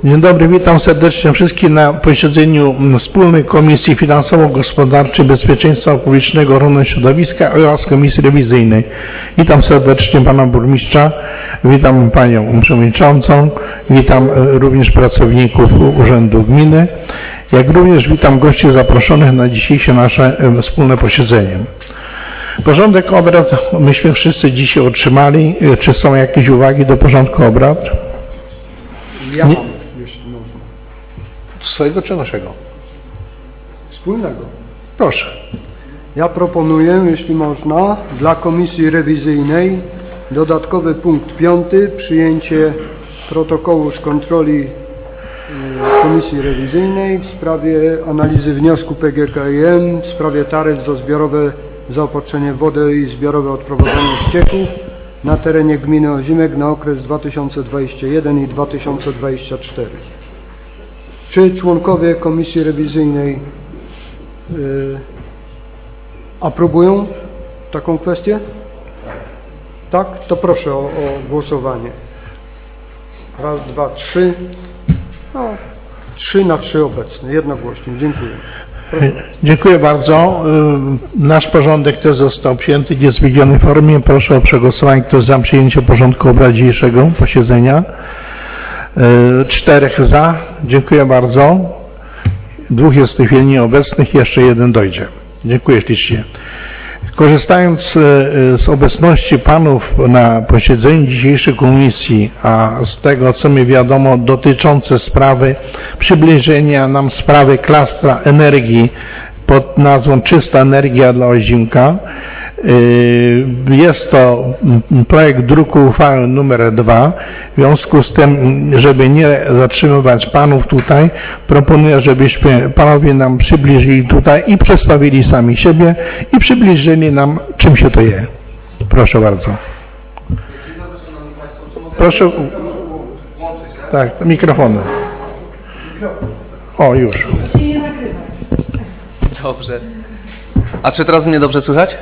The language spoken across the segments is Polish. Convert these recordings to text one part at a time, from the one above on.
Dzień dobry, witam serdecznie wszystkich na posiedzeniu Wspólnej Komisji Finansowo-Gospodarczej Bezpieczeństwa Publicznego, Ochrony Środowiska oraz Komisji Rewizyjnej. Witam serdecznie Pana Burmistrza, witam Panią Przewodniczącą, witam również pracowników Urzędu Gminy, jak również witam gości zaproszonych na dzisiejsze nasze wspólne posiedzenie. Porządek obrad myśmy wszyscy dzisiaj otrzymali. Czy są jakieś uwagi do porządku obrad? Ja mam, jeśli można. Swojego czy naszego? Wspólnego. Proszę. Ja proponuję, jeśli można, dla Komisji Rewizyjnej dodatkowy punkt 5, przyjęcie protokołu z kontroli Komisji Rewizyjnej w sprawie analizy wniosku PGKiM w sprawie taryf za zbiorowe zaopatrzenie w wodę i zbiorowe odprowadzanie ścieków na terenie gminy Ozimek na okres 2021 i 2024. Czy członkowie Komisji Rewizyjnej aprobują taką kwestię? Tak? To proszę o głosowanie. Raz, dwa, trzy. No, 3-3 obecne, jednogłośnie. Dziękuję. Dziękuję bardzo. Nasz porządek też został przyjęty w niezmienionej formie. Proszę o przegłosowanie. Kto jest za przyjęciem porządku obrad dzisiejszego posiedzenia? 4 za. Dziękuję bardzo. 2 jest w tej chwili nieobecnych. Jeszcze 1 dojdzie. Dziękuję ślicznie. Korzystając z obecności panów na posiedzeniu dzisiejszej komisji, a z tego co mi wiadomo dotyczące sprawy przybliżenia nam sprawy klastra energii pod nazwą Czysta Energia dla Ozimka, jest to projekt druku uchwały numer 2. W związku z tym, żeby nie zatrzymywać panów tutaj, proponuję, żebyśmy panowie nam przybliżyli tutaj i przedstawili sami siebie i przybliżyli nam, czym się to je. Proszę bardzo. Proszę. Tak, mikrofony. O, już. Dobrze. A czy teraz mnie dobrze słychać?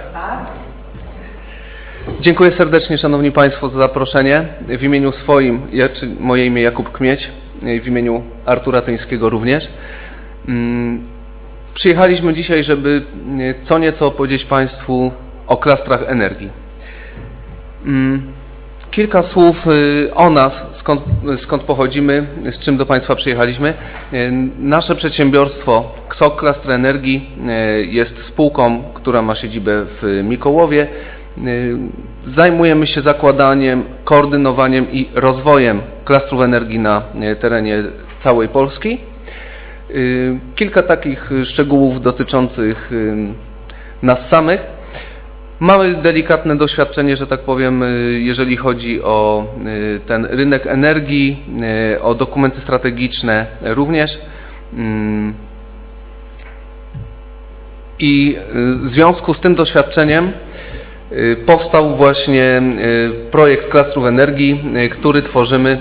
Dziękuję serdecznie, Szanowni Państwo, za zaproszenie. W imieniu swoim, moje imię Jakub Kmieć, w imieniu Artura Tyńskiego również. Przyjechaliśmy dzisiaj, żeby co nieco opowiedzieć Państwu o klastrach energii. Kilka słów o nas, skąd pochodzimy, z czym do Państwa przyjechaliśmy. Nasze przedsiębiorstwo KSOK Klastry Energii jest spółką, która ma siedzibę w Mikołowie. Zajmujemy się zakładaniem, koordynowaniem i rozwojem klastrów energii na terenie całej Polski. Kilka takich szczegółów dotyczących nas samych. Mamy delikatne doświadczenie, że tak powiem, jeżeli chodzi o ten rynek energii, o dokumenty strategiczne również. I w związku z tym doświadczeniem powstał właśnie projekt klastrów energii, który tworzymy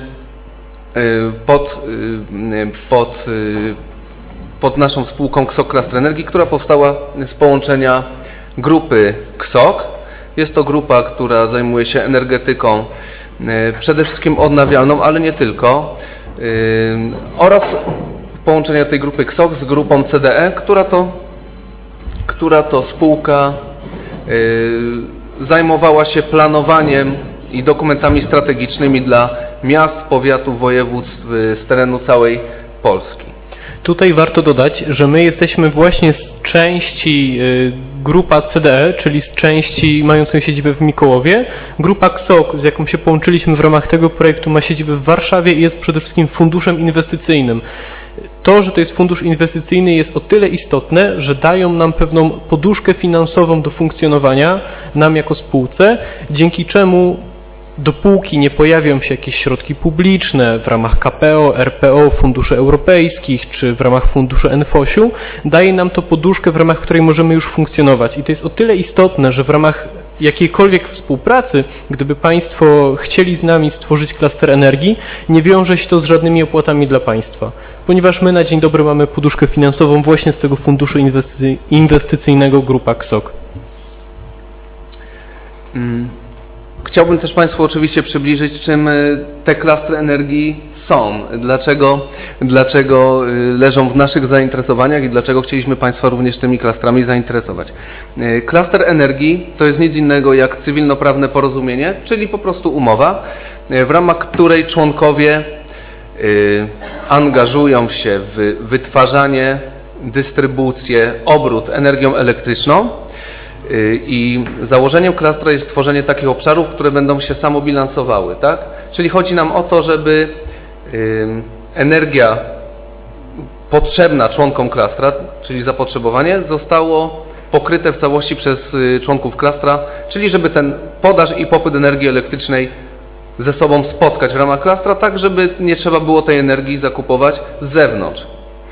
pod naszą spółką KSOK Klastry Energii, która powstała z połączenia grupy KSOK. Jest to grupa, która zajmuje się energetyką przede wszystkim odnawialną, ale nie tylko, oraz połączenia tej grupy KSOK z grupą CDE, która to spółka zajmowała się planowaniem i dokumentami strategicznymi dla miast, powiatów, województw z terenu całej Polski. Tutaj warto dodać, że my jesteśmy właśnie z części grupa CDE, czyli z części mającą siedzibę w Mikołowie. Grupa KSOK, z jaką się połączyliśmy w ramach tego projektu, ma siedzibę w Warszawie i jest przede wszystkim funduszem inwestycyjnym. To, że to jest fundusz inwestycyjny, jest o tyle istotne, że dają nam pewną poduszkę finansową do funkcjonowania, nam jako spółce, dzięki czemu dopóki nie pojawią się jakieś środki publiczne w ramach KPO, RPO, funduszy europejskich czy w ramach funduszu NFOŚ-u, daje nam to poduszkę, w ramach której możemy już funkcjonować. I to jest o tyle istotne, że w ramach jakiejkolwiek współpracy, gdyby Państwo chcieli z nami stworzyć klaster energii, nie wiąże się to z żadnymi opłatami dla Państwa, ponieważ my na dzień dobry mamy poduszkę finansową właśnie z tego funduszu inwestycyjnego grupa KSOK. Chciałbym też Państwu oczywiście przybliżyć, czym te klastry energii są, dlaczego leżą w naszych zainteresowaniach i dlaczego chcieliśmy Państwa również tymi klastrami zainteresować. Klaster energii to jest nic innego jak cywilnoprawne porozumienie, czyli po prostu umowa, w ramach której członkowie angażują się w wytwarzanie, dystrybucję, obrót energią elektryczną i założeniem klastra jest tworzenie takich obszarów, które będą się samobilansowały, tak? Czyli chodzi nam o to, żeby energia potrzebna członkom klastra, czyli zapotrzebowanie, zostało pokryte w całości przez członków klastra, czyli żeby ten podaż i popyt energii elektrycznej ze sobą spotkać w ramach klastra, tak żeby nie trzeba było tej energii zakupować z zewnątrz.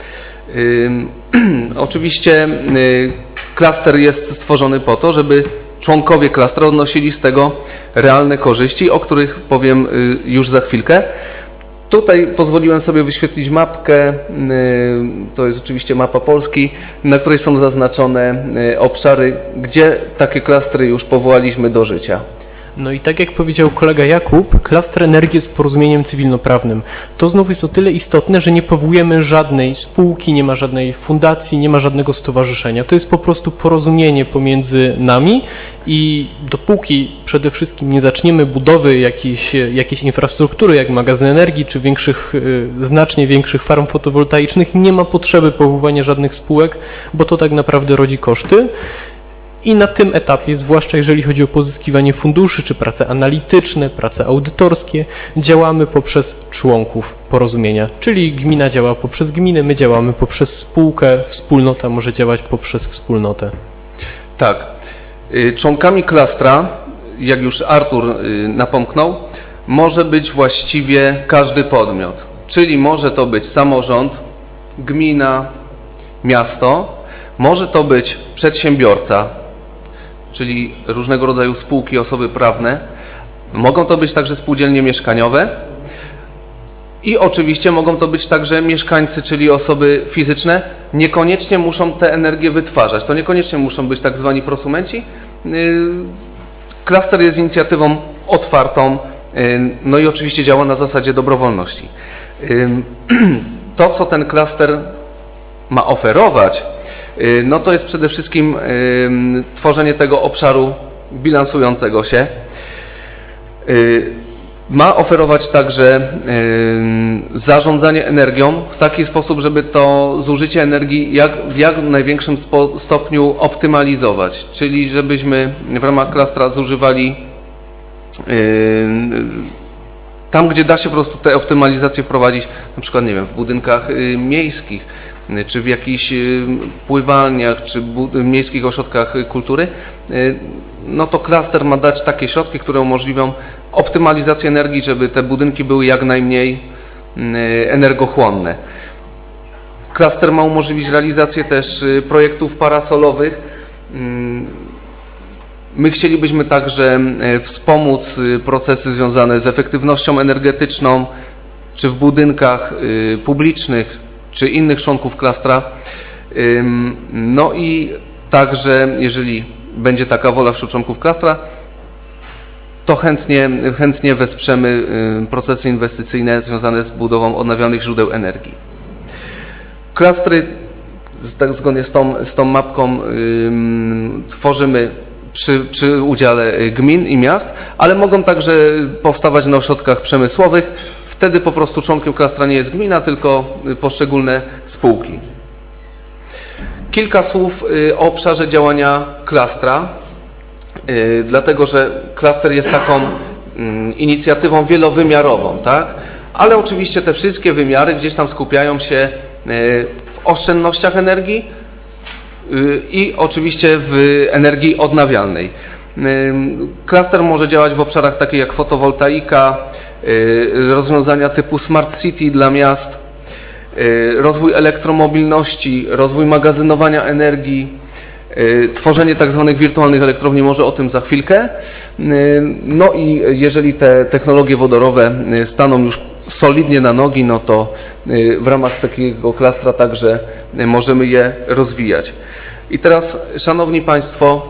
Oczywiście klaster jest stworzony po to, żeby członkowie klastra odnosili z tego realne korzyści, o których powiem już za chwilkę. Tutaj pozwoliłem sobie wyświetlić mapkę, to jest oczywiście mapa Polski, na której są zaznaczone obszary, gdzie takie klastry już powołaliśmy do życia. No i tak jak powiedział kolega Jakub, klaster energii jest porozumieniem cywilnoprawnym. To znów jest o tyle istotne, że nie powołujemy żadnej spółki, nie ma żadnej fundacji, nie ma żadnego stowarzyszenia. To jest po prostu porozumienie pomiędzy nami i dopóki przede wszystkim nie zaczniemy budowy jakiejś infrastruktury, jak magazyn energii, czy znacznie większych farm fotowoltaicznych, nie ma potrzeby powoływania żadnych spółek, bo to tak naprawdę rodzi koszty. I na tym etapie, zwłaszcza jeżeli chodzi o pozyskiwanie funduszy, czy prace analityczne, prace audytorskie, działamy poprzez członków porozumienia, czyli gmina działa poprzez gminę, my działamy poprzez spółkę, wspólnota może działać poprzez wspólnotę. Tak. Członkami klastra, jak już Artur napomknął, może być właściwie każdy podmiot, czyli może to być samorząd, gmina, miasto, może to być przedsiębiorca, czyli różnego rodzaju spółki, osoby prawne. Mogą to być także spółdzielnie mieszkaniowe i oczywiście mogą to być także mieszkańcy, czyli osoby fizyczne. Niekoniecznie muszą tę energię wytwarzać. To niekoniecznie muszą być tak zwani prosumenci. Klaster jest inicjatywą otwartą, no i oczywiście działa na zasadzie dobrowolności. To, co ten klaster ma oferować, no to jest przede wszystkim tworzenie tego obszaru bilansującego się. Ma oferować także zarządzanie energią w taki sposób, żeby to zużycie energii w jak największym stopniu optymalizować, czyli żebyśmy w ramach klastra zużywali tam, gdzie da się po prostu tę optymalizację wprowadzić, na przykład, nie wiem, w budynkach miejskich, czy w jakichś pływalniach, czy miejskich ośrodkach kultury, no to klaster ma dać takie środki, które umożliwią optymalizację energii, żeby te budynki były jak najmniej energochłonne. Klaster ma umożliwić realizację też projektów parasolowych. My chcielibyśmy także wspomóc procesy związane z efektywnością energetyczną, czy w budynkach publicznych, czy innych członków klastra. No i także, jeżeli będzie taka wola wśród członków klastra, to chętnie wesprzemy procesy inwestycyjne związane z budową odnawialnych źródeł energii. Klastry, tak zgodnie z tą mapką, tworzymy przy udziale gmin i miast, ale mogą także powstawać na ośrodkach przemysłowych. Wtedy po prostu członkiem klastra nie jest gmina, tylko poszczególne spółki. Kilka słów o obszarze działania klastra, dlatego że klaster jest taką inicjatywą wielowymiarową, tak? Ale oczywiście te wszystkie wymiary gdzieś tam skupiają się w oszczędnościach energii i oczywiście w energii odnawialnej. Klaster może działać w obszarach takich jak fotowoltaika, rozwiązania typu smart city dla miast, rozwój elektromobilności, rozwój magazynowania energii, tworzenie tak zwanych wirtualnych elektrowni, może o tym za chwilkę. No i jeżeli te technologie wodorowe staną już solidnie na nogi, no to w ramach takiego klastra także możemy je rozwijać. I teraz, Szanowni Państwo,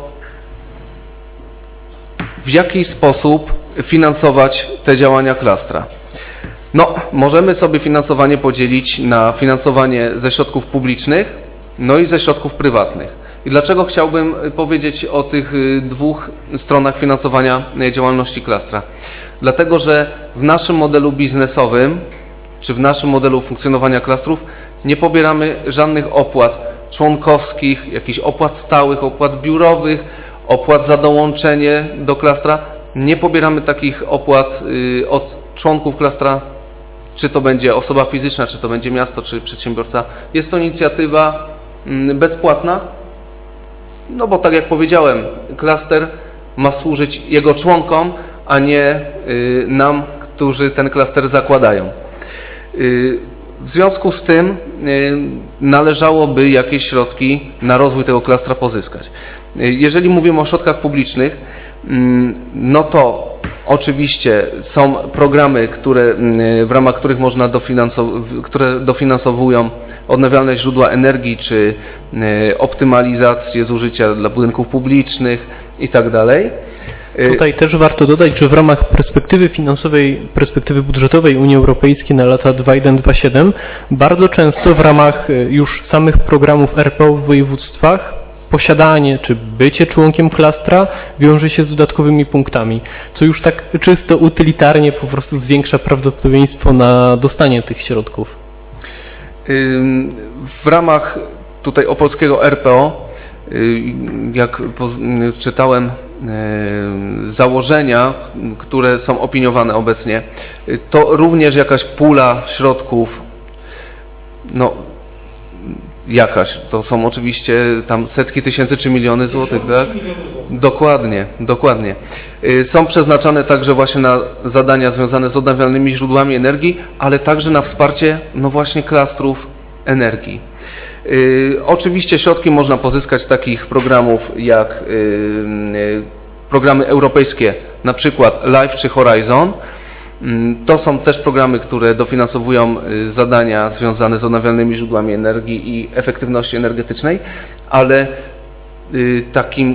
w jaki sposób finansować te działania klastra? No, możemy sobie finansowanie podzielić na finansowanie ze środków publicznych, no i ze środków prywatnych. I dlaczego chciałbym powiedzieć o tych dwóch stronach finansowania działalności klastra? Dlatego, że w naszym modelu biznesowym, czy w naszym modelu funkcjonowania klastrów nie pobieramy żadnych opłat członkowskich, jakichś opłat stałych, opłat biurowych, opłat za dołączenie do klastra. Nie pobieramy takich opłat od członków klastra, czy to będzie osoba fizyczna, czy to będzie miasto, czy przedsiębiorca. Jest to inicjatywa bezpłatna, no bo tak jak powiedziałem, klaster ma służyć jego członkom, a nie nam, którzy ten klaster zakładają. W związku z tym należałoby jakieś środki na rozwój tego klastra pozyskać. Jeżeli mówimy o środkach publicznych, no to oczywiście są programy, w ramach których można które dofinansowują odnawialne źródła energii, czy optymalizację zużycia dla budynków publicznych i tak dalej. Tutaj też warto dodać, że w ramach perspektywy finansowej, perspektywy budżetowej Unii Europejskiej na lata 21-27 bardzo często w ramach już samych programów RPO w województwach posiadanie czy bycie członkiem klastra wiąże się z dodatkowymi punktami, co już tak czysto utylitarnie po prostu zwiększa prawdopodobieństwo na dostanie tych środków. W ramach tutaj opolskiego RPO, jak czytałem założenia, które są opiniowane obecnie, to również jakaś pula środków, no jakaś, to są oczywiście tam setki tysięcy czy miliony złotych, tak? Dokładnie. Są przeznaczane także właśnie na zadania związane z odnawialnymi źródłami energii, ale także na wsparcie, no właśnie, klastrów energii. Oczywiście środki można pozyskać z takich programów jak programy europejskie, na przykład LIFE czy Horizon. To są też programy, które dofinansowują zadania związane z odnawialnymi źródłami energii i efektywności energetycznej, ale takim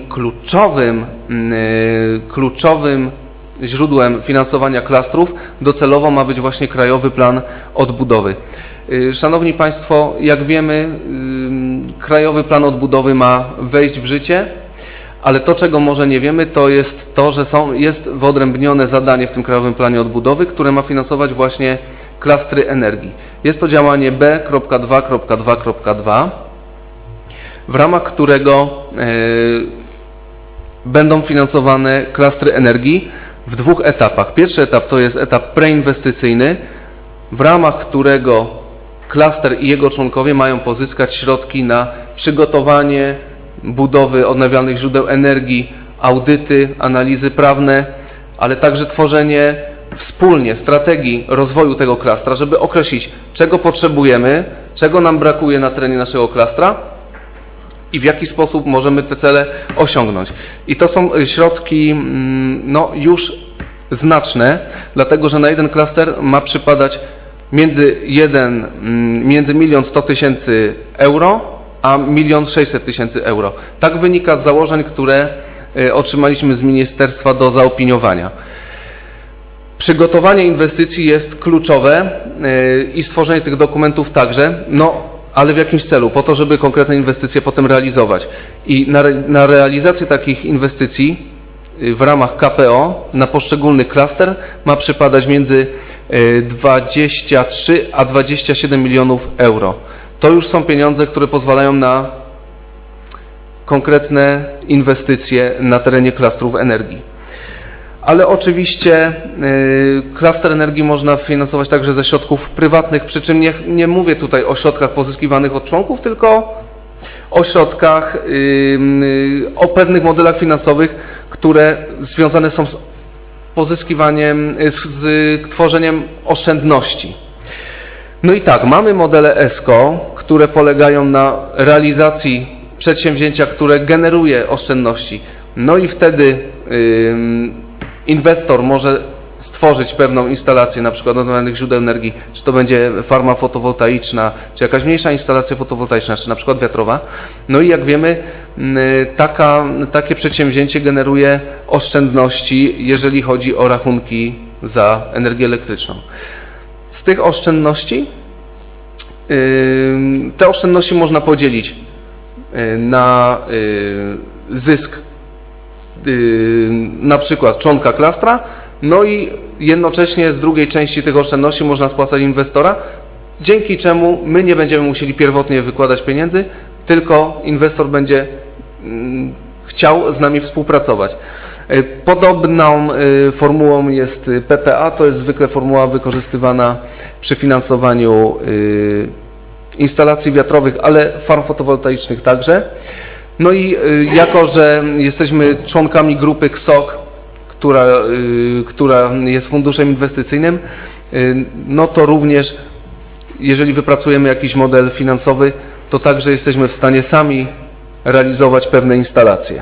kluczowym źródłem finansowania klastrów docelowo ma być właśnie Krajowy Plan Odbudowy. Szanowni Państwo, jak wiemy, Krajowy Plan Odbudowy ma wejść w życie, ale to, czego może nie wiemy, to jest to, że jest wyodrębnione zadanie w tym Krajowym Planie Odbudowy, które ma finansować właśnie klastry energii. Jest to działanie B.2.2.2, w ramach którego będą finansowane klastry energii w dwóch etapach. Pierwszy etap to jest etap preinwestycyjny, w ramach którego klaster i jego członkowie mają pozyskać środki na przygotowanie budowy odnawialnych źródeł energii, audyty, analizy prawne, ale także tworzenie wspólnie strategii rozwoju tego klastra, żeby określić, czego potrzebujemy, czego nam brakuje na terenie naszego klastra i w jaki sposób możemy te cele osiągnąć. I to są środki no, już znaczne, dlatego że na jeden klaster ma przypadać między 1 100 000 euro a 1 600 000 euro. Tak wynika z założeń, które otrzymaliśmy z ministerstwa do zaopiniowania. Przygotowanie inwestycji jest kluczowe i stworzenie tych dokumentów także, no ale w jakimś celu, po to, żeby konkretne inwestycje potem realizować. I na realizację takich inwestycji w ramach KPO na poszczególny klaster ma przypadać między 23 a 27 milionów euro. To już są pieniądze, które pozwalają na konkretne inwestycje na terenie klastrów energii. Ale oczywiście klaster energii można finansować także ze środków prywatnych, przy czym nie mówię tutaj o środkach pozyskiwanych od członków, tylko o środkach, o pewnych modelach finansowych, które związane są z pozyskiwaniem, z tworzeniem oszczędności. No i tak, mamy modele ESCO, które polegają na realizacji przedsięwzięcia, które generuje oszczędności. No i wtedy inwestor może stworzyć pewną instalację, na przykład odnawialnych źródeł energii, czy to będzie farma fotowoltaiczna, czy jakaś mniejsza instalacja fotowoltaiczna, czy na przykład wiatrowa. No i jak wiemy, takie przedsięwzięcie generuje oszczędności, jeżeli chodzi o rachunki za energię elektryczną. z tych oszczędności, te oszczędności można podzielić na zysk na przykład członka klastra, no i jednocześnie z drugiej części tych oszczędności można spłacać inwestora, dzięki czemu my nie będziemy musieli pierwotnie wykładać pieniędzy, tylko inwestor będzie chciał z nami współpracować. Podobną formułą jest PPA, to jest zwykle formuła wykorzystywana przy finansowaniu instalacji wiatrowych, ale farm fotowoltaicznych także. No i jako, że jesteśmy członkami grupy KSOK, która jest funduszem inwestycyjnym, no to również jeżeli wypracujemy jakiś model finansowy, to także jesteśmy w stanie sami realizować pewne instalacje.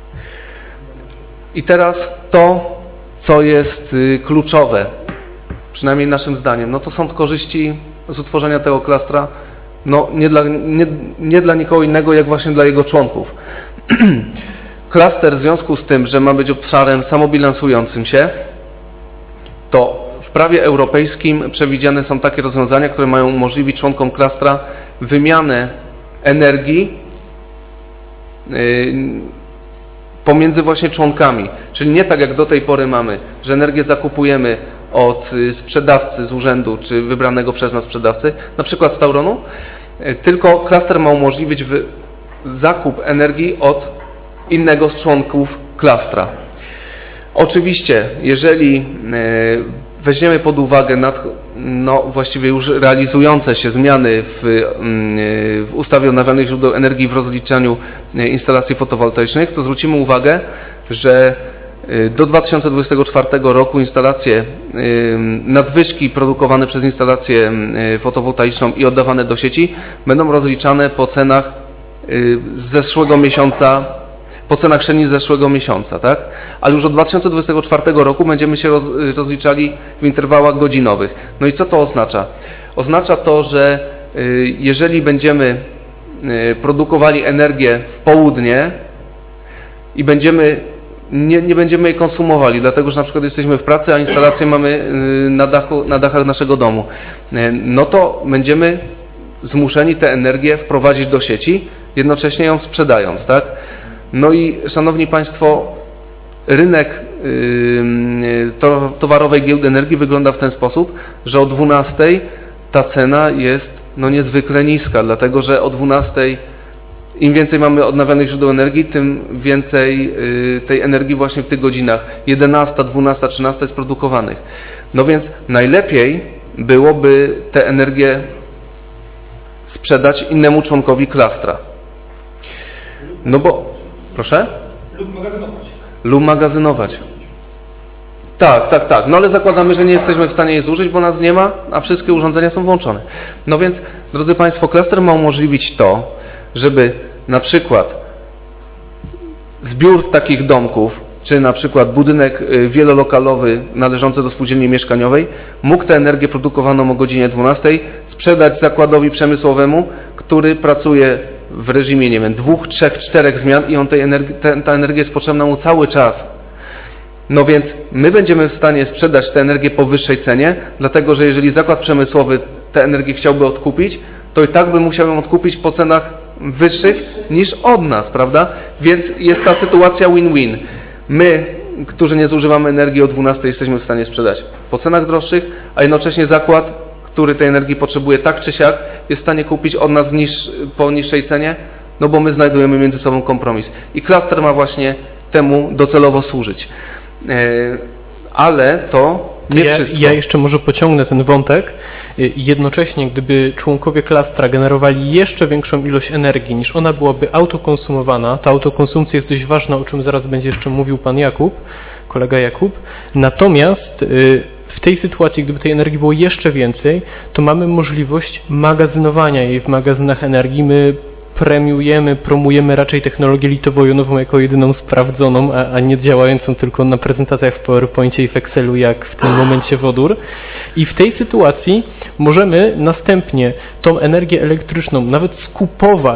I teraz to, co jest kluczowe, przynajmniej naszym zdaniem, no to są korzyści z utworzenia tego klastra, no nie dla nikogo innego, jak właśnie dla jego członków. Klaster w związku z tym, że ma być obszarem samobilansującym się, to w prawie europejskim przewidziane są takie rozwiązania, które mają umożliwić członkom klastra wymianę energii pomiędzy właśnie członkami. Czyli nie tak jak do tej pory mamy, że energię zakupujemy od sprzedawcy z urzędu, czy wybranego przez nas sprzedawcy, na przykład z Tauronu, tylko klaster ma umożliwić zakup energii od innego z członków klastra. Oczywiście, jeżeli weźmiemy pod uwagę właściwie już realizujące się zmiany w ustawie o odnawialnych źródeł energii w rozliczaniu instalacji fotowoltaicznych, to zwrócimy uwagę, że do 2024 roku instalacje, nadwyżki produkowane przez instalację fotowoltaiczną i oddawane do sieci będą rozliczane po cenach z zeszłego miesiąca, po cenach średnich z zeszłego miesiąca, tak? Ale już od 2024 roku będziemy się rozliczali w interwałach godzinowych. No i co to oznacza? Oznacza to, że jeżeli będziemy produkowali energię w południe i nie będziemy jej konsumowali, dlatego że na przykład jesteśmy w pracy, a instalację mamy na dachach naszego domu, no to będziemy zmuszeni tę energię wprowadzić do sieci, jednocześnie ją sprzedając, tak? No i szanowni Państwo, rynek towarowej giełdy energii wygląda w ten sposób, że o 12 ta cena jest niezwykle niska, dlatego że o 12 im więcej mamy odnawialnych źródeł energii, tym więcej tej energii właśnie w tych godzinach 11, 12, 13 jest produkowanych. No więc najlepiej byłoby tę energię sprzedać innemu członkowi klastra. No bo, proszę? Lub magazynować. Tak. No ale zakładamy, że nie jesteśmy w stanie jej zużyć, bo nas nie ma, a wszystkie urządzenia są włączone. No więc, drodzy Państwo, klaster ma umożliwić to, żeby na przykład zbiór takich domków, czy na przykład budynek wielolokalowy należący do spółdzielni mieszkaniowej mógł tę energię produkowaną o godzinie 12 sprzedać zakładowi przemysłowemu, który pracuje w reżimie, nie wiem, 2, 3, 4 zmian i ta energia jest potrzebna mu cały czas. No więc my będziemy w stanie sprzedać tę energię po wyższej cenie, dlatego że jeżeli zakład przemysłowy tę energię chciałby odkupić, to i tak by musiał ją odkupić po cenach wyższych niż od nas, prawda? Więc jest ta sytuacja win-win. My, którzy nie zużywamy energii o 12, jesteśmy w stanie sprzedać po cenach droższych, a jednocześnie zakład, który tej energii potrzebuje tak czy siak, jest w stanie kupić od nas po niższej cenie, no bo my znajdujemy między sobą kompromis. I klaster ma właśnie temu docelowo służyć. Ale to nie wszystko. Ja jeszcze może pociągnę ten wątek. Jednocześnie, gdyby członkowie klastra generowali jeszcze większą ilość energii, niż ona byłaby autokonsumowana, ta autokonsumpcja jest dość ważna, o czym zaraz będzie jeszcze mówił pan Jakub, kolega Jakub. Natomiast w tej sytuacji, gdyby tej energii było jeszcze więcej, to mamy możliwość magazynowania jej w magazynach energii. My promujemy raczej technologię litowo-jonową jako jedyną sprawdzoną, a nie działającą tylko na prezentacjach w PowerPoincie i w Excelu, jak w tym momencie wodór. I w tej sytuacji możemy następnie tą energię elektryczną nawet skupować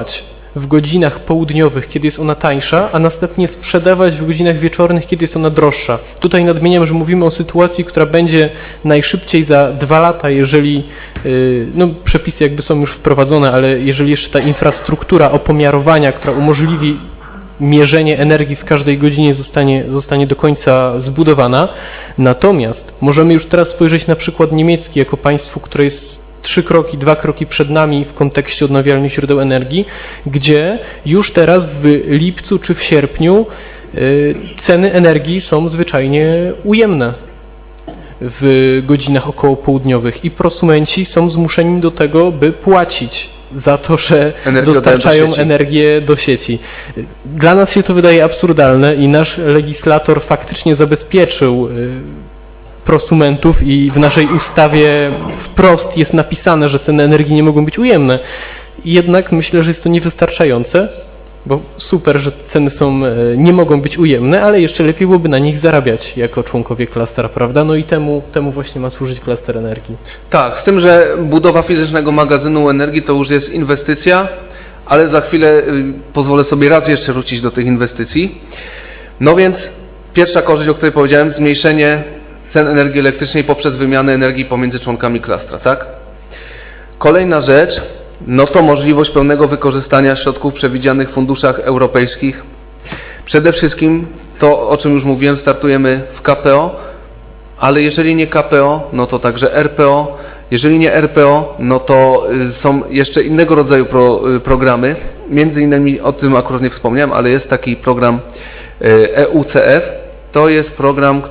w godzinach południowych, kiedy jest ona tańsza, a następnie sprzedawać w godzinach wieczornych, kiedy jest ona droższa. Tutaj nadmieniam, że mówimy o sytuacji, która będzie najszybciej za 2 lata, jeżeli, no przepisy jakby są już wprowadzone, ale jeżeli jeszcze ta infrastruktura opomiarowania, która umożliwi mierzenie energii w każdej godzinie zostanie do końca zbudowana. Natomiast możemy już teraz spojrzeć na przykład niemiecki jako państwo, które jest 2 kroki przed nami w kontekście odnawialnych źródeł energii, gdzie już teraz w lipcu czy w sierpniu ceny energii są zwyczajnie ujemne w godzinach okołopołudniowych i prosumenci są zmuszeni do tego, by płacić za to, że dostarczają energię do sieci. Dla nas się to wydaje absurdalne i nasz legislator faktycznie zabezpieczył prosumentów i w naszej ustawie wprost jest napisane, że ceny energii nie mogą być ujemne. Jednak myślę, że jest to niewystarczające, bo super, że ceny nie mogą być ujemne, ale jeszcze lepiej byłoby na nich zarabiać jako członkowie klastra, prawda? No i temu właśnie ma służyć klaster energii. Tak, z tym, że budowa fizycznego magazynu energii to już jest inwestycja, ale za chwilę pozwolę sobie raz jeszcze wrócić do tych inwestycji. No więc pierwsza korzyść, o której powiedziałem, zmniejszenie cen energii elektrycznej poprzez wymianę energii pomiędzy członkami klastra, tak? Kolejna rzecz, no to możliwość pełnego wykorzystania środków przewidzianych w funduszach europejskich. Przede wszystkim to, o czym już mówiłem, startujemy w KPO, ale jeżeli nie KPO, no to także RPO. Jeżeli nie RPO, no to są jeszcze innego rodzaju programy. Między innymi o tym akurat nie wspomniałem, ale jest taki program EUCF. To jest program,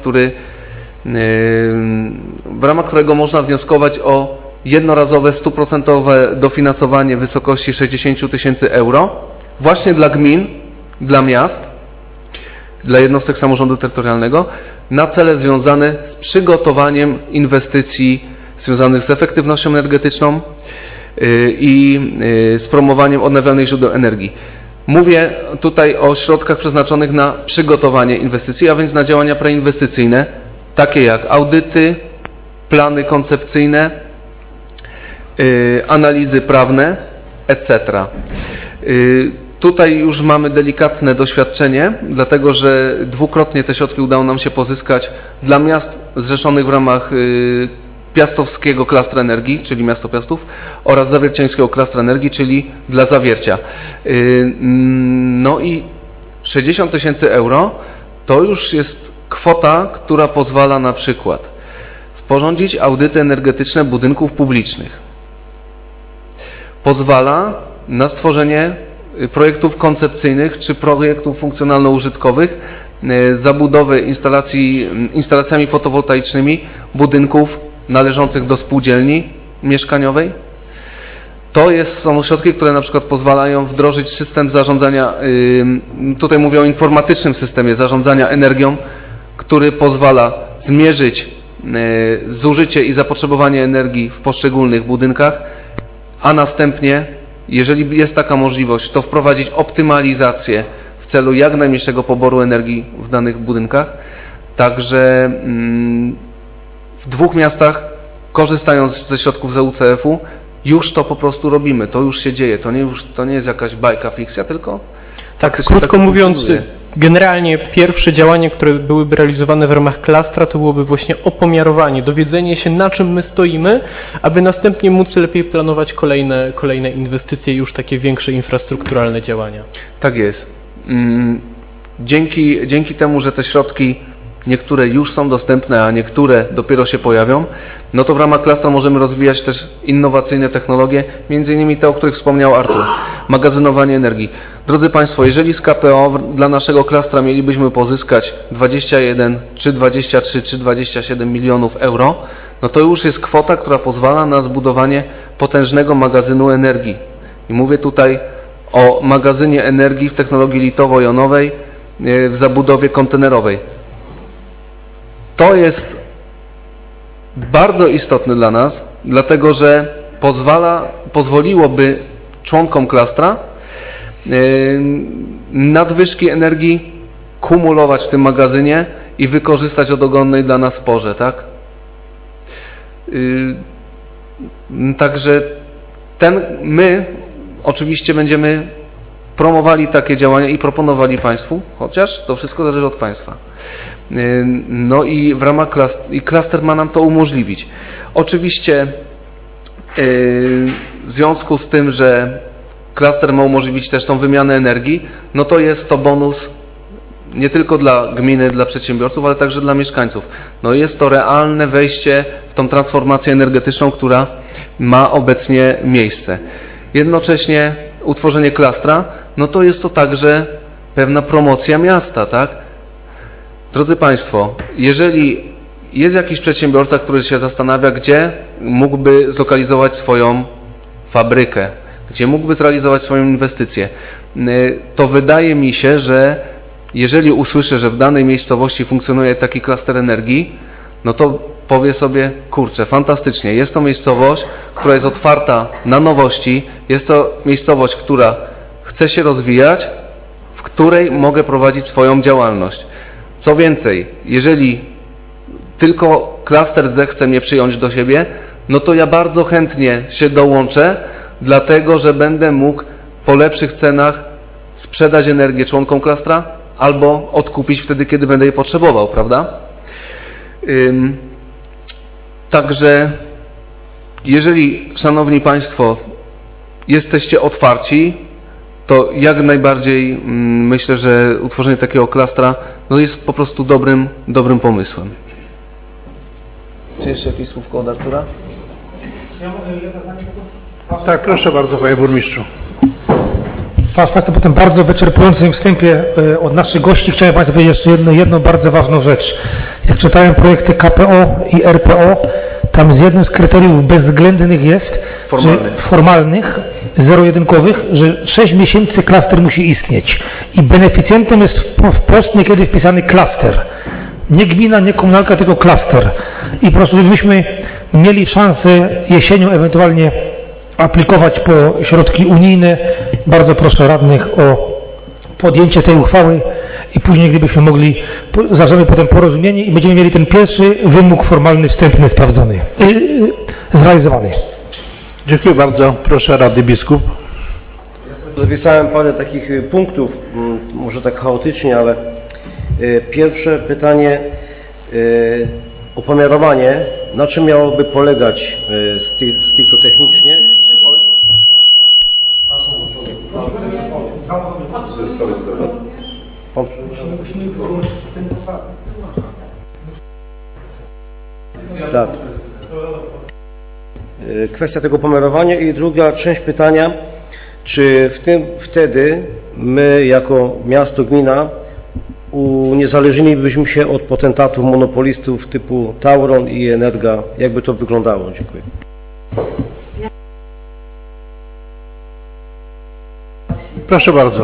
w ramach którego można wnioskować o jednorazowe 100% dofinansowanie w wysokości 60 000 euro właśnie dla gmin, dla miast, dla jednostek samorządu terytorialnego na cele związane z przygotowaniem inwestycji związanych z efektywnością energetyczną i z promowaniem odnawialnych źródeł energii. Mówię tutaj o środkach przeznaczonych na przygotowanie inwestycji, a więc na działania preinwestycyjne, takie jak audyty, plany koncepcyjne, analizy prawne, etc. Tutaj już mamy delikatne doświadczenie, dlatego że dwukrotnie te środki udało nam się pozyskać dla miast zrzeszonych w ramach Piastowskiego Klastra Energii, czyli miasto Piastów, oraz Zawierciańskiego Klastra Energii, czyli dla Zawiercia. No i 60 000 euro to już jest kwota, która pozwala na przykład sporządzić audyty energetyczne budynków publicznych. Pozwala na stworzenie projektów koncepcyjnych czy projektów funkcjonalno-użytkowych zabudowy instalacjami fotowoltaicznymi budynków należących do spółdzielni mieszkaniowej. To są środki, które na przykład pozwalają wdrożyć system zarządzania, tutaj mówię o informatycznym systemie zarządzania energią, który pozwala zmierzyć zużycie i zapotrzebowanie energii w poszczególnych budynkach, a następnie, jeżeli jest taka możliwość, to wprowadzić optymalizację w celu jak najmniejszego poboru energii w danych budynkach. Także w 2 miastach, korzystając ze środków z EUCF-u, już to po prostu robimy, to już się dzieje, to nie jest jakaś bajka, fikcja, tylko tak, krótko mówiąc, generalnie pierwsze działania, które byłyby realizowane w ramach klastra, to byłoby właśnie opomiarowanie, dowiedzenie się, na czym my stoimy, aby następnie móc lepiej planować kolejne inwestycje i już takie większe infrastrukturalne działania. Tak jest. Dzięki temu, że te środki niektóre już są dostępne, a niektóre dopiero się pojawią, no to w ramach klastra możemy rozwijać też innowacyjne technologie, między innymi te, o których wspomniał Artur, magazynowanie energii. Drodzy Państwo, jeżeli z KPO dla naszego klastra mielibyśmy pozyskać 21, czy 23, czy 27 milionów euro, no to już jest kwota, która pozwala na zbudowanie potężnego magazynu energii. I mówię tutaj o magazynie energii w technologii litowo-jonowej w zabudowie kontenerowej. To jest bardzo istotne dla nas, dlatego że pozwoliłoby członkom klastra nadwyżki energii kumulować w tym magazynie i wykorzystać o dogodnej dla nas porze, tak? Także my oczywiście będziemy promowali takie działania i proponowali Państwu, chociaż to wszystko zależy od Państwa. No i w ramach klaster ma nam to umożliwić. Oczywiście w związku z tym, że klaster ma umożliwić też tą wymianę energii, no to jest to bonus nie tylko dla gminy, dla przedsiębiorców, ale także dla mieszkańców. No jest to realne wejście w tą transformację energetyczną, która ma obecnie miejsce. Jednocześnie utworzenie klastra, no to jest to także pewna promocja miasta, tak? Drodzy Państwo, jeżeli jest jakiś przedsiębiorca, który się zastanawia, gdzie mógłby zlokalizować swoją fabrykę, gdzie mógłby zrealizować swoją inwestycję, to wydaje mi się, że jeżeli usłyszę, że w danej miejscowości funkcjonuje taki klaster energii, no to powie sobie, kurczę, fantastycznie, jest to miejscowość, która jest otwarta na nowości, jest to miejscowość, która chce się rozwijać, w której mogę prowadzić swoją działalność. Co więcej, jeżeli tylko klaster zechce mnie przyjąć do siebie, no to ja bardzo chętnie się dołączę, dlatego że będę mógł po lepszych cenach sprzedać energię członkom klastra albo odkupić wtedy, kiedy będę jej potrzebował, prawda? Także jeżeli, Szanowni Państwo, jesteście otwarci, to jak najbardziej myślę, że utworzenie takiego klastra no jest po prostu dobrym pomysłem. Czy jeszcze jakieś słówko od Artura? Tak, proszę bardzo, Panie Burmistrzu. Państwo, po tym bardzo wyczerpującym wstępie od naszych gości chciałem Państwu powiedzieć jeszcze jedną bardzo ważną rzecz. Jak czytałem projekty KPO i RPO, tam z jednym z kryteriów bezwzględnych jest, formalnych, zero-jedynkowych, że 6 miesięcy klaster musi istnieć. I beneficjentem jest wprost niekiedy wpisany klaster. Nie gmina, nie komunalka, tylko klaster. I po prostu, żebyśmy mieli szansę jesienią ewentualnie aplikować po środki unijne, bardzo proszę radnych o podjęcie tej uchwały i później, gdybyśmy mogli, zawrzemy potem porozumienie i będziemy mieli ten pierwszy wymóg formalny, wstępny, sprawdzony, zrealizowany. Dziękuję bardzo. Proszę Rady Biskup. Zapisałem parę takich punktów, może tak chaotycznie, ale pierwsze pytanie, opomiarowanie, na czym miałoby polegać stricte technicznie? Tak. Kwestia tego pomiarowania i druga część pytania, czy wtedy my jako miasto, gmina uniezależnilibyśmy się od potentatów, monopolistów typu Tauron i Energa. Jakby to wyglądało? Dziękuję. Proszę bardzo.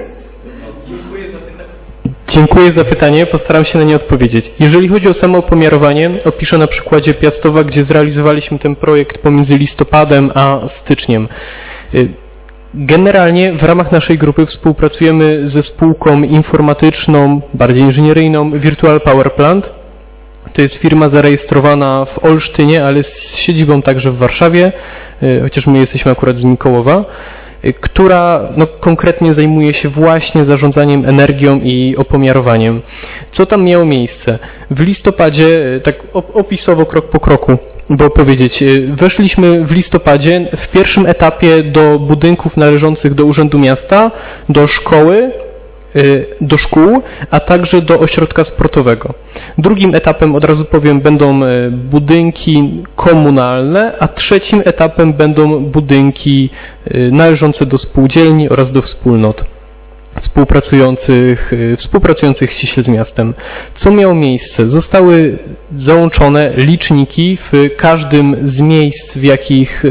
Dziękuję za pytanie, postaram się na nie odpowiedzieć. Jeżeli chodzi o samo opomiarowanie, opiszę na przykładzie Piastowa, gdzie zrealizowaliśmy ten projekt pomiędzy listopadem a styczniem. Generalnie w ramach naszej grupy współpracujemy ze spółką informatyczną, bardziej inżynieryjną Virtual Power Plant. To jest firma zarejestrowana w Olsztynie, ale z siedzibą także w Warszawie, chociaż my jesteśmy akurat z Mikołowa, która konkretnie zajmuje się właśnie zarządzaniem energią i opomiarowaniem. Co tam miało miejsce? W listopadzie, tak opisowo krok po kroku, by opowiedzieć, weszliśmy w listopadzie w pierwszym etapie do budynków należących do Urzędu Miasta, do szkoły, do szkół, a także do ośrodka sportowego. Drugim etapem, od razu powiem, będą budynki komunalne, a trzecim etapem będą budynki należące do spółdzielni oraz do wspólnot współpracujących ściśle z miastem. Co miało miejsce? Zostały załączone liczniki w każdym z miejsc, w jakich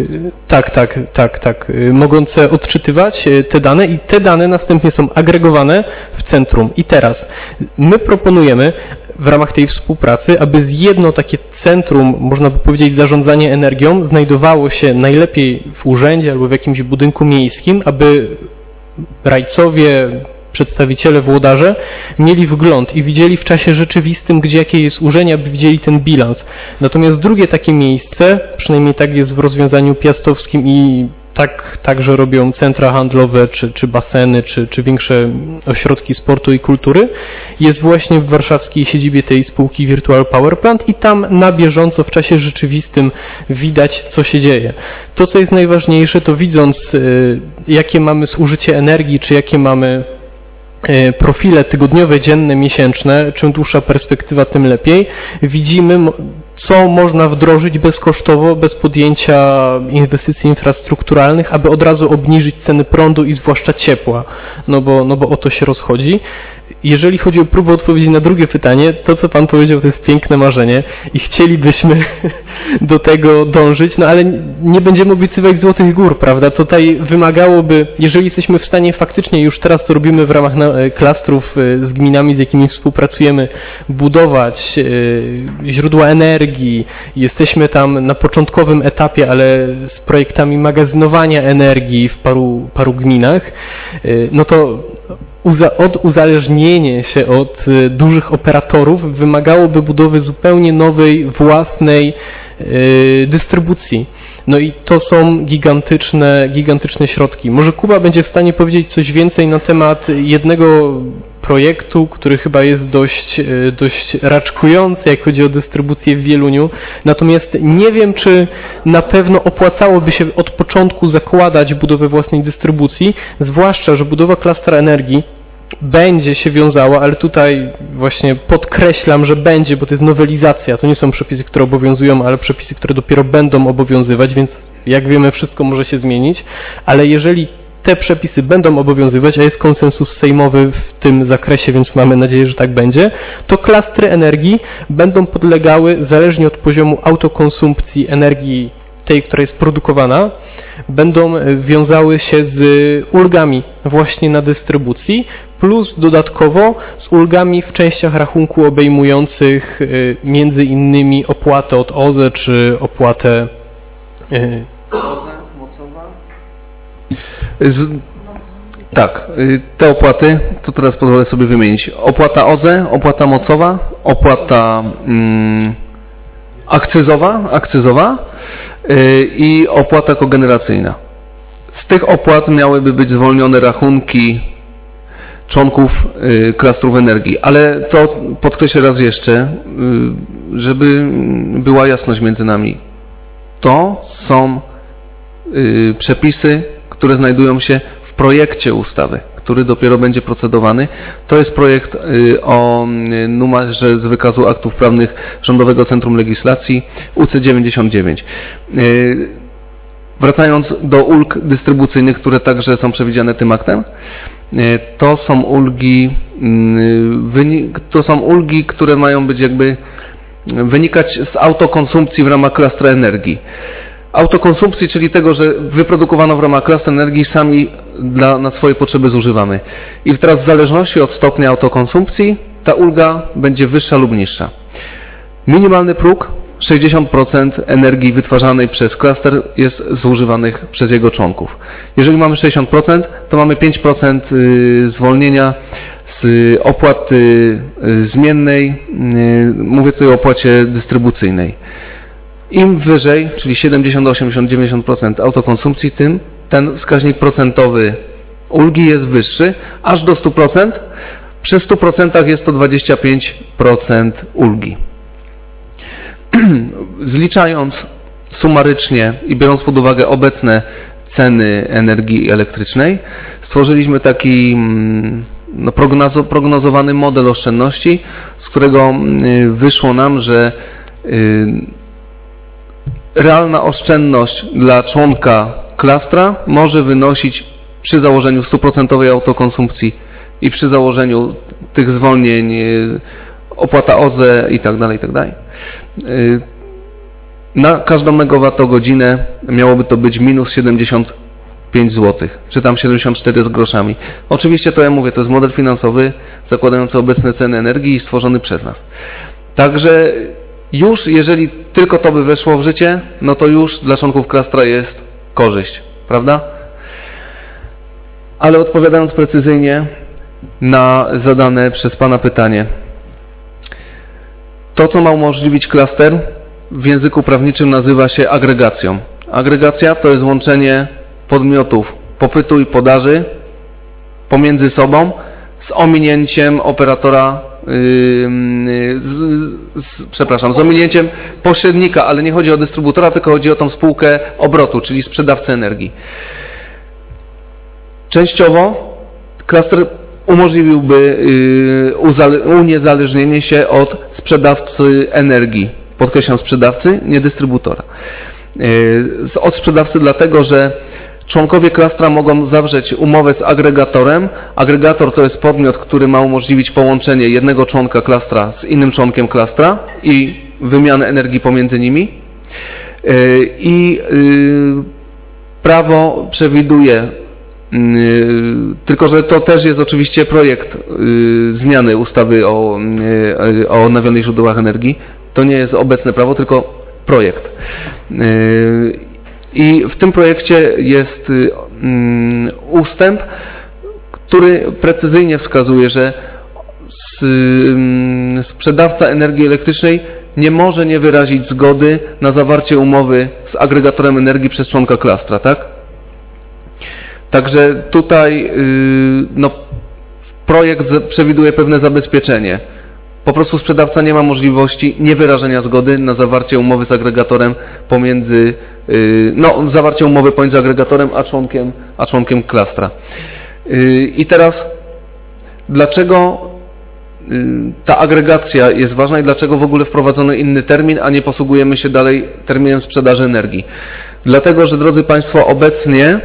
mogące odczytywać te dane i te dane następnie są agregowane w centrum. I teraz my proponujemy w ramach tej współpracy, aby jedno takie centrum, można by powiedzieć, zarządzania energią znajdowało się najlepiej w urzędzie albo w jakimś budynku miejskim, aby rajcowie, przedstawiciele, włodarze mieli wgląd i widzieli w czasie rzeczywistym, gdzie jakie jest urzędzie, aby widzieli ten bilans. Natomiast drugie takie miejsce, przynajmniej tak jest w rozwiązaniu piastowskim i także robią centra handlowe, czy baseny, czy większe ośrodki sportu i kultury, jest właśnie w warszawskiej siedzibie tej spółki Virtual Power Plant i tam na bieżąco w czasie rzeczywistym widać, co się dzieje. To, co jest najważniejsze, to widząc, jakie mamy zużycie energii, czy jakie mamy profile tygodniowe, dzienne, miesięczne, czym dłuższa perspektywa, tym lepiej, widzimy, co można wdrożyć bezkosztowo, bez podjęcia inwestycji infrastrukturalnych, aby od razu obniżyć ceny prądu i zwłaszcza ciepła, no bo o to się rozchodzi. Jeżeli chodzi o próbę odpowiedzi na drugie pytanie, to co Pan powiedział, to jest piękne marzenie i chcielibyśmy do tego dążyć, no ale nie będziemy obiecywać złotych gór, prawda? Tutaj wymagałoby, jeżeli jesteśmy w stanie faktycznie, już teraz to robimy w ramach klastrów z gminami, z jakimi współpracujemy, budować źródła energii, jesteśmy tam na początkowym etapie, ale z projektami magazynowania energii w paru gminach, no to uzależnienie się od dużych operatorów wymagałoby budowy zupełnie nowej, własnej dystrybucji. No i to są gigantyczne środki. Może Kuba będzie w stanie powiedzieć coś więcej na temat jednego projektu, który chyba jest dość raczkujący, jak chodzi o dystrybucję w Wieluniu. Natomiast nie wiem, czy na pewno opłacałoby się od początku zakładać budowę własnej dystrybucji, zwłaszcza, że budowa klastra energii będzie się wiązała, ale tutaj właśnie podkreślam, że będzie, bo to jest nowelizacja, to nie są przepisy, które obowiązują, ale przepisy, które dopiero będą obowiązywać, więc jak wiemy, wszystko może się zmienić, ale jeżeli te przepisy będą obowiązywać, a jest konsensus sejmowy w tym zakresie, więc mamy nadzieję, że tak będzie, to klastry energii będą podlegały, zależnie od poziomu autokonsumpcji energii tej, która jest produkowana, będą wiązały się z ulgami właśnie na dystrybucji, plus dodatkowo z ulgami w częściach rachunku obejmujących między innymi opłatę od OZE, czy opłatę OZE, mocowa? Tak, te opłaty, to teraz pozwolę sobie wymienić. Opłata OZE, opłata mocowa, opłata akcyzowa i opłata kogeneracyjna. Z tych opłat miałyby być zwolnione rachunki członków klastrów energii, ale to podkreślę raz jeszcze, żeby była jasność między nami. To są przepisy, które znajdują się w projekcie ustawy, który dopiero będzie procedowany. To jest projekt o numerze z wykazu aktów prawnych Rządowego Centrum Legislacji UC99. Wracając do ulg dystrybucyjnych, które także są przewidziane tym aktem, to są ulgi, które mają być jakby wynikać z autokonsumpcji w ramach klastra energii. Autokonsumpcji, czyli tego, że wyprodukowano w ramach klastra energii, sami na swoje potrzeby zużywamy. I teraz w zależności od stopnia autokonsumpcji ta ulga będzie wyższa lub niższa. Minimalny próg 60% energii wytwarzanej przez klaster jest zużywanych przez jego członków. Jeżeli mamy 60%, to mamy 5% zwolnienia z opłaty zmiennej, mówię tutaj o opłacie dystrybucyjnej. Im wyżej, czyli 70, 80, 90% autokonsumpcji, tym ten wskaźnik procentowy ulgi jest wyższy, aż do 100%. Przy 100% jest to 25% ulgi. Zliczając sumarycznie i biorąc pod uwagę obecne ceny energii elektrycznej, stworzyliśmy taki prognozowany model oszczędności, z którego wyszło nam, że realna oszczędność dla członka klastra może wynosić przy założeniu 100% autokonsumpcji i przy założeniu tych zwolnień opłata OZE i tak dalej, na każdą megawattogodzinę miałoby to być minus 75 zł, czy tam 74 z groszami. Oczywiście to ja mówię, to jest model finansowy zakładający obecne ceny energii i stworzony przez nas. Także już jeżeli tylko to by weszło w życie, no to już dla członków klastra jest korzyść, prawda? Ale odpowiadając precyzyjnie na zadane przez Pana pytanie, to, co ma umożliwić klaster, w języku prawniczym nazywa się agregacją. Agregacja to jest łączenie podmiotów popytu i podaży pomiędzy sobą z ominięciem operatora, z ominięciem pośrednika, ale nie chodzi o dystrybutora, tylko chodzi o tą spółkę obrotu, czyli sprzedawcę energii. Częściowo klaster umożliwiłby uniezależnienie się od sprzedawcy energii. Podkreślam, sprzedawcy, nie dystrybutora. Od sprzedawcy dlatego, że członkowie klastra mogą zawrzeć umowę z agregatorem. Agregator to jest podmiot, który ma umożliwić połączenie jednego członka klastra z innym członkiem klastra i wymianę energii pomiędzy nimi. I prawo przewiduje, tylko że to też jest oczywiście projekt zmiany ustawy o odnawialnych źródłach energii. To nie jest obecne prawo, tylko projekt. I w tym projekcie jest ustęp, który precyzyjnie wskazuje, że sprzedawca energii elektrycznej nie może nie wyrazić zgody na zawarcie umowy z agregatorem energii przez członka klastra, tak? Także tutaj projekt przewiduje pewne zabezpieczenie. Po prostu sprzedawca nie ma możliwości niewyrażenia zgody na zawarcie umowy z agregatorem pomiędzy, zawarcie umowy pomiędzy agregatorem a członkiem klastra. I teraz dlaczego ta agregacja jest ważna i dlaczego w ogóle wprowadzono inny termin, a nie posługujemy się dalej terminem sprzedaży energii? Dlatego, że drodzy Państwo, obecnie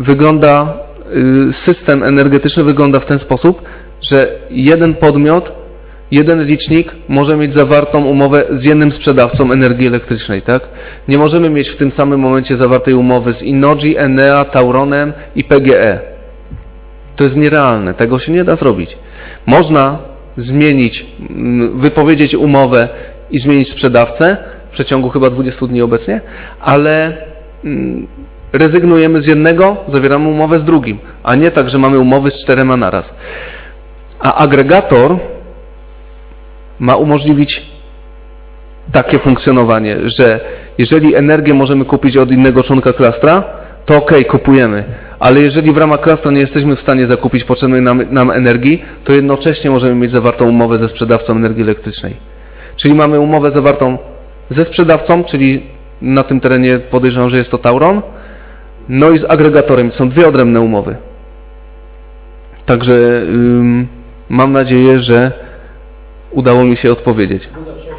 system energetyczny wygląda w ten sposób, że jeden podmiot, jeden licznik może mieć zawartą umowę z jednym sprzedawcą energii elektrycznej, tak? Nie możemy mieć w tym samym momencie zawartej umowy z Innogy, Enea, Tauronem i PGE. To jest nierealne, tego się nie da zrobić. Można zmienić, wypowiedzieć umowę i zmienić sprzedawcę w przeciągu chyba 20 dni obecnie, ale rezygnujemy z jednego, zawieramy umowę z drugim, a nie tak, że mamy umowy z 4 naraz. A agregator ma umożliwić takie funkcjonowanie, że jeżeli energię możemy kupić od innego członka klastra, to okej, kupujemy. Ale jeżeli w ramach klastra nie jesteśmy w stanie zakupić potrzebnej nam energii, to jednocześnie możemy mieć zawartą umowę ze sprzedawcą energii elektrycznej. Czyli mamy umowę zawartą ze sprzedawcą, czyli na tym terenie podejrzewam, że jest to Tauron, no i z agregatorem. Są dwie odrębne umowy. Także mam nadzieję, że udało mi się odpowiedzieć.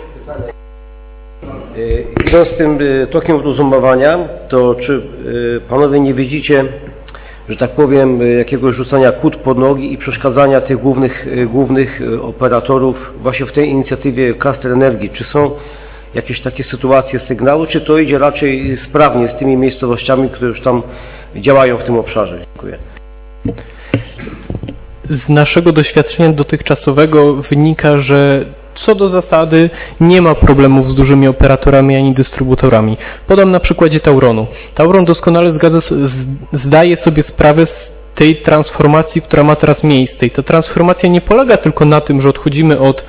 Idąc tym tokiem rozumowania, to czy panowie nie widzicie, że tak powiem, jakiegoś rzucania kłód pod nogi i przeszkadzania tych głównych operatorów właśnie w tej inicjatywie Klaster Energii? Czy są jakieś takie sytuacje, sygnały, czy to idzie raczej sprawnie z tymi miejscowościami, które już tam działają w tym obszarze? Dziękuję. Z naszego doświadczenia dotychczasowego wynika, że co do zasady nie ma problemów z dużymi operatorami ani dystrybutorami. Podam na przykładzie Tauronu. Tauron doskonale zdaje sobie sprawę z tej transformacji, która ma teraz miejsce. I ta transformacja nie polega tylko na tym, że odchodzimy od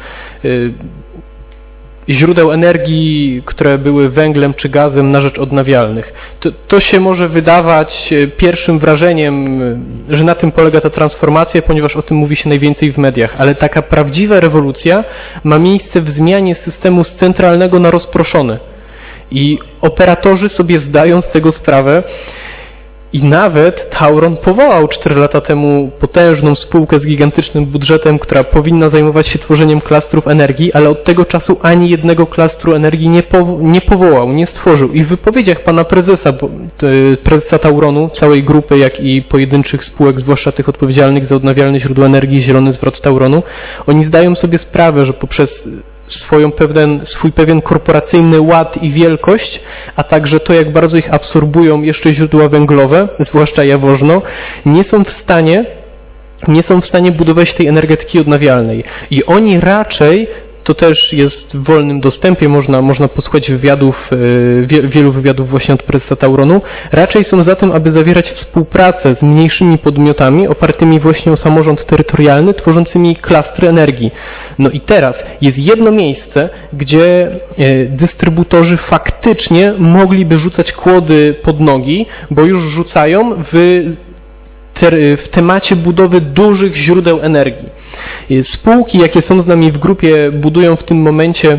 źródeł energii, które były węglem czy gazem na rzecz odnawialnych. To się może wydawać pierwszym wrażeniem, że na tym polega ta transformacja, ponieważ o tym mówi się najwięcej w mediach, ale taka prawdziwa rewolucja ma miejsce w zmianie systemu z centralnego na rozproszony. I operatorzy sobie zdają z tego sprawę. I nawet Tauron powołał 4 lata temu potężną spółkę z gigantycznym budżetem, która powinna zajmować się tworzeniem klastrów energii, ale od tego czasu ani jednego klastru energii nie powołał, nie stworzył. I w wypowiedziach pana prezesa Tauronu, całej grupy, jak i pojedynczych spółek, zwłaszcza tych odpowiedzialnych za odnawialne źródła energii, zielony zwrot Tauronu, oni zdają sobie sprawę, że poprzez swój pewien korporacyjny ład i wielkość, a także to, jak bardzo ich absorbują jeszcze źródła węglowe, zwłaszcza Jaworzno, nie są w stanie budować tej energetyki odnawialnej. I oni raczej to też jest w wolnym dostępie, można posłuchać wywiadów, wielu wywiadów właśnie od prezesa Tauronu, raczej są za tym, aby zawierać współpracę z mniejszymi podmiotami opartymi właśnie o samorząd terytorialny, tworzącymi klastry energii. No i teraz jest jedno miejsce, gdzie dystrybutorzy faktycznie mogliby rzucać kłody pod nogi, bo już rzucają w temacie budowy dużych źródeł energii. Spółki, jakie są z nami w grupie, budują w tym momencie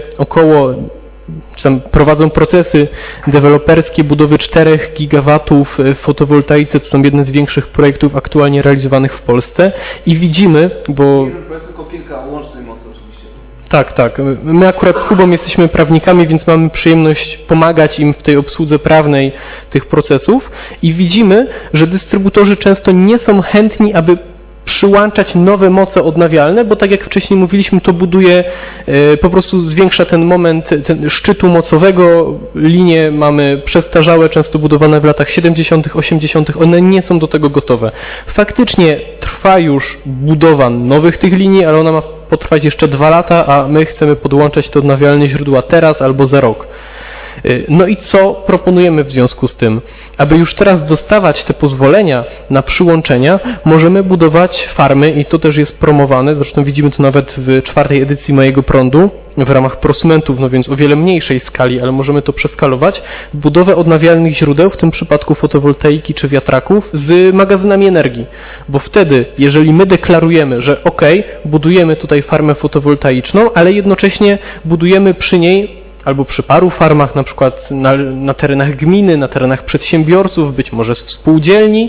czy tam prowadzą procesy deweloperskie budowy 4 gigawatów w fotowoltaice, to są jedne z większych projektów aktualnie realizowanych w Polsce i widzimy, bo... To jest tylko kilka łącznej mocy oczywiście. Tak. My akurat z Kubą jesteśmy prawnikami, więc mamy przyjemność pomagać im w tej obsłudze prawnej tych procesów i widzimy, że dystrybutorzy często nie są chętni, aby przyłączać nowe moce odnawialne, bo tak jak wcześniej mówiliśmy, to buduje, po prostu zwiększa ten moment szczytu mocowego. Linie mamy przestarzałe, często budowane w latach 70., 80., one nie są do tego gotowe. Faktycznie trwa już budowa nowych tych linii, ale ona ma potrwać jeszcze 2 lata, a my chcemy podłączać te odnawialne źródła teraz albo za rok. No i co proponujemy w związku z tym? Aby już teraz dostawać te pozwolenia na przyłączenia, możemy budować farmy i to też jest promowane, zresztą widzimy to nawet w 4. edycji Mojego Prądu w ramach prosumentów, no więc o wiele mniejszej skali, ale możemy to przeskalować, budowę odnawialnych źródeł, w tym przypadku fotowoltaiki czy wiatraków, z magazynami energii. Bo wtedy, jeżeli my deklarujemy, że budujemy tutaj farmę fotowoltaiczną, ale jednocześnie budujemy przy niej albo przy paru farmach, na przykład na terenach gminy, na terenach przedsiębiorców, być może z spółdzielni.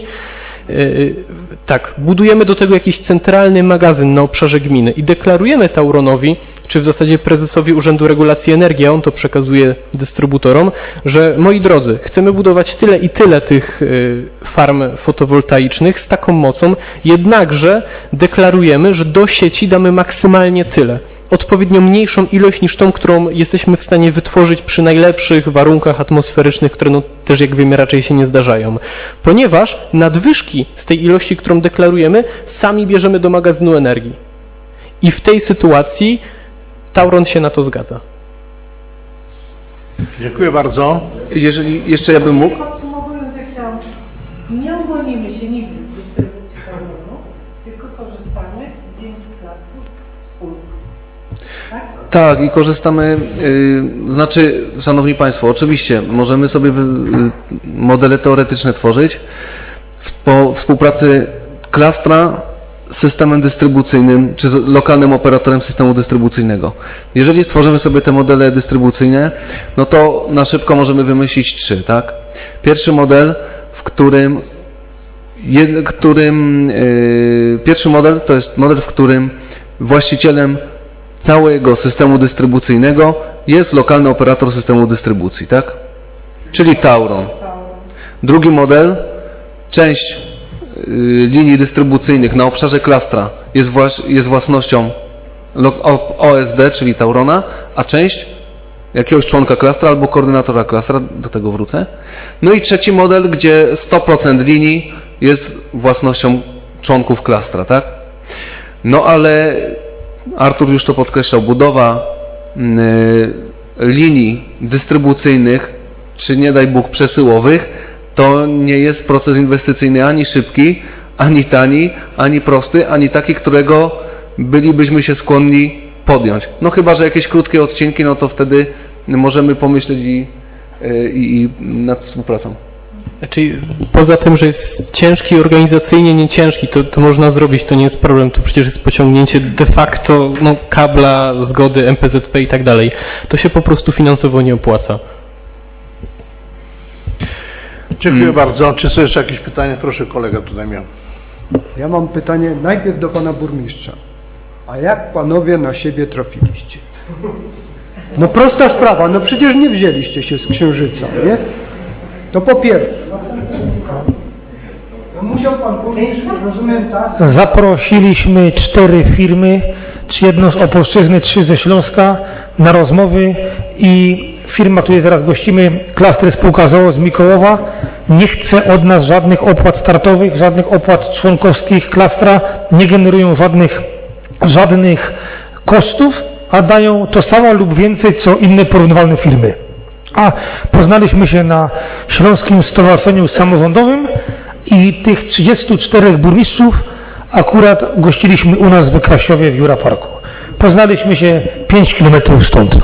Tak, budujemy do tego jakiś centralny magazyn na obszarze gminy i deklarujemy Tauronowi, czy w zasadzie prezesowi Urzędu Regulacji Energii, a on to przekazuje dystrybutorom, że moi drodzy, chcemy budować tyle i tyle tych farm fotowoltaicznych z taką mocą, jednakże deklarujemy, że do sieci damy maksymalnie tyle. Odpowiednio mniejszą ilość niż tą, którą jesteśmy w stanie wytworzyć przy najlepszych warunkach atmosferycznych, które też jak wiemy raczej się nie zdarzają. Ponieważ nadwyżki z tej ilości, którą deklarujemy, sami bierzemy do magazynu energii. I w tej sytuacji Tauron się na to zgadza. Dziękuję bardzo. Jeżeli jeszcze ja bym mógł. Podsumowując, ja chciałam, nie uwolnimy się nigdy z dystrybucji Tauronu, tylko korzystamy z 5 klastrów spółek. Tak, i korzystamy, Szanowni Państwo, oczywiście możemy sobie modele teoretyczne tworzyć po współpracy klastra z systemem dystrybucyjnym, czy z lokalnym operatorem systemu dystrybucyjnego. Jeżeli stworzymy sobie te modele dystrybucyjne, no to na szybko możemy wymyślić 3, tak? Pierwszy model, pierwszy model to jest model, w którym właścicielem całego systemu dystrybucyjnego jest lokalny operator systemu dystrybucji, tak? Czyli Tauron. Drugi model, część linii dystrybucyjnych na obszarze klastra jest własnością OSD, czyli Taurona, a część jakiegoś członka klastra albo koordynatora klastra, do tego wrócę. No i trzeci model, gdzie 100% linii jest własnością członków klastra, tak? No ale Artur już to podkreślał, budowa linii dystrybucyjnych, czy nie daj Bóg przesyłowych, to nie jest proces inwestycyjny ani szybki, ani tani, ani prosty, ani taki, którego bylibyśmy się skłonni podjąć. No chyba, że jakieś krótkie odcinki, no to wtedy możemy pomyśleć i nad współpracą. Znaczy, poza tym, że jest ciężki organizacyjnie, nie ciężki, to można zrobić, to nie jest problem, to przecież jest pociągnięcie de facto kabla, zgody, MPZP i tak dalej. To się po prostu finansowo nie opłaca. Dziękuję bardzo. Czy są jeszcze jakieś pytania? Proszę, kolega tutaj miał. Ja mam pytanie najpierw do pana burmistrza. A jak panowie na siebie trafiliście? No prosta sprawa, no przecież nie wzięliście się z Księżyca, nie? To po pierwsze. Musiał pan burmistrz, rozumiem, tak? Zaprosiliśmy 4 firmy, jedną z Opolszczyzny, 3 ze Śląska na rozmowy i firma, której zaraz gościmy, Klastry Spółka z.o.o. z Mikołowa, nie chce od nas żadnych opłat startowych, żadnych opłat członkowskich Klastra, nie generują żadnych kosztów, a dają to samo lub więcej, co inne porównywalne firmy. A poznaliśmy się na Śląskim Stowarzyszeniu Samorządowym i tych 34 burmistrzów akurat gościliśmy u nas w Krasiowie w Jura Parku. Poznaliśmy się 5 kilometrów stąd.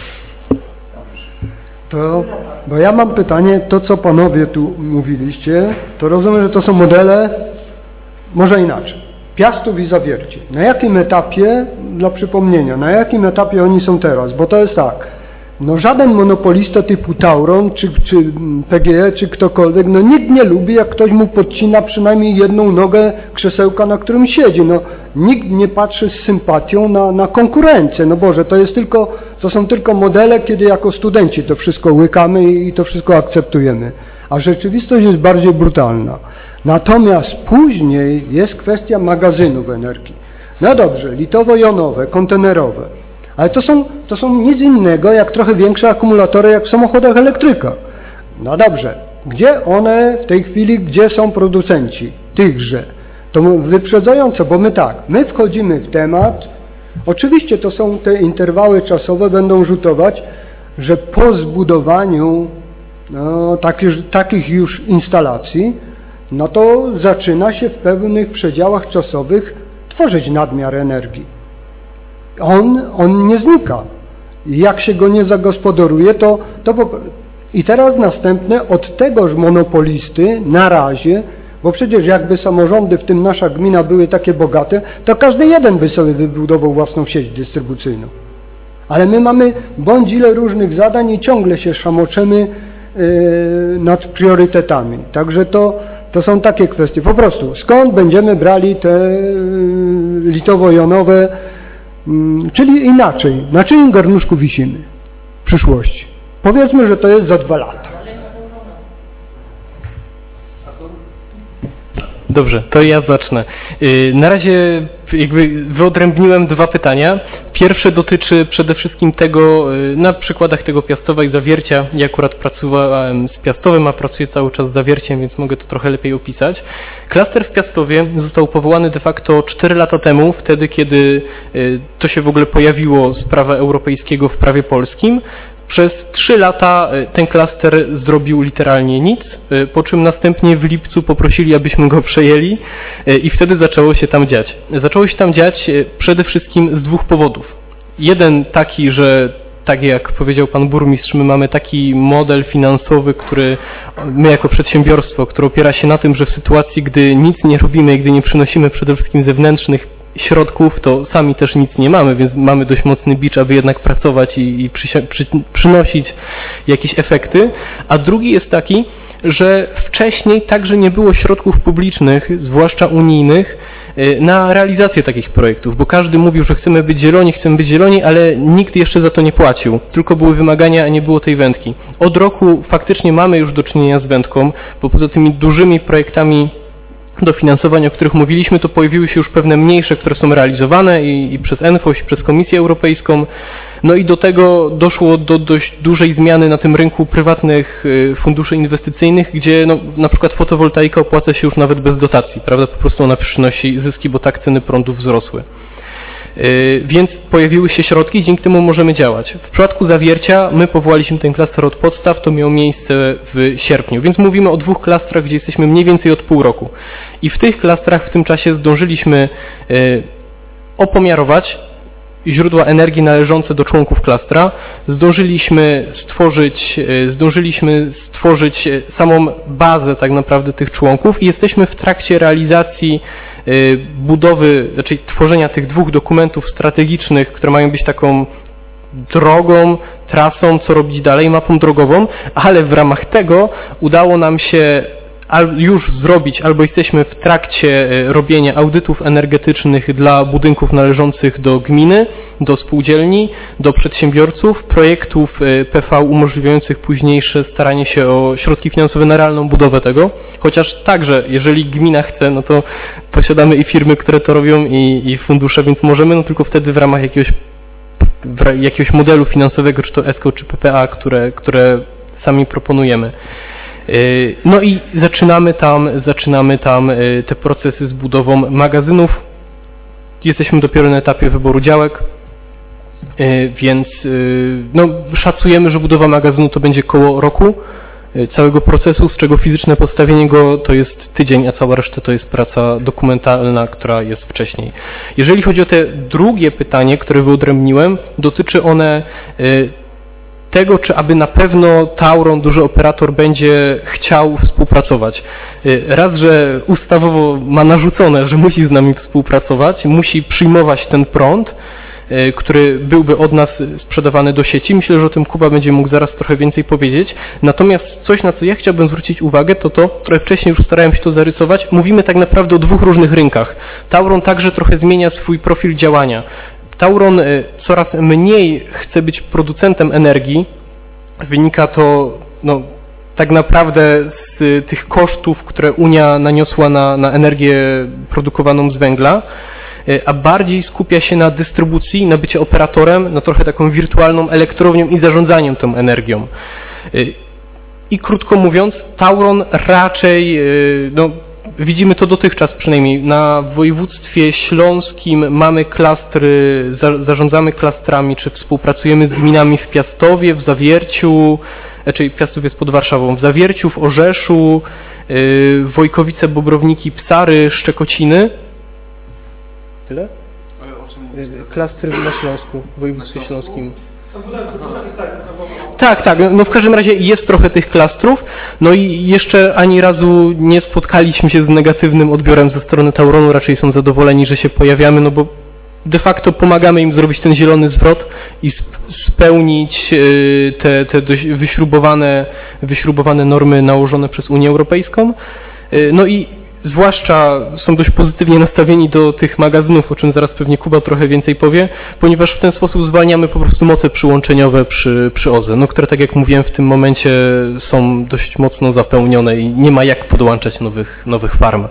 To, bo ja mam pytanie, to co panowie tu mówiliście, to rozumiem, że to są modele, może inaczej, Piastów i Zawiercie. Na jakim etapie, dla przypomnienia, na jakim etapie oni są teraz? Bo to jest tak, no żaden monopolista typu Tauron, czy PGE, czy ktokolwiek, no nikt nie lubi, jak ktoś mu podcina przynajmniej jedną nogę krzesełka, na którym siedzi. No nikt nie patrzy z sympatią na konkurencję. No Boże, to są tylko modele, kiedy jako studenci to wszystko łykamy i to wszystko akceptujemy. A rzeczywistość jest bardziej brutalna. Natomiast później jest kwestia magazynów energii. No dobrze, litowo-jonowe, kontenerowe. Ale to są nic innego jak trochę większe akumulatory jak w samochodach elektrykach. No dobrze, gdzie one w tej chwili, gdzie są producenci tychże? To wyprzedzająco, bo my wchodzimy w temat, oczywiście to są te interwały czasowe, będą rzutować, że po zbudowaniu takich już instalacji, no to zaczyna się w pewnych przedziałach czasowych tworzyć nadmiar energii. On nie znika. Jak się go nie zagospodaruje, to i teraz następne od tegoż monopolisty na razie, bo przecież jakby samorządy, w tym nasza gmina, były takie bogate, to każdy jeden by sobie wybudował własną sieć dystrybucyjną. Ale my mamy bądź ile różnych zadań i ciągle się szamoczemy nad priorytetami. Także to są takie kwestie. Po prostu, skąd będziemy brali te litowo-jonowe, czyli inaczej, na czyim garnuszku wisimy w przyszłości? Powiedzmy, że to jest za 2 lata. Dobrze, to ja zacznę. Na razie jakby wyodrębniłem 2 pytania. Pierwsze dotyczy przede wszystkim tego, na przykładach tego Piastowa i Zawiercia. Ja akurat pracowałem z Piastowem, a pracuję cały czas z Zawierciem, więc mogę to trochę lepiej opisać. Klaster w Piastowie został powołany de facto 4 lata temu, wtedy kiedy to się w ogóle pojawiło z prawa europejskiego w prawie polskim. Przez 3 lata ten klaster zrobił literalnie nic, po czym następnie w lipcu poprosili, abyśmy go przejęli i wtedy zaczęło się tam dziać. Zaczęło się tam dziać przede wszystkim z 2 powodów. Jeden taki, że tak jak powiedział pan burmistrz, my mamy taki model finansowy, który my jako przedsiębiorstwo, które opiera się na tym, że w sytuacji, gdy nic nie robimy i gdy nie przynosimy przede wszystkim zewnętrznych środków, to sami też nic nie mamy, więc mamy dość mocny bicz, aby jednak pracować i przynosić jakieś efekty. A drugi jest taki, że wcześniej także nie było środków publicznych, zwłaszcza unijnych, na realizację takich projektów, bo każdy mówił, że chcemy być zieloni, ale nikt jeszcze za to nie płacił. Tylko były wymagania, a nie było tej wędki. Od roku faktycznie mamy już do czynienia z wędką, bo poza tymi dużymi projektami dofinansowań, o których mówiliśmy, to pojawiły się już pewne mniejsze, które są realizowane i przez NFOŚ, i przez Komisję Europejską. No i do tego doszło do dość dużej zmiany na tym rynku prywatnych funduszy inwestycyjnych, gdzie na przykład fotowoltaika opłaca się już nawet bez dotacji, prawda? Po prostu ona przynosi zyski, bo tak ceny prądu wzrosły. Więc pojawiły się środki, dzięki temu możemy działać. W przypadku Zawiercia my powołaliśmy ten klaster od podstaw, to miało miejsce w sierpniu, więc mówimy o 2 klastrach, gdzie jesteśmy mniej więcej od pół roku. I w tych klastrach w tym czasie zdążyliśmy opomiarować źródła energii należące do członków klastra, zdążyliśmy stworzyć samą bazę tak naprawdę tych członków i jesteśmy w trakcie realizacji budowy, znaczy tworzenia tych 2 dokumentów strategicznych, które mają być taką drogą, trasą, co robić dalej, mapą drogową, ale w ramach tego udało nam się już zrobić, albo jesteśmy w trakcie robienia audytów energetycznych dla budynków należących do gminy, do spółdzielni, do przedsiębiorców, projektów PV umożliwiających późniejsze staranie się o środki finansowe na realną budowę tego, chociaż także, jeżeli gmina chce, no to posiadamy i firmy, które to robią i fundusze, więc możemy, no tylko wtedy w ramach jakiegoś modelu finansowego, czy to ESCO, czy PPA, które sami proponujemy. No i zaczynamy tam te procesy z budową magazynów. Jesteśmy dopiero na etapie wyboru działek. Więc no, szacujemy, że budowa magazynu to będzie koło roku całego procesu, z czego fizyczne postawienie go to jest tydzień, a cała reszta to jest praca dokumentalna, która jest wcześniej. Jeżeli chodzi o te drugie pytanie, które wyodrębniłem, dotyczy one tego, czy aby na pewno Tauron, duży operator, będzie chciał współpracować. Raz, że ustawowo ma narzucone, że musi z nami współpracować, musi przyjmować ten prąd, który byłby od nas sprzedawany do sieci. Myślę, że o tym Kuba będzie mógł zaraz trochę więcej powiedzieć. Natomiast coś, na co ja chciałbym zwrócić uwagę, to trochę wcześniej już starałem się to zarysować, mówimy tak naprawdę o dwóch różnych rynkach. Tauron także trochę zmienia swój profil działania. Tauron coraz mniej chce być producentem energii. Wynika to tak naprawdę z tych kosztów, które Unia naniosła na energię produkowaną z węgla, a bardziej skupia się na dystrybucji, na bycie operatorem, na trochę taką wirtualną elektrownią i zarządzaniem tą energią. I krótko mówiąc, Tauron raczej, widzimy to dotychczas przynajmniej, na województwie śląskim mamy klastry, zarządzamy klastrami, czy współpracujemy z gminami w Piastowie, w Zawierciu, czyli Piastów jest pod Warszawą, w Zawierciu, w Orzeszu, Wojkowice, Bobrowniki, Psary, Szczekociny. Tyle? Klastry na Śląsku, w województwie śląskim. Tak, no w każdym razie jest trochę tych klastrów, no i jeszcze ani razu nie spotkaliśmy się z negatywnym odbiorem ze strony Tauronu, raczej są zadowoleni, że się pojawiamy, no bo de facto pomagamy im zrobić ten zielony zwrot i spełnić te dość wyśrubowane normy nałożone przez Unię Europejską. No i zwłaszcza są dość pozytywnie nastawieni do tych magazynów, o czym zaraz pewnie Kuba trochę więcej powie, ponieważ w ten sposób zwalniamy po prostu moce przyłączeniowe przy OZE, które tak jak mówiłem w tym momencie są dość mocno zapełnione i nie ma jak podłączać nowych farm.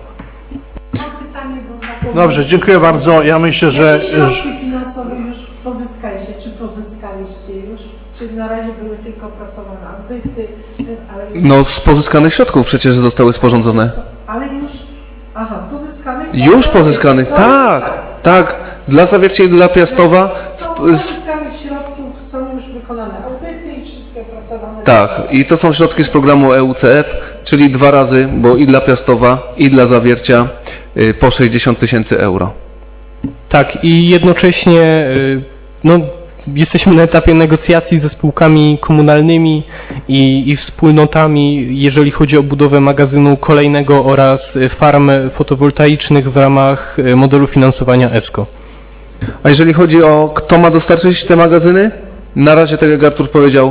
Dobrze, dziękuję bardzo. Ja myślę, że... Środki finansowe już pozyskaliście, czy pozyskaliście już? Czy na razie były tylko pracowane audyty? No z pozyskanych środków przecież zostały sporządzone. Ale już, pozyskanych? Już pozyskanych, tak. Dla Zawiercia i dla Piastowa. Z pozyskanych środków są już wykonane audyty i wszystkie opracowane. Tak, i to są środki z programu EUCF, czyli 2 razy, bo i dla Piastowa, i dla Zawiercia po 60 000 euro. Tak, i jednocześnie jesteśmy na etapie negocjacji ze spółkami komunalnymi i wspólnotami, jeżeli chodzi o budowę magazynu kolejnego oraz farm fotowoltaicznych w ramach modelu finansowania ESCO. A jeżeli chodzi o kto ma dostarczyć te magazyny? Na razie, tak jak Artur powiedział,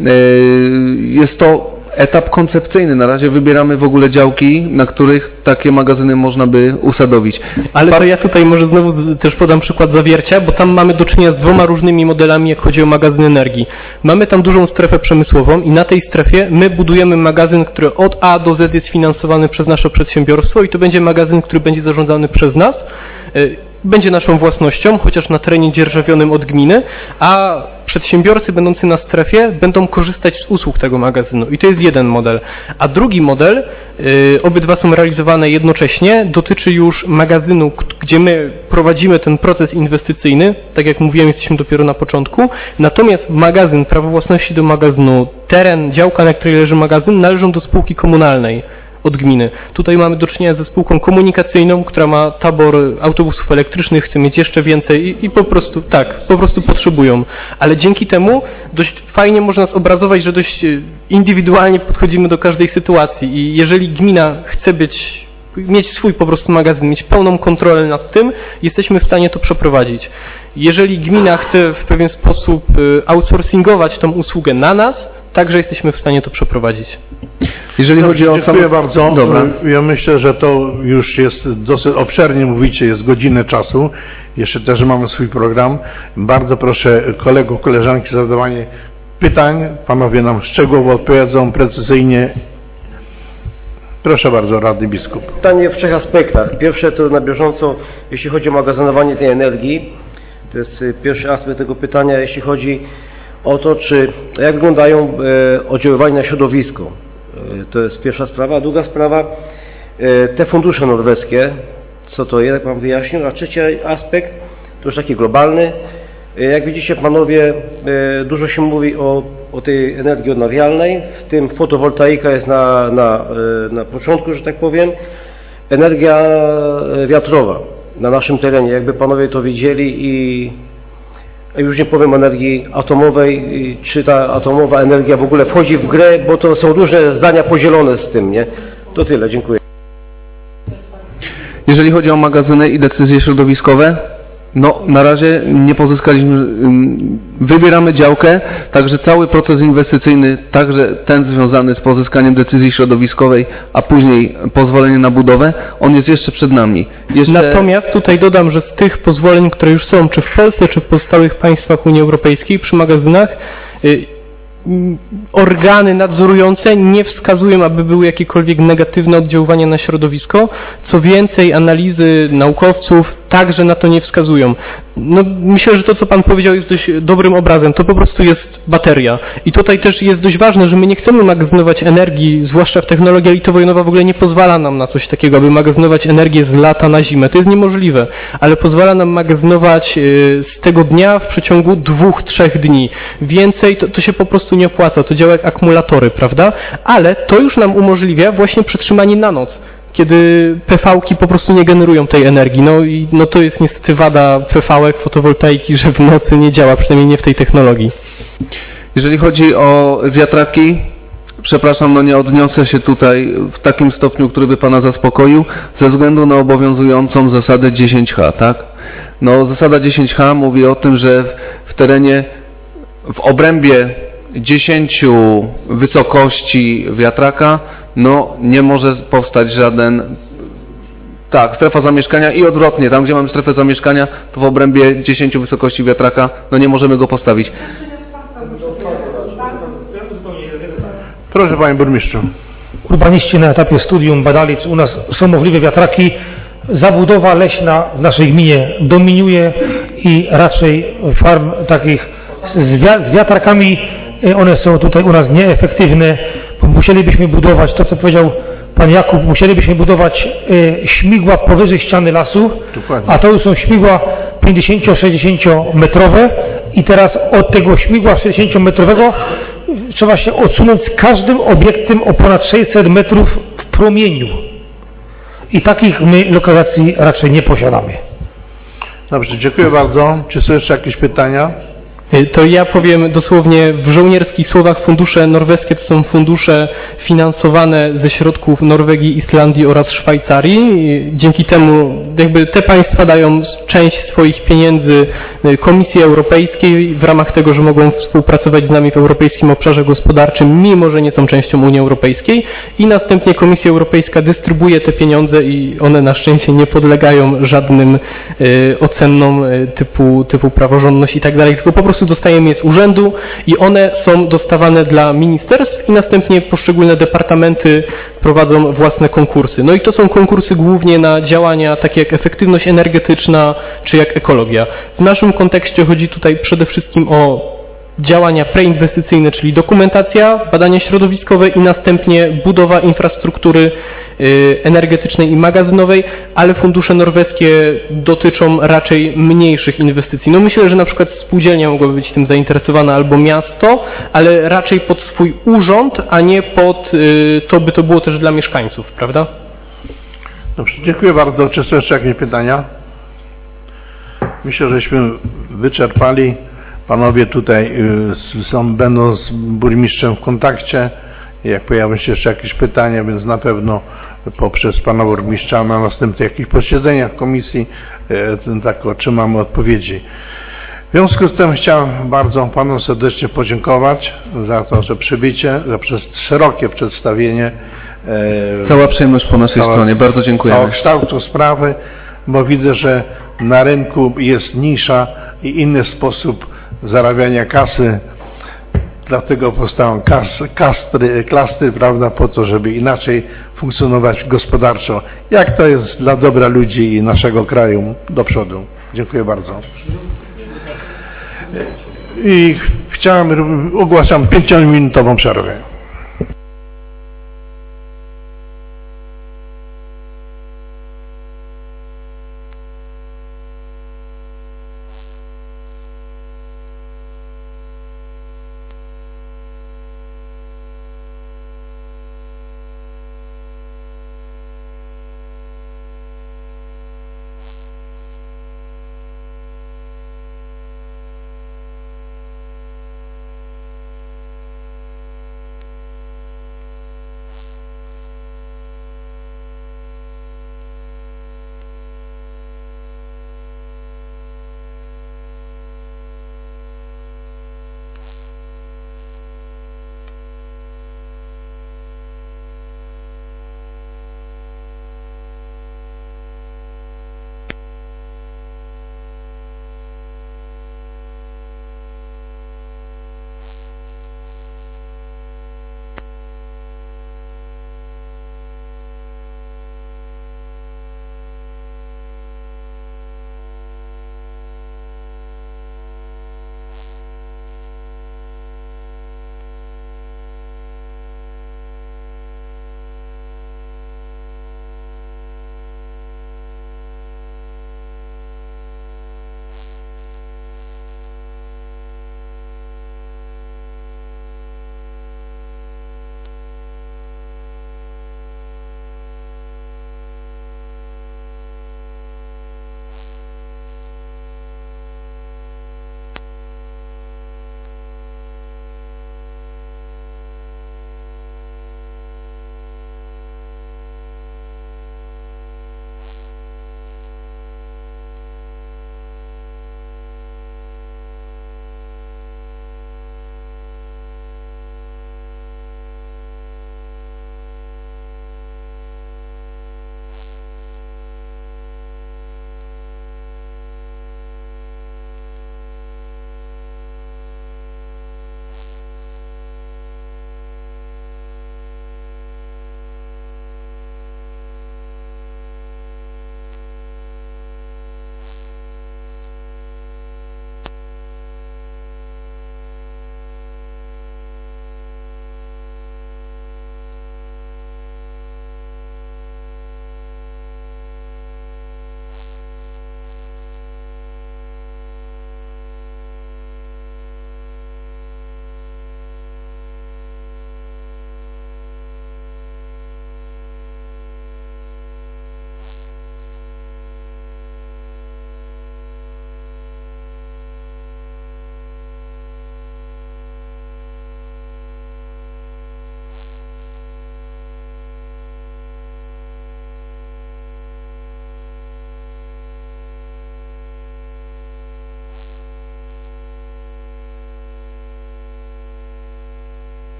jest to etap koncepcyjny. Na razie wybieramy w ogóle działki, na których takie magazyny można by usadowić. Ale to ja tutaj może znowu też podam przykład Zawiercia, bo tam mamy do czynienia z 2 różnymi modelami, jak chodzi o magazyn energii. Mamy tam dużą strefę przemysłową i na tej strefie my budujemy magazyn, który od A do Z jest finansowany przez nasze przedsiębiorstwo i to będzie magazyn, który będzie zarządzany przez nas. Będzie naszą własnością, chociaż na terenie dzierżawionym od gminy, a przedsiębiorcy będący na strefie będą korzystać z usług tego magazynu. I to jest jeden model. A drugi model, obydwa są realizowane jednocześnie, dotyczy już magazynu, gdzie my prowadzimy ten proces inwestycyjny. Tak jak mówiłem, jesteśmy dopiero na początku. Natomiast magazyn, prawo własności do magazynu, teren, działka, na której leży magazyn, należą do spółki komunalnej od gminy. Tutaj mamy do czynienia ze spółką komunikacyjną, która ma tabor autobusów elektrycznych, chce mieć jeszcze więcej i po prostu potrzebują. Ale dzięki temu dość fajnie można zobrazować, że dość indywidualnie podchodzimy do każdej sytuacji i jeżeli gmina chce mieć swój po prostu magazyn, mieć pełną kontrolę nad tym, jesteśmy w stanie to przeprowadzić. Jeżeli gmina chce w pewien sposób outsourcingować tą usługę na nas, także jesteśmy w stanie to przeprowadzić. Jeżeli chodzi o Dziękuję bardzo. Dobra. Ja myślę, że to już jest dosyć obszernie mówicie, jest godzinę czasu. Jeszcze też mamy swój program. Bardzo proszę kolegów, koleżanki o zadawanie pytań. Panowie nam szczegółowo odpowiedzą, precyzyjnie. Proszę bardzo, radny biskup. Pytanie w 3 aspektach. Pierwsze to na bieżąco, jeśli chodzi o magazynowanie tej energii. To jest pierwszy aspekt tego pytania, jeśli chodzi o to, jak wyglądają oddziaływania na środowisko. To jest pierwsza sprawa. A druga sprawa, te fundusze norweskie, co to jest, jak Pan wyjaśnił. A trzeci aspekt, to już taki globalny, Jak widzicie panowie, dużo się mówi o tej energii odnawialnej, w tym fotowoltaika jest na początku, że tak powiem. Energia wiatrowa na naszym terenie, jakby panowie to widzieli i już nie powiem o energii atomowej, czy ta atomowa energia w ogóle wchodzi w grę, bo to są różne zdania podzielone z tym, nie? To tyle, dziękuję. Jeżeli chodzi o magazyny i decyzje środowiskowe, no na razie nie pozyskaliśmy, wybieramy działkę, także cały proces inwestycyjny, także ten związany z pozyskaniem decyzji środowiskowej, a później pozwolenie na budowę, on jest jeszcze przed nami. Natomiast tutaj dodam, że z tych pozwoleń, które już są, czy w Polsce, czy w pozostałych państwach Unii Europejskiej przy magazynach, organy nadzorujące nie wskazują, aby były jakiekolwiek negatywne oddziaływania na środowisko. Co więcej, analizy naukowców także na to nie wskazują. No, myślę, że to, co Pan powiedział, jest dość dobrym obrazem. To po prostu jest bateria. I tutaj też jest dość ważne, że my nie chcemy magazynować energii, zwłaszcza w technologii litowo-jonowa w ogóle nie pozwala nam na coś takiego, aby magazynować energię z lata na zimę. To jest niemożliwe, ale pozwala nam magazynować z tego dnia w przeciągu 2-3 dni. Więcej to się po prostu nie opłaca. To działa jak akumulatory, prawda? Ale to już nam umożliwia właśnie przetrzymanie na noc, kiedy PV-ki po prostu nie generują tej energii. No to jest niestety wada PV-ek, fotowoltaiki, że w nocy nie działa, przynajmniej nie w tej technologii. Jeżeli chodzi o wiatraki, przepraszam, no nie odniosę się tutaj w takim stopniu, który by Pana zaspokoił, ze względu na obowiązującą zasadę 10H, tak? No zasada 10H mówi o tym, że w terenie, w obrębie 10 wysokości wiatraka, no nie może powstać żaden, tak, strefa zamieszkania i odwrotnie, tam gdzie mamy strefę zamieszkania, to w obrębie 10 wysokości wiatraka, no nie możemy go postawić. Proszę Panie Burmistrzu. Urbaniści na etapie studium badali, czy u nas są możliwe wiatraki. Zabudowa leśna w naszej gminie dominuje i raczej farm takich z wiatrakami, one są tutaj u nas nieefektywne. Musielibyśmy budować, to co powiedział Pan Jakub, musielibyśmy budować śmigła powyżej ściany lasu, Dokładnie. A to już są śmigła 50-60 metrowe i teraz od tego śmigła 60-metrowego trzeba się odsunąć z każdym obiektem o ponad 600 metrów w promieniu. I takich my lokalizacji raczej nie posiadamy. Dobrze, dziękuję bardzo. Czy są jeszcze jakieś pytania? To ja powiem dosłownie w żołnierskich słowach, fundusze norweskie to są fundusze finansowane ze środków Norwegii, Islandii oraz Szwajcarii. Dzięki temu jakby te państwa dają część swoich pieniędzy Komisji Europejskiej w ramach tego, że mogą współpracować z nami w Europejskim Obszarze Gospodarczym, mimo że nie są częścią Unii Europejskiej i następnie Komisja Europejska dystrybuuje te pieniądze i one na szczęście nie podlegają żadnym ocennom typu praworządność i tak dalej, tylko po prostu dostajemy je z urzędu i one są dostawane dla ministerstw i następnie poszczególne departamenty prowadzą własne konkursy. No i to są konkursy głównie na działania takie jak efektywność energetyczna czy jak ekologia. W naszym kontekście chodzi tutaj przede wszystkim o działania preinwestycyjne, czyli dokumentacja, badania środowiskowe i następnie budowa infrastruktury energetycznej i magazynowej, ale fundusze norweskie dotyczą raczej mniejszych inwestycji. No myślę, że na przykład spółdzielnia mogłaby być tym zainteresowana albo miasto, ale raczej pod swój urząd, a nie pod to, by to było też dla mieszkańców, prawda? Dobrze, dziękuję bardzo. Czy są jeszcze jakieś pytania? Myślę, żeśmy wyczerpali. Panowie tutaj będą z burmistrzem w kontakcie. Jak pojawią się jeszcze jakieś pytania, więc na pewno poprzez pana burmistrza na następnych jakichś posiedzeniach komisji tak otrzymamy odpowiedzi. W związku z tym chciałem bardzo panu serdecznie podziękować za to, że przybycie, za szerokie przedstawienie. Cała przyjemność po naszej stronie. Bardzo dziękujemy. Kształtu sprawy, bo widzę, że na rynku jest nisza i inny sposób zarabiania kasy. Dlatego powstają klastry, prawda, po to, żeby inaczej funkcjonować gospodarczo. Jak to jest dla dobra ludzi i naszego kraju do przodu. Dziękuję bardzo. I ogłaszam 5-minutową przerwę.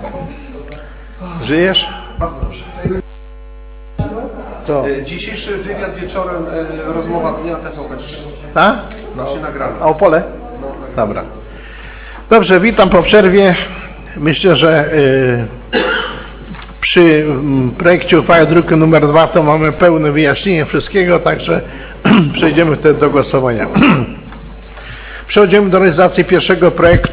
Żyjesz? Bardzo dobrze. Co? Dzisiejszy wywiad wieczorem, rozmowa dnia TVP3. A? Właśnie nagramy. A Opole? Dobra. Dobrze, witam po przerwie. Myślę, że przy projekcie uchwały druku nr 2 to mamy pełne wyjaśnienie wszystkiego, także przejdziemy wtedy do głosowania. Przechodzimy do realizacji pierwszego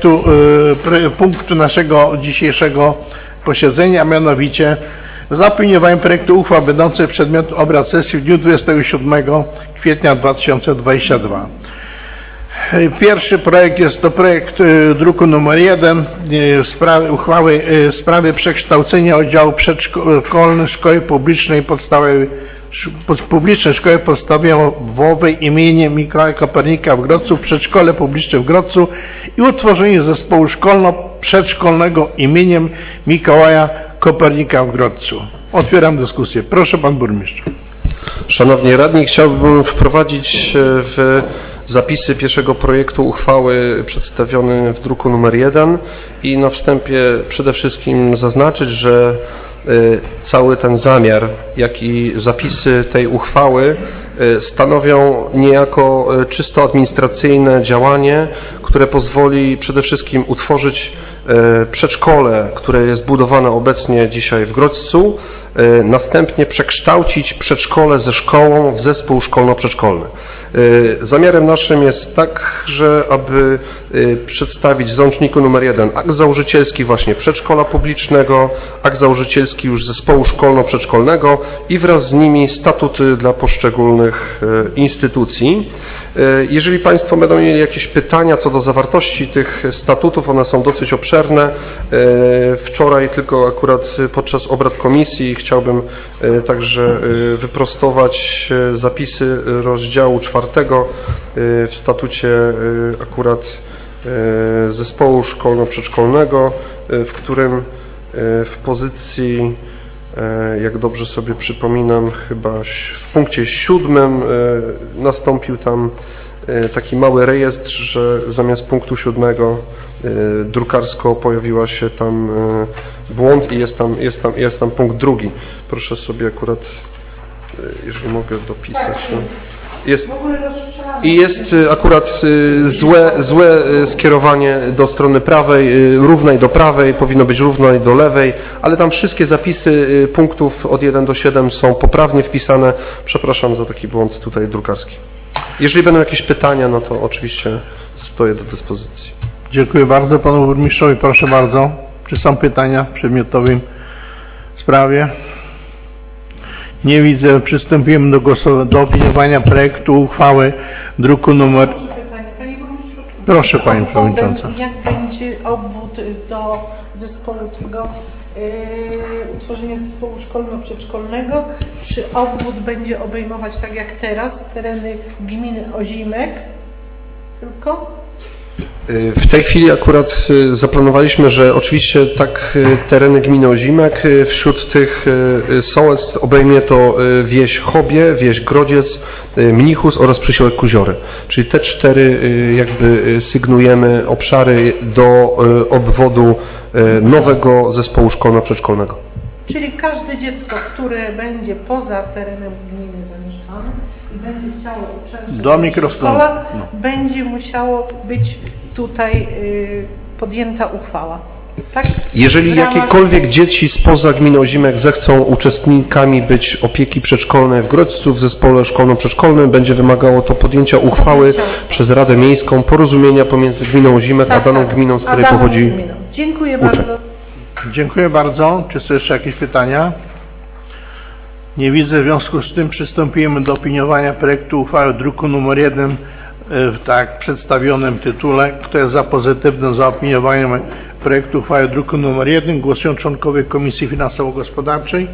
punktu naszego dzisiejszego posiedzenia, a mianowicie zaopiniowanie projektu uchwał będących przedmiotem obrad sesji w dniu 27 kwietnia 2022. Pierwszy projekt jest to projekt druku nr 1 uchwały w sprawie przekształcenia oddziału przedszkolnych Szkoły Publicznej Publicznej Szkoły Podstawowej imienia Mikołaja Kopernika w Grodcu w przedszkole publiczne w Grodcu i utworzenie zespołu szkolno-przedszkolnego imieniem Mikołaja Kopernika w Grodcu. Otwieram dyskusję. Proszę pan burmistrz. Szanowni radni, chciałbym wprowadzić w zapisy pierwszego projektu uchwały przedstawiony w druku nr 1 i na wstępie przede wszystkim zaznaczyć, że cały ten zamiar, jak i zapisy tej uchwały stanowią niejako czysto administracyjne działanie, które pozwoli przede wszystkim utworzyć przedszkole, które jest budowane obecnie dzisiaj w Grodcu, następnie przekształcić przedszkole ze szkołą w zespół szkolno-przedszkolny. Zamiarem naszym jest tak, że aby przedstawić w załączniku nr 1 akt założycielski właśnie przedszkola publicznego, akt założycielski już zespołu szkolno-przedszkolnego i wraz z nimi statuty dla poszczególnych instytucji. Jeżeli Państwo będą mieli jakieś pytania co do zawartości tych statutów, one są dosyć obszerne. Wczoraj tylko akurat podczas obrad komisji chciałbym także wyprostować zapisy rozdziału 4 w statucie akurat zespołu szkolno-przedszkolnego, w którym w pozycji, jak dobrze sobie przypominam, chyba w punkcie 7 nastąpił tam taki mały rejestr, że zamiast punktu 7 drukarsko pojawiła się tam błąd i jest tam punkt 2. Proszę sobie akurat, jeżeli mogę dopisać. I jest akurat złe skierowanie do strony prawej, równej do prawej, powinno być równej do lewej, ale tam wszystkie zapisy punktów od 1 do 7 są poprawnie wpisane. Przepraszam za taki błąd tutaj drukarski. Jeżeli będą jakieś pytania, no to oczywiście stoję do dyspozycji. Dziękuję bardzo panu burmistrzowi. Proszę bardzo. Czy są pytania w przedmiotowej sprawie? Nie widzę. Przystępujemy do opiniowania projektu uchwały druku numer... Panie burmistrzu. Proszę pani przewodnicząca. Jak będzie obwód do zespołu tego utworzenia zespołu szkolno-przedszkolnego? Czy obwód będzie obejmować tak jak teraz tereny gminy Ozimek tylko? W tej chwili akurat zaplanowaliśmy, że oczywiście tak tereny gminy Ozimek, wśród tych sołectw obejmie to wieś Chobie, wieś Grodziec, Mnichus oraz Przysiołek Kuziory. Czyli te 4 jakby sygnujemy obszary do obwodu nowego zespołu szkolno-przedszkolnego. Czyli każde dziecko, które będzie poza terenem gminy zamieszkane i będzie chciało uczęszczać do mikrofonu, będzie musiało być tutaj podjęta uchwała. Tak? Jeżeli jakiekolwiek dzieci spoza gminy Ozimek zechcą uczestnikami być opieki przedszkolnej w Grodcu w zespole szkolno-przedszkolnym, będzie wymagało to podjęcia uchwały przez Radę Miejską, porozumienia pomiędzy gminą Ozimek a daną gminą, z której pochodzi uczeń. Dziękuję bardzo. Dziękuję bardzo. Czy są jeszcze jakieś pytania? Nie widzę. W związku z tym przystąpimy do opiniowania projektu uchwały druku nr 1 w tak przedstawionym tytule. Kto jest za pozytywnym zaopiniowaniem projektu uchwały druku nr 1? Głosują członkowie Komisji Finansowo-Gospodarczej.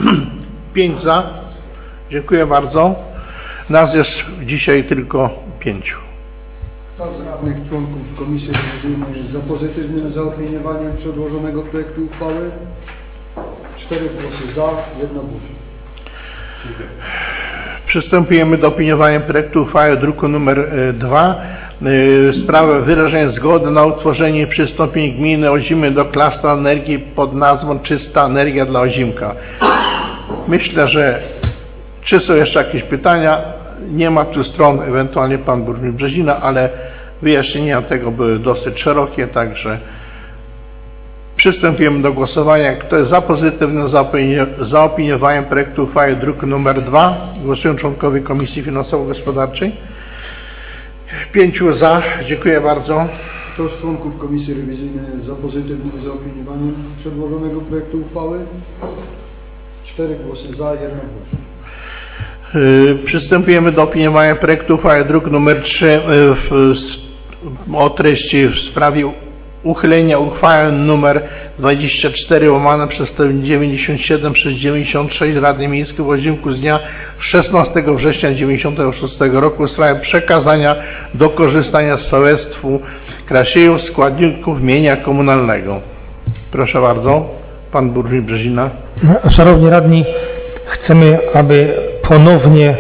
5 za. Dziękuję bardzo. Nas jest dzisiaj tylko 5. Kto z radnych członków Komisji Rewizyjnej jest za pozytywnym zaopiniowaniem przedłożonego projektu uchwały? 4 głosy za, 1 głos. Przystępujemy do opiniowania projektu uchwały druku nr 2 w sprawie wyrażenia zgody na utworzenie i przystąpienie gminy Ozimy do klastra energii pod nazwą Czysta Energia dla Ozimka. Myślę, że czy są jeszcze jakieś pytania? Nie ma tu stron, ewentualnie pan burmistrz Brzezina, ale wyjaśnienia tego były dosyć szerokie, także przystępujemy do głosowania. Kto jest za pozytywnym zaopiniowaniem projektu uchwały druk nr 2? Głosują członkowie Komisji Finansowo-Gospodarczej. 5 za. Dziękuję bardzo. Kto z członków Komisji Rewizyjnej jest za pozytywnym zaopiniowaniem przedłożonego projektu uchwały? 4 głosy za, 1 głos. Przystępujemy do opiniowania projektu uchwały druk nr 3 o treści w sprawie uchylenia uchwały nr 24/97/96 Rady Miejskiej w Ozimku z dnia 16 września 1996 roku w sprawie przekazania do korzystania z sołectwu Krasiejów składników mienia komunalnego. Proszę bardzo, pan burmistrz Brzezina. Szanowni radni, chcemy, aby ponownie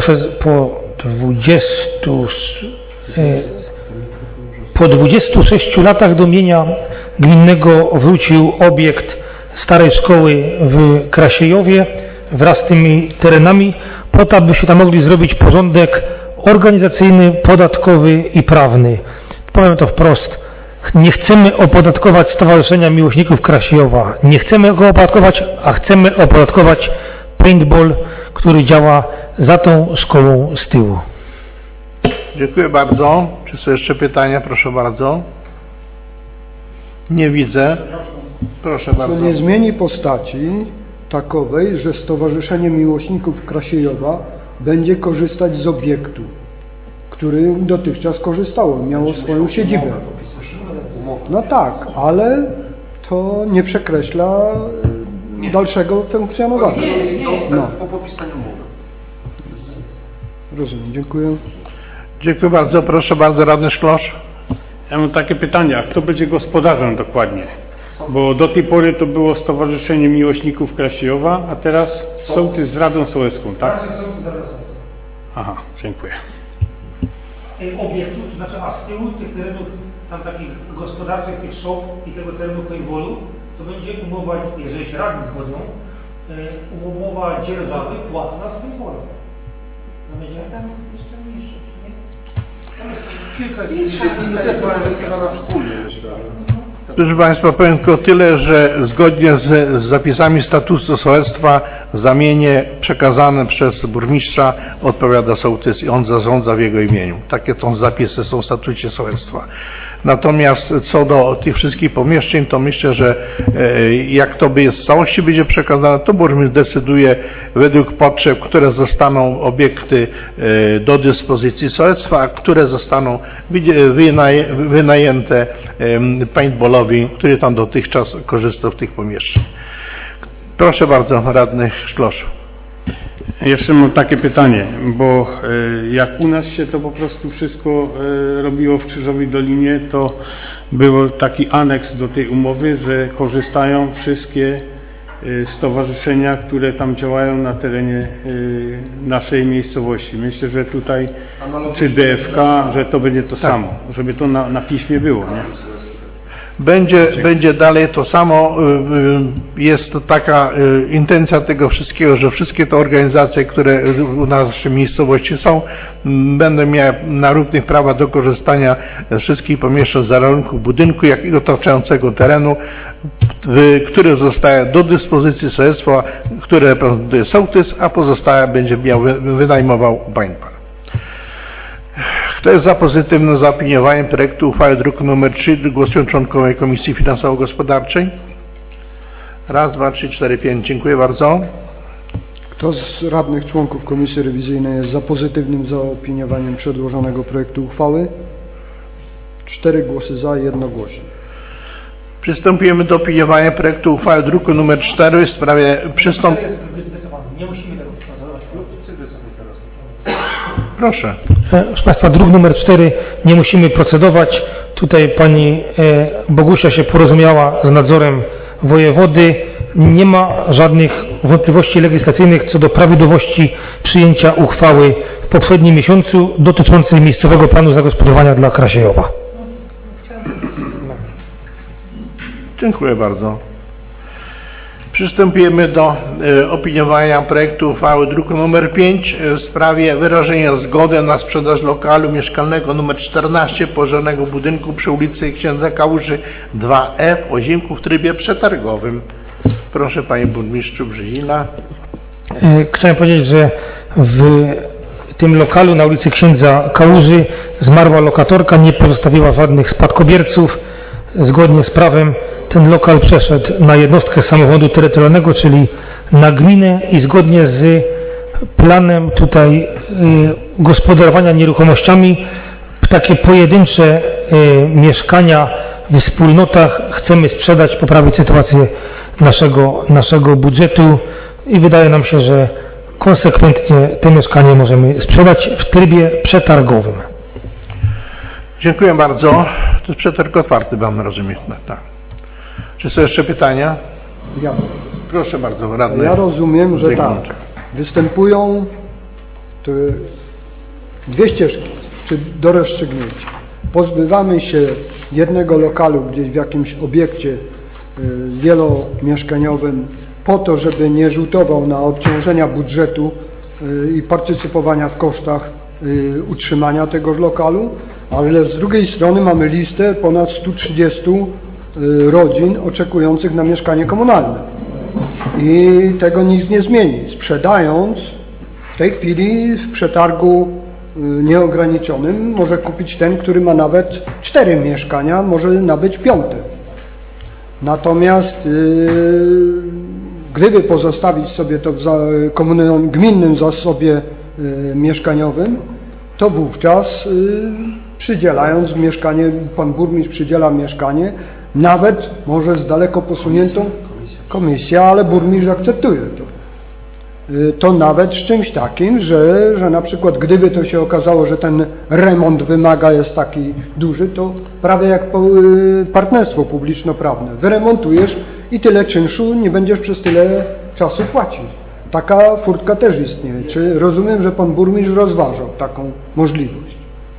po 26 latach do mienia gminnego wrócił obiekt starej szkoły w Krasiejowie wraz z tymi terenami, po to, aby się tam mogli zrobić porządek organizacyjny, podatkowy i prawny. Powiem to wprost. Nie chcemy opodatkować Stowarzyszenia Miłośników Krasiejowa. Nie chcemy go opodatkować, a chcemy opodatkować paintball, który działa za tą szkołą z tyłu. Dziękuję bardzo. Czy są jeszcze pytania? Proszę bardzo. Nie widzę. Proszę bardzo. To nie zmieni postaci takowej, że Stowarzyszenie Miłośników Krasiejowa będzie korzystać z obiektu, który dotychczas korzystało, miało swoją siedzibę. No tak, ale to nie przekreśla dalszego funkcjonowania. No. Po podpisaniu umowy. Rozumiem, dziękuję. Dziękuję bardzo. Proszę bardzo, radny Szklosz. Ja mam takie pytania, kto będzie gospodarzem dokładnie? Bo do tej pory to było Stowarzyszenie Miłośników Krasiejowa, a teraz sołtys z Radą Sołecką, tak? Aha, dziękuję. Obiektu, to znaczy, a z tyłu tych terenów, tam takich gospodarczych, tych szop i tego terenu paintballu, to będzie umowa, jeżeli się radni zgodzą, umowa dzierżawy płatna z paintballem. No będzie tam jeszcze mniejsze, nie? Tam jest kilka Proszę Państwa, powiem tylko tyle, że zgodnie z zapisami statutu sołectwa za mienie przekazane przez burmistrza odpowiada sołtys i on zarządza w jego imieniu. Takie są zapisy w statucie sołectwa. Natomiast co do tych wszystkich pomieszczeń, to myślę, że jak to by w całości będzie przekazane, to burmistrz decyduje według potrzeb, które zostaną obiekty do dyspozycji sołectwa, a które zostaną wynajęte paintballowi, który tam dotychczas korzystał w tych pomieszczeń. Proszę bardzo, radny Szklosz. Jeszcze mam takie pytanie, bo jak u nas się to po prostu wszystko robiło w Krzyżowej Dolinie, to był taki aneks do tej umowy, że korzystają wszystkie stowarzyszenia, które tam działają na terenie naszej miejscowości. Myślę, że tutaj, czy DFK, że to będzie to samo, żeby to na piśmie było, nie? Będzie dalej to samo. Jest to taka intencja tego wszystkiego, że wszystkie te organizacje, które u naszej miejscowości są, będą miały na równych prawach do korzystania z wszystkich pomieszczeń z zarobku budynku, jak i otaczającego terenu, który zostaje do dyspozycji sołectwa, które reprezentuje sołtys, a pozostałe będzie wynajmował paintball. Kto jest za pozytywnym zaopiniowaniem projektu uchwały druku nr 3? Głosują członkowie Komisji Finansowo-Gospodarczej. 1, 2, 3, 4, 5. Dziękuję bardzo. Kto z radnych członków Komisji Rewizyjnej jest za pozytywnym zaopiniowaniem przedłożonego projektu uchwały? 4 głosy za, 1 głos. Przystępujemy do opiniowania projektu uchwały druku nr 4 w sprawie przystąpienia. Nie musimy tego procedować. Proszę. Proszę Państwa, druk numer 4 nie musimy procedować. Tutaj pani Bogusia się porozumiała z nadzorem wojewody. Nie ma żadnych wątpliwości legislacyjnych co do prawidłowości przyjęcia uchwały w poprzednim miesiącu dotyczącej miejscowego planu zagospodarowania dla Krasiejowa. Dziękuję bardzo. Przystępujemy do opiniowania projektu uchwały druku nr 5 w sprawie wyrażenia zgody na sprzedaż lokalu mieszkalnego nr 14 położonego budynku przy ulicy Księdza Kałuży 2E w Ozimku w trybie przetargowym. Proszę Panie Burmistrzu Brzezina. Chciałem powiedzieć, że w tym lokalu na ulicy Księdza Kałuży zmarła lokatorka, nie pozostawiła żadnych spadkobierców. Zgodnie z prawem ten lokal przeszedł na jednostkę samorządu terytorialnego, czyli na gminę i zgodnie z planem tutaj gospodarowania nieruchomościami takie pojedyncze mieszkania w wspólnotach chcemy sprzedać, poprawić sytuację naszego budżetu i wydaje nam się, że konsekwentnie te mieszkanie możemy sprzedać w trybie przetargowym. Dziękuję bardzo. To jest przetarg otwarty, mam rozumiem. Tak. Czy są jeszcze pytania? Ja. Proszę bardzo, radny. Ja rozumiem, że tak. Występują dwie ścieżki do rozstrzygnięcia. Pozbywamy się jednego lokalu gdzieś w jakimś obiekcie wielomieszkaniowym po to, żeby nie rzutował na obciążenia budżetu i partycypowania w kosztach utrzymania tegoż lokalu, ale z drugiej strony mamy listę ponad 130 rodzin oczekujących na mieszkanie komunalne i tego nic nie zmieni. Sprzedając w tej chwili w przetargu nieograniczonym może kupić ten, który ma nawet 4 mieszkania, może nabyć 5. Natomiast gdyby pozostawić sobie to w gminnym zasobie mieszkaniowym, to wówczas przydzielając mieszkanie, pan burmistrz przydziela mieszkanie, nawet może z daleko posuniętą komisją, ale burmistrz akceptuje to. To nawet z czymś takim, że na przykład gdyby to się okazało, że ten remont jest taki duży, to prawie jak partnerstwo publiczno-prawne. Wyremontujesz i tyle czynszu nie będziesz przez tyle czasu płacić. Taka furtka też istnieje. Czy rozumiem, że pan burmistrz rozważał taką możliwość?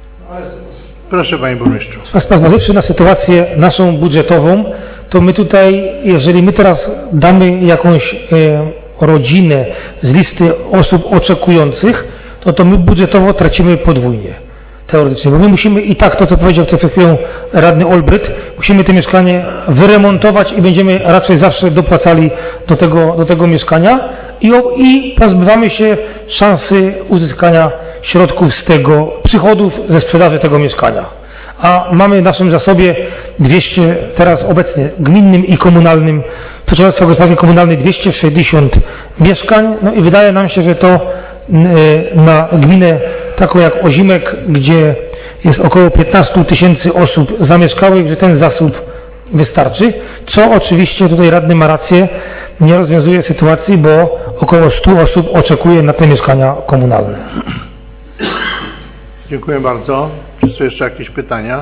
Proszę Panie Burmistrzu. Zważywszy na sytuację naszą budżetową, to my tutaj, jeżeli my teraz damy jakąś rodzinę z listy osób oczekujących, to my budżetowo tracimy podwójnie, teoretycznie, bo my musimy i tak to, co powiedział przed chwilą radny Olbryt, musimy to mieszkanie wyremontować i będziemy raczej zawsze dopłacali do tego mieszkania i pozbywamy się szansy uzyskania środków z tego, przychodów ze sprzedaży tego mieszkania. A mamy w naszym zasobie 200, teraz obecnie gminnym i komunalnym, przedsiębiorstwa gospodarki komunalnej 260 mieszkań, no i wydaje nam się, że to na gminę taką jak Ozimek, gdzie jest około 15 000 osób zamieszkałych, że ten zasób wystarczy, co oczywiście tutaj radny ma rację, nie rozwiązuje sytuacji, bo około 100 osób oczekuje na te mieszkania komunalne. Dziękuję bardzo. Czy są jeszcze jakieś pytania?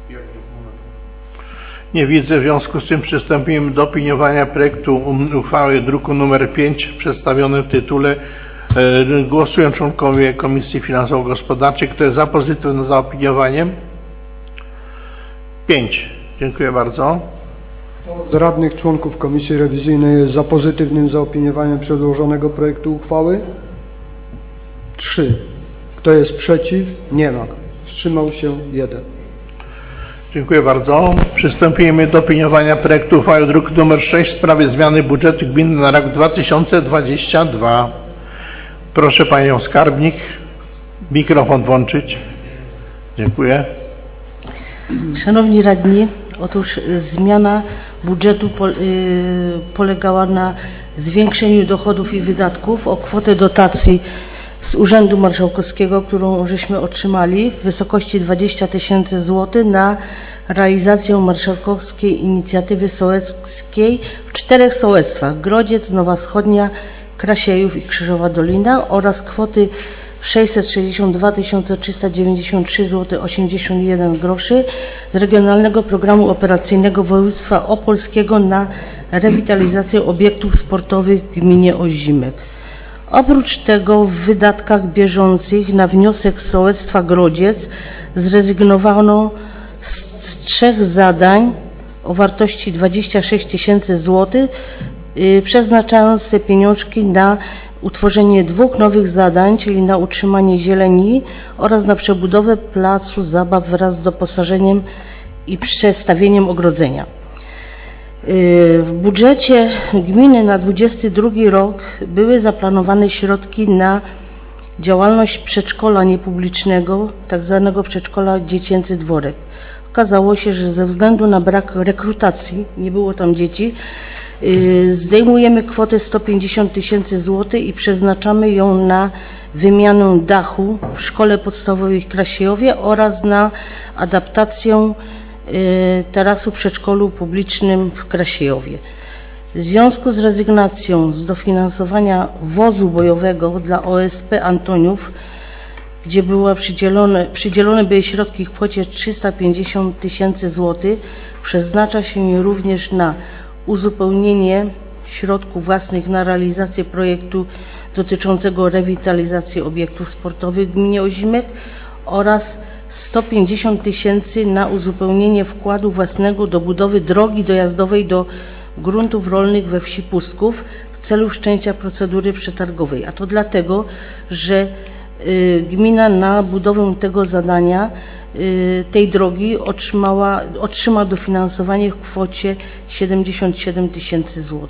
Nie widzę, w związku z tym przystąpimy do opiniowania projektu uchwały druku nr 5 przedstawionym w tytule. Głosują członkowie Komisji Finansowo-Gospodarczej. Kto jest za pozytywnym zaopiniowaniem? 5. Dziękuję bardzo. Kto z radnych członków Komisji Rewizyjnej jest za pozytywnym zaopiniowaniem przedłożonego projektu uchwały? 3. Kto jest przeciw? Nie ma. Wstrzymał się 1. Dziękuję bardzo. Przystępujemy do opiniowania projektu uchwały druk nr 6 w sprawie zmiany budżetu gminy na rok 2022. Proszę Panią Skarbnik, mikrofon włączyć. Dziękuję. Szanowni Radni, otóż zmiana budżetu polegała na zwiększeniu dochodów i wydatków o kwotę dotacji z Urzędu Marszałkowskiego, którą żeśmy otrzymali w wysokości 20 000 zł na realizację marszałkowskiej inicjatywy sołeckiej w 4 sołectwach: Grodziec, Nowa Wschodnia, Krasiejów i Krzyżowa Dolina oraz kwoty 662 393 zł 81 groszy z Regionalnego Programu Operacyjnego Województwa Opolskiego na rewitalizację obiektów sportowych w gminie Ozimek. Oprócz tego w wydatkach bieżących na wniosek Sołectwa Grodziec zrezygnowano z 3 zadań o wartości 26 000 zł, przeznaczając te pieniążki na utworzenie 2 nowych zadań, czyli na utrzymanie zieleni oraz na przebudowę placu zabaw wraz z doposażeniem i przestawieniem ogrodzenia. W budżecie gminy na 2022 rok były zaplanowane środki na działalność przedszkola niepublicznego, tak zwanego przedszkola Dziecięcy Dworek. Okazało się, że ze względu na brak rekrutacji, nie było tam dzieci, zdejmujemy kwotę 150 000 zł i przeznaczamy ją na wymianę dachu w szkole podstawowej w Krasiejowie oraz na adaptację tarasu w przedszkolu publicznym w Krasiejowie. W związku z rezygnacją z dofinansowania wozu bojowego dla OSP Antoniów, gdzie przydzielone były środki w kwocie 350 000 zł, przeznacza się je również na uzupełnienie środków własnych na realizację projektu dotyczącego rewitalizacji obiektów sportowych w gminie Ozimek oraz 150 000 na uzupełnienie wkładu własnego do budowy drogi dojazdowej do gruntów rolnych we wsi Pustków w celu wszczęcia procedury przetargowej. A to dlatego, że gmina na budowę tego zadania, tej drogi otrzyma dofinansowanie w kwocie 77 000 zł.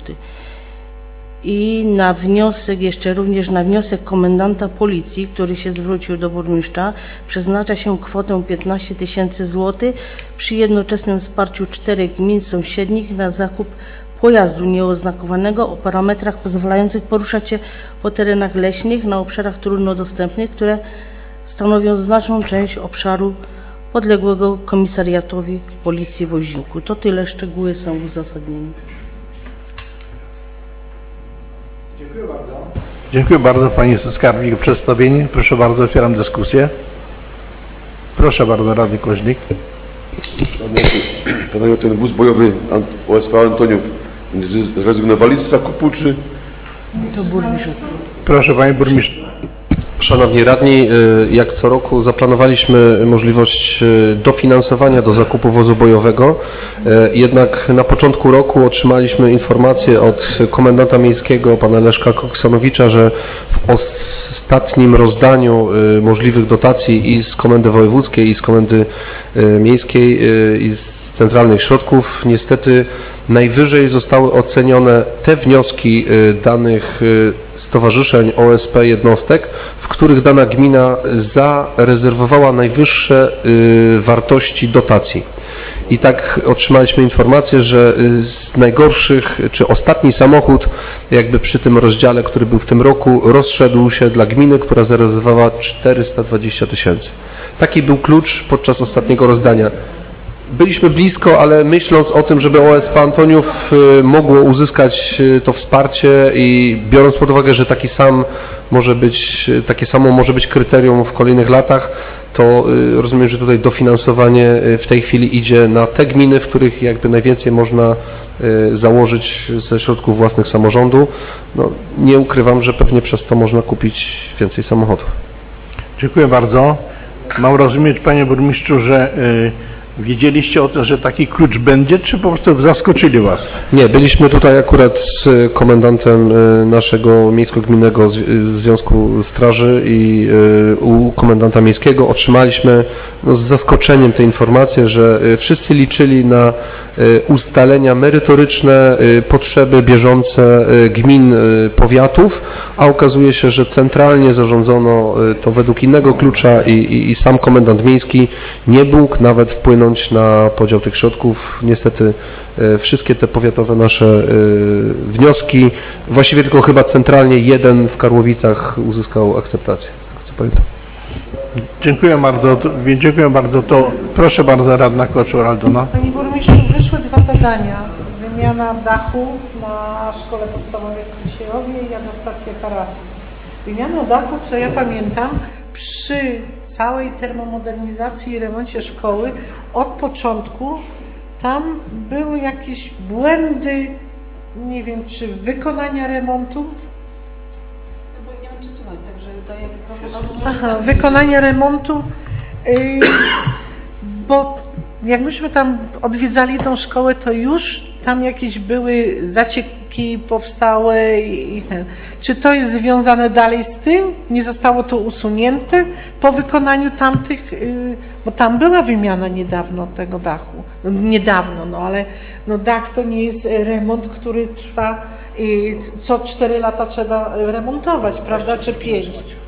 I na wniosek, również na wniosek komendanta policji, który się zwrócił do burmistrza, przeznacza się kwotę 15 000 zł przy jednoczesnym wsparciu 4 gmin sąsiednich na zakup pojazdu nieoznakowanego o parametrach pozwalających poruszać się po terenach leśnych na obszarach trudnodostępnych, które stanowią znaczną część obszaru podległego komisariatowi policji w Ozimku. To tyle, szczegóły są w uzasadnieniu. Dziękuję bardzo. Dziękuję bardzo Pani Skarbnik za przedstawienie. Proszę bardzo, otwieram dyskusję. Proszę bardzo, Radny Koźlik. Panowie, ten wóz bojowy OSP Antoniów, zrezygnowali z zakupu, czy? To burmistrz. Proszę Panie Burmistrzu. Szanowni Radni, jak co roku zaplanowaliśmy możliwość dofinansowania do zakupu wozu bojowego, jednak na początku roku otrzymaliśmy informację od komendanta miejskiego, pana Leszka Koksanowicza, że w ostatnim rozdaniu możliwych dotacji i z komendy wojewódzkiej, i z komendy miejskiej, i z centralnych środków niestety najwyżej zostały ocenione te wnioski danych stowarzyszeń, OSP, jednostek, w których dana gmina zarezerwowała najwyższe wartości dotacji. I tak otrzymaliśmy informację, że z najgorszych, czy ostatni samochód jakby przy tym rozdziale, który był w tym roku, rozszedł się dla gminy, która zarezerwowała 420 000. Taki był klucz podczas ostatniego rozdania. Byliśmy blisko, ale myśląc o tym, żeby OSP Antoniów mogło uzyskać to wsparcie i biorąc pod uwagę, że takie samo może być kryterium w kolejnych latach, to rozumiem, że tutaj dofinansowanie w tej chwili idzie na te gminy, w których jakby najwięcej można założyć ze środków własnych samorządu. No, nie ukrywam, że pewnie przez to można kupić więcej samochodów. Dziękuję bardzo. Mam rozumieć, Panie Burmistrzu, że wiedzieliście o tym, że taki klucz będzie, czy po prostu zaskoczyli Was? Nie, byliśmy tutaj akurat z komendantem naszego miejsko-gminnego Związku Straży i u komendanta miejskiego otrzymaliśmy z zaskoczeniem tę informację, że wszyscy liczyli na ustalenia merytoryczne, potrzeby bieżące gmin, powiatów, a okazuje się, że centralnie zarządzono to według innego klucza i sam komendant miejski nie mógł nawet wpłynąć na podział tych środków. Niestety wszystkie te powiatowe nasze wnioski, właściwie tylko chyba centralnie jeden w Karłowicach uzyskał akceptację, co pamiętam. Dziękuję bardzo. To proszę bardzo, Radna Koczor Aldona. Panie Burmistrzu, wyszły 2 zadania. Wymiana dachu na szkole podstawowej w Krasiejowie i adaptacja tarasu. Wymiana dachu, co ja pamiętam, przy całej termomodernizacji i remoncie szkoły od początku tam były jakieś błędy, nie wiem, czy wykonania remontu. No bo nie mam czy słuchać, także daję mikrofon. Aha, wykonania remontu, bo jak myśmy tam odwiedzali tą szkołę, to już tam jakieś były zacieki powstałe i ten. Czy to jest związane dalej z tym? Nie zostało to usunięte po wykonaniu tamtych, bo tam była wymiana niedawno tego dachu. Niedawno, no ale no dach to nie jest remont, który trwa i co 4 lata trzeba remontować, prawda, czy 5.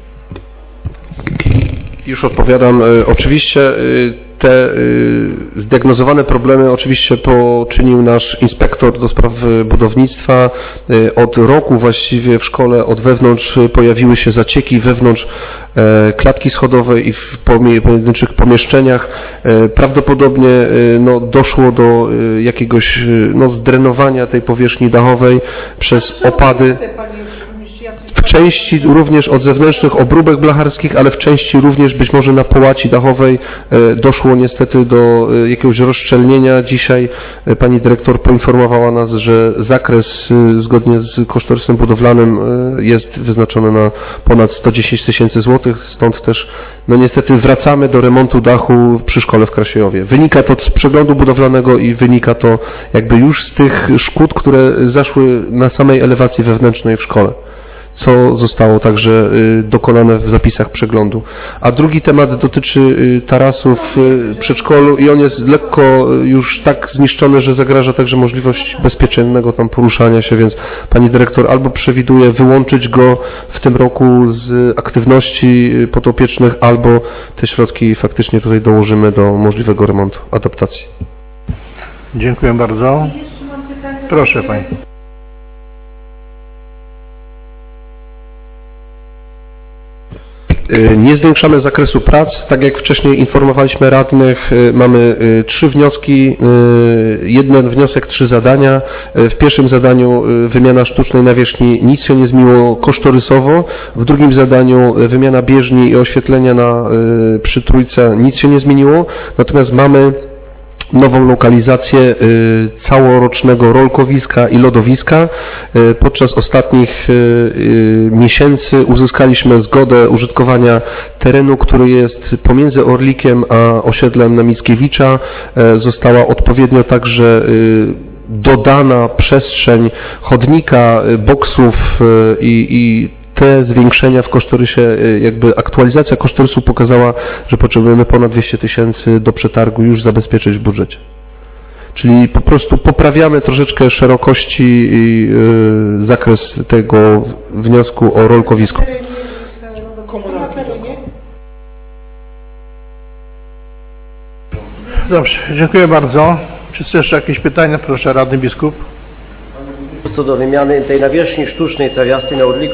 Już odpowiadam. Oczywiście te zdiagnozowane problemy oczywiście poczynił nasz inspektor do spraw budownictwa. Od roku właściwie w szkole od wewnątrz pojawiły się zacieki wewnątrz klatki schodowej i w pojedynczych pomieszczeniach. Prawdopodobnie no, doszło do jakiegoś no, zdrenowania tej powierzchni dachowej przez opady. W części również od zewnętrznych obróbek blacharskich, ale w części również być może na połaci dachowej doszło niestety do jakiegoś rozszczelnienia. Dzisiaj pani dyrektor poinformowała nas, że zakres zgodnie z kosztorysem budowlanym jest wyznaczony na ponad 110 000 złotych, stąd też no niestety wracamy do remontu dachu przy szkole w Krasiejowie. Wynika to z przeglądu budowlanego i wynika to jakby już z tych szkód, które zaszły na samej elewacji wewnętrznej w szkole, co zostało także dokonane w zapisach przeglądu. A drugi temat dotyczy tarasów w przedszkolu i on jest lekko już tak zniszczony, że zagraża także możliwość bezpiecznego tam poruszania się, więc pani dyrektor albo przewiduje wyłączyć go w tym roku z aktywności podopiecznych, albo te środki faktycznie tutaj dołożymy do możliwego remontu, adaptacji. Dziękuję bardzo. Proszę pani. Nie zwiększamy zakresu prac. Tak jak wcześniej informowaliśmy radnych, mamy 3 wnioski, 1 wniosek, 3 zadania. W pierwszym zadaniu wymiana sztucznej nawierzchni, nic się nie zmieniło kosztorysowo. W drugim zadaniu wymiana bieżni i oświetlenia przy Trójce, nic się nie zmieniło. Natomiast mamy nową lokalizację całorocznego rolkowiska i lodowiska. Podczas ostatnich miesięcy uzyskaliśmy zgodę użytkowania terenu, który jest pomiędzy Orlikiem a osiedlem na Mickiewicza. Została odpowiednio także dodana przestrzeń chodnika, boksów i te zwiększenia w kosztorysie, jakby aktualizacja kosztorysu pokazała, że potrzebujemy ponad 200 000 do przetargu już zabezpieczyć w budżecie. Czyli po prostu poprawiamy troszeczkę szerokości i zakres tego wniosku o rolkowisko. Dobrze, dziękuję bardzo. Czy są jeszcze jakieś pytania? Proszę, radny biskup. Co do wymiany tej nawierzchni sztucznej trawiastej na Orliku,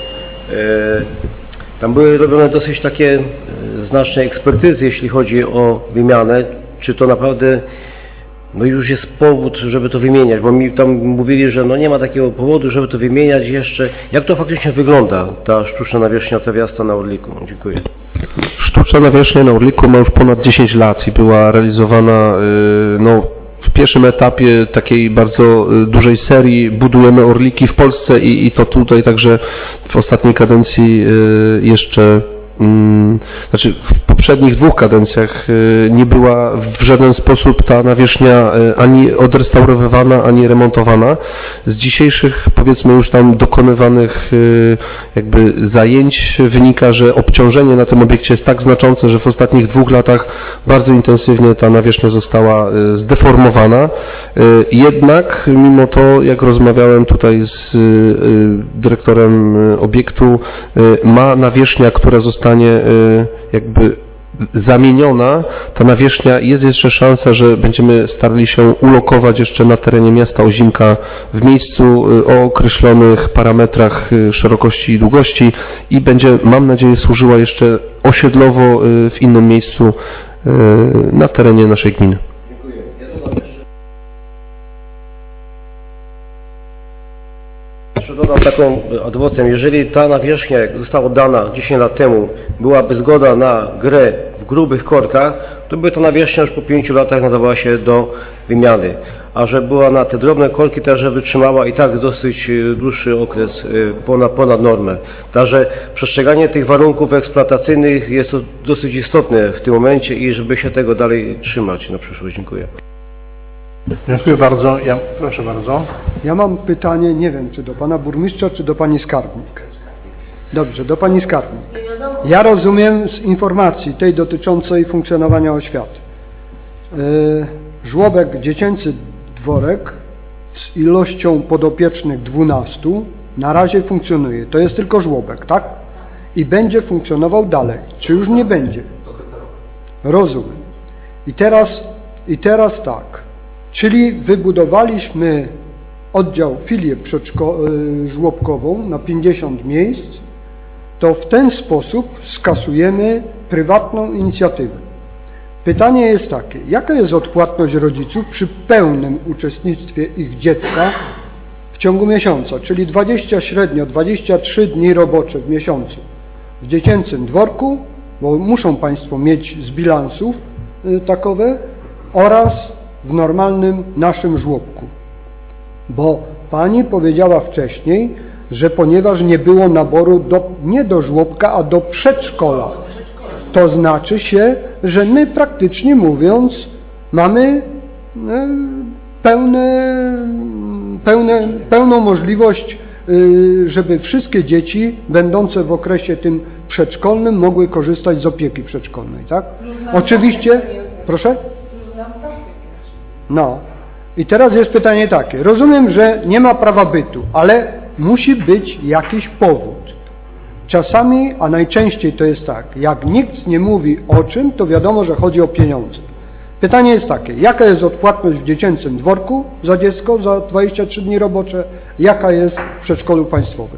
tam były robione dosyć takie znaczne ekspertyzy, jeśli chodzi o wymianę. Czy to naprawdę no już jest powód, żeby to wymieniać, bo mi tam mówili, że no nie ma takiego powodu, żeby to wymieniać jeszcze. Jak to faktycznie wygląda, ta sztuczna nawierzchnia trawiasta na Orliku? Dziękuję. Sztuczna nawierzchnia na Orliku ma już ponad 10 lat i była realizowana no, w pierwszym etapie takiej bardzo dużej serii Budujemy Orliki w Polsce i to tutaj także w ostatniej kadencji jeszcze, znaczy w poprzednich 2 kadencjach nie była w żaden sposób ta nawierzchnia ani odrestaurowywana, ani remontowana. Z dzisiejszych, powiedzmy, już tam dokonywanych jakby zajęć wynika, że obciążenie na tym obiekcie jest tak znaczące, że w ostatnich 2 latach bardzo intensywnie ta nawierzchnia została zdeformowana. Jednak mimo to, jak rozmawiałem tutaj z dyrektorem obiektu, ma nawierzchnia, która zostanie jakby zamieniona, ta nawierzchnia, jest jeszcze szansa, że będziemy starali się ulokować jeszcze na terenie miasta Ozimka w miejscu o określonych parametrach szerokości i długości i będzie, mam nadzieję, służyła jeszcze osiedlowo w innym miejscu na terenie naszej gminy. Dziękuję. Ja dodam jeszcze dodam taką ad vocem. Jeżeli ta nawierzchnia, jak została dana 10 lat temu, byłaby zgoda na grę w grubych korkach, to by ta nawierzchnia już po 5 latach nadawała się do wymiany. A że była na te drobne korki, także wytrzymała i tak dosyć dłuższy okres ponad normę. Także przestrzeganie tych warunków eksploatacyjnych jest to dosyć istotne w tym momencie i żeby się tego dalej trzymać na przyszłość. Dziękuję. Dziękuję bardzo. Proszę bardzo. Ja mam pytanie, nie wiem, czy do pana burmistrza, czy do pani skarbnik. Dobrze, do pani skarbnik. Ja rozumiem z informacji tej dotyczącej funkcjonowania oświaty. Żłobek, dziecięcy dworek z ilością podopiecznych 12 na razie funkcjonuje. To jest tylko żłobek, tak? I będzie funkcjonował dalej. Czy już nie będzie? Rozumiem. I teraz tak. Czyli wybudowaliśmy filię żłobkową na 50 miejsc, to w ten sposób skasujemy prywatną inicjatywę. Pytanie jest takie, jaka jest odpłatność rodziców przy pełnym uczestnictwie ich dziecka w ciągu miesiąca, czyli średnio 23 dni robocze w miesiącu w dziecięcym dworku, bo muszą Państwo mieć z bilansów takowe, oraz w normalnym naszym żłobku. Bo Pani powiedziała wcześniej, że ponieważ nie było naboru nie do żłobka, a do przedszkola, to znaczy się, że my praktycznie mówiąc mamy pełną możliwość, żeby wszystkie dzieci będące w okresie tym przedszkolnym mogły korzystać z opieki przedszkolnej, tak? Oczywiście, proszę? No. I teraz jest pytanie takie. Rozumiem, że nie ma prawa bytu, ale musi być jakiś powód. Czasami, a najczęściej to jest tak, jak nikt nie mówi o czym, to wiadomo, że chodzi o pieniądze. Pytanie jest takie, jaka jest odpłatność w dziecięcym dworku za dziecko za 23 dni robocze, jaka jest w przedszkolu państwowym?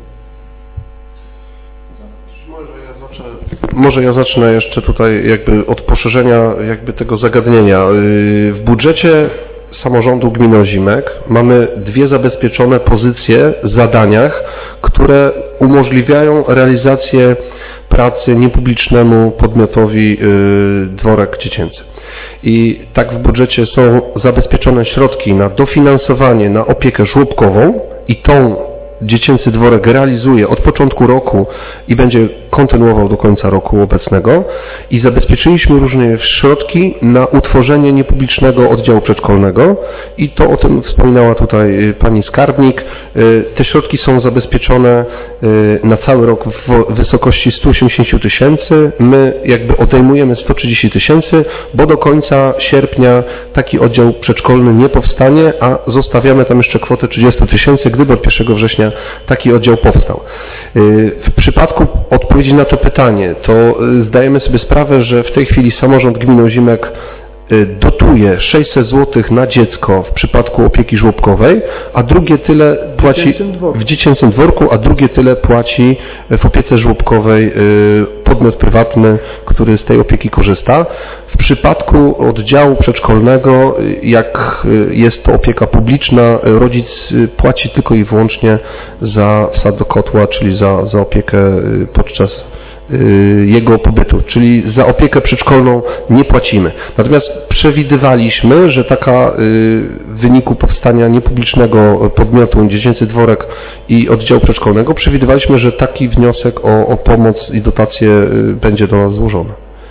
Może ja zacznę jeszcze tutaj jakby od poszerzenia jakby tego zagadnienia. W budżecie samorządu gminy Ozimek mamy 2 zabezpieczone pozycje w zadaniach, które umożliwiają realizację pracy niepublicznemu podmiotowi dworek dziecięcy. I tak w budżecie są zabezpieczone środki na dofinansowanie, na opiekę żłobkową i tą dziecięcy dworek realizuje od początku roku i będzie kontynuował do końca roku obecnego i zabezpieczyliśmy różne środki na utworzenie niepublicznego oddziału przedszkolnego i to o tym wspominała tutaj pani skarbnik. Te środki są zabezpieczone na cały rok w wysokości 180 000. My jakby odejmujemy 130 000, bo do końca sierpnia taki oddział przedszkolny nie powstanie, a zostawiamy tam jeszcze kwotę 30 000, gdyby od 1 września taki oddział powstał. W przypadku odpowiedzi na to pytanie, to zdajemy sobie sprawę, że w tej chwili samorząd gminy Ozimek dotuje 600 zł na dziecko w przypadku opieki żłobkowej, a drugie tyle płaci w dziecięcym dworku, a drugie tyle płaci w opiece żłobkowej podmiot prywatny, który z tej opieki korzysta. W przypadku oddziału przedszkolnego, jak jest to opieka publiczna, rodzic płaci tylko i wyłącznie za wsad do kotła, czyli za opiekę podczas jego pobytu, czyli za opiekę przedszkolną nie płacimy. Natomiast przewidywaliśmy, że taka w wyniku powstania niepublicznego podmiotu, dziecięcy dworek i oddziału przedszkolnego, przewidywaliśmy, że taki wniosek o pomoc i dotację będzie do nas złożony.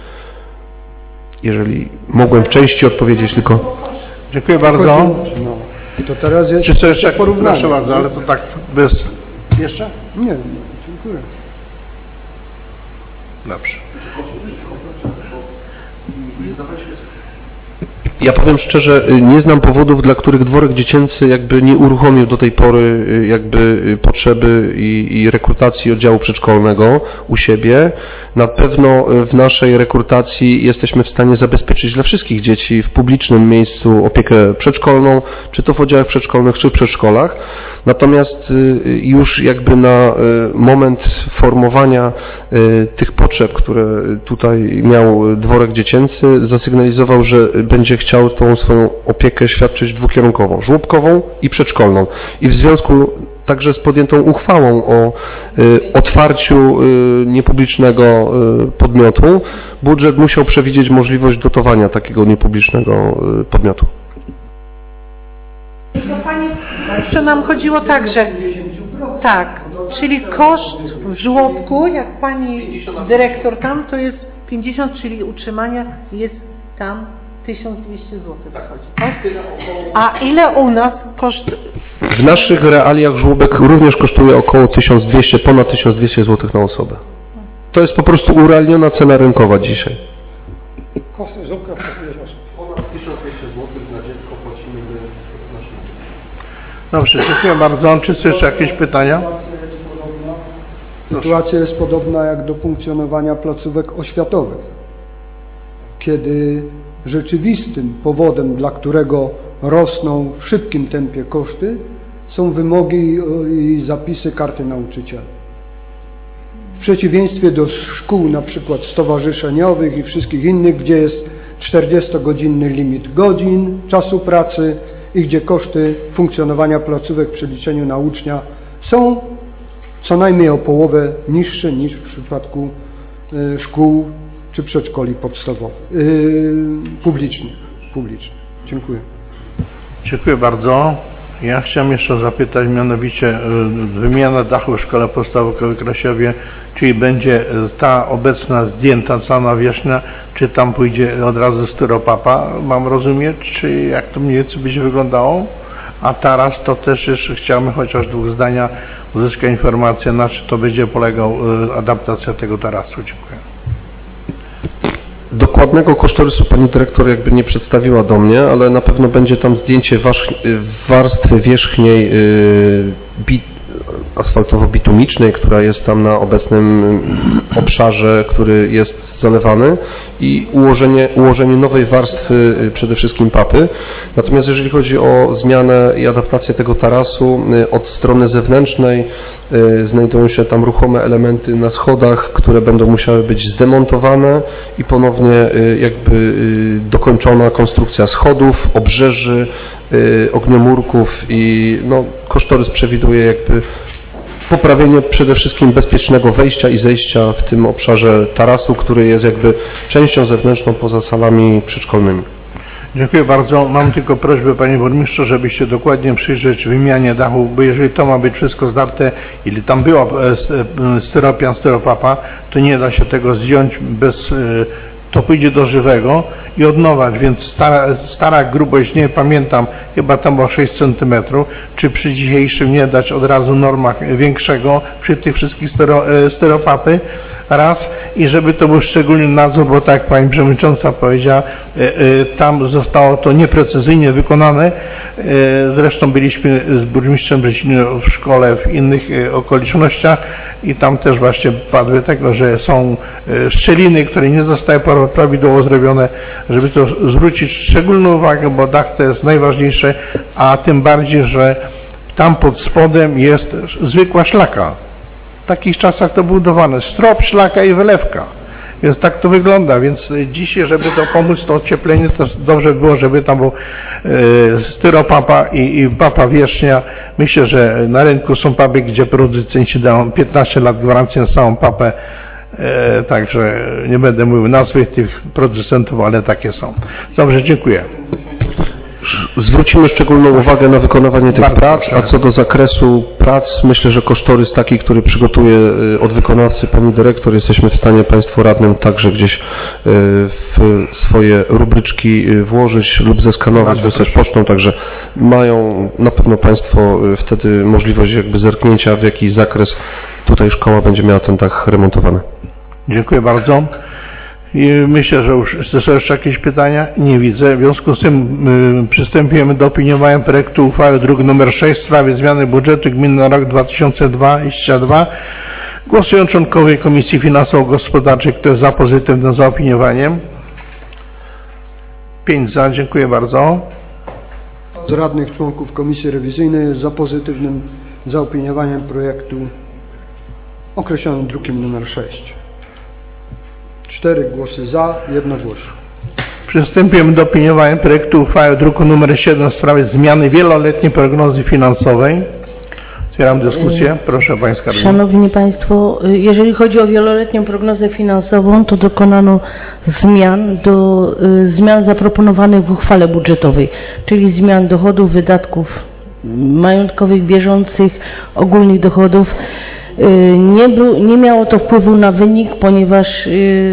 Jeżeli mogłem w części odpowiedzieć tylko... Dziękuję bardzo. No, to teraz jest czy jeszcze porównanie. Proszę bardzo, ale to tak bez... Jeszcze? Nie, dziękuję. Dobrze. Ja powiem szczerze, nie znam powodów, dla których dworek dziecięcy jakby nie uruchomił do tej pory jakby potrzeby i rekrutacji oddziału przedszkolnego u siebie. Na pewno w naszej rekrutacji jesteśmy w stanie zabezpieczyć dla wszystkich dzieci w publicznym miejscu opiekę przedszkolną, czy to w oddziałach przedszkolnych, czy w przedszkolach. Natomiast już jakby na moment formowania tych potrzeb, które tutaj miał dworek dziecięcy, zasygnalizował, że będzie chciał tą swoją opiekę świadczyć dwukierunkową, żłobkową i przedszkolną. I w związku także z podjętą uchwałą o otwarciu niepublicznego podmiotu, budżet musiał przewidzieć możliwość dotowania takiego niepublicznego podmiotu. Jeszcze nam chodziło tak, że tak, czyli koszt w żłobku, jak pani dyrektor tam, to jest 50, czyli utrzymania jest tam 1200 zł wychodzi, tak? A ile u nas koszt? W naszych realiach żłobek również kosztuje około 1200, ponad 1200 zł na osobę. To jest po prostu urealniona cena rynkowa dzisiaj. Koszt żłobka ponad 1200 zł na dziecko płacimy w naszym. Dobrze, dziękuję bardzo. Czy są jeszcze jakieś pytania? Sytuacja jest podobna jak do funkcjonowania placówek oświatowych, kiedy rzeczywistym powodem, dla którego rosną w szybkim tempie koszty, są wymogi i zapisy karty nauczyciela. W przeciwieństwie do szkół na przykład stowarzyszeniowych i wszystkich innych, gdzie jest 40-godzinny limit godzin czasu pracy i gdzie koszty funkcjonowania placówek w przeliczeniu na ucznia są co najmniej o połowę niższe niż w przypadku szkół czy przedszkoli podstawowych, publicznych. Dziękuję. Dziękuję bardzo. Ja chciałem jeszcze zapytać, mianowicie wymiana dachu w szkole podstawowej w Krasiowie, czyli będzie ta obecna zdjęta cała nawierzchnia, czy tam pójdzie od razu styropapa, mam rozumieć, czy jak to mniej więcej będzie wyglądało? A taras to też jeszcze chciałem chociaż dwóch zdania uzyskać informację, na czym to będzie polegał adaptacja tego tarasu. Dziękuję. Dokładnego kosztorysu pani dyrektor jakby nie przedstawiła do mnie, ale na pewno będzie tam zdjęcie warstwy wierzchniej asfaltowo-bitumicznej, która jest tam na obecnym obszarze, który jest zalewany, i ułożenie nowej warstwy, przede wszystkim papy. Natomiast jeżeli chodzi o zmianę i adaptację tego tarasu, od strony zewnętrznej znajdują się tam ruchome elementy na schodach, które będą musiały być zdemontowane i ponownie jakby dokończona konstrukcja schodów, obrzeży, ogniomurków i no, kosztorys przewiduje jakby poprawienie przede wszystkim bezpiecznego wejścia i zejścia w tym obszarze tarasu, który jest jakby częścią zewnętrzną poza salami przedszkolnymi. Dziękuję bardzo. Mam tylko prośbę, panie burmistrzu, żebyście dokładnie przyjrzeć wymianie dachu, bo jeżeli to ma być wszystko zdarte, ili tam była styropian, styropapa, to nie da się tego zdjąć bez... To pójdzie do żywego i od nowa, więc stara grubość, nie pamiętam, chyba tam było 6 cm, czy przy dzisiejszym nie dać od razu normach większego przy tych wszystkich styropapy, raz, i żeby to był szczególny nadzór, bo tak jak pani przewodnicząca powiedziała, tam zostało to nieprecyzyjnie wykonane. Zresztą byliśmy z burmistrzem Brzeciny w szkole w innych okolicznościach i tam też właśnie padły tego, że są szczeliny, które nie zostały prawidłowo zrobione, żeby to zwrócić szczególną uwagę, bo dach to jest najważniejsze, a tym bardziej, że tam pod spodem jest zwykła szlaka. W takich czasach to budowane, strop, szlaka i wylewka. Więc tak to wygląda, więc dzisiaj, żeby to pomóc, to ocieplenie, to dobrze było, żeby tam był styropapa i papa wierzchnia. Myślę, że na rynku są papy, gdzie producenci dają 15 lat gwarancji na samą papę, także nie będę mówił nazwy tych producentów, ale takie są. Dobrze, dziękuję. Zwrócimy szczególną uwagę na wykonywanie tych prac, a co do zakresu prac, myślę, że kosztorys taki, który przygotuje od wykonawcy pani dyrektor, jesteśmy w stanie państwu radnym także gdzieś w swoje rubryczki włożyć lub zeskanować, wysłać pocztą, także mają na pewno państwo wtedy możliwość jakby zerknięcia, w jaki zakres tutaj szkoła będzie miała ten dach remontowany. Dziękuję bardzo. I myślę, że już są jeszcze jakieś pytania? Nie widzę. W związku z tym przystępujemy do opiniowania projektu uchwały druk nr 6 w sprawie zmiany budżetu gminy na rok 2022. Głosują członkowie Komisji Finansowo-Gospodarczej. Kto jest za pozytywnym zaopiniowaniem? 5 za. Dziękuję bardzo. Z radnych członków Komisji Rewizyjnej jest za pozytywnym zaopiniowaniem projektu określonym drukiem nr 6. 4 głosy za, jednogłośnie. Przystępujemy do opiniowania projektu uchwały druku nr 7 w sprawie zmiany wieloletniej prognozy finansowej. Otwieram dyskusję. Proszę Pani Skarbnik. Szanowni Państwo, jeżeli chodzi o wieloletnią prognozę finansową, to dokonano zmian zaproponowanych w uchwale budżetowej, czyli zmian dochodów, wydatków majątkowych, bieżących, ogólnych dochodów. Nie miało to wpływu na wynik, ponieważ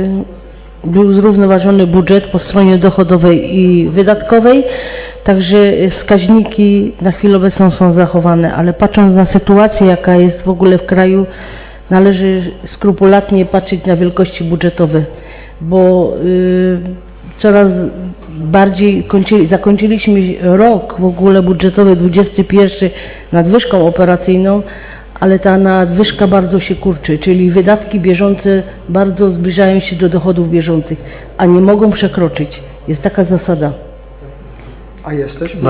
był zrównoważony budżet po stronie dochodowej i wydatkowej, także wskaźniki na chwilę obecną są zachowane, ale patrząc na sytuację, jaka jest w ogóle w kraju, należy skrupulatnie patrzeć na wielkości budżetowe, bo coraz bardziej zakończyliśmy rok w ogóle budżetowy 21 nadwyżką operacyjną, ale ta nadwyżka bardzo się kurczy, czyli wydatki bieżące bardzo zbliżają się do dochodów bieżących, a nie mogą przekroczyć. Jest taka zasada. A jesteśmy?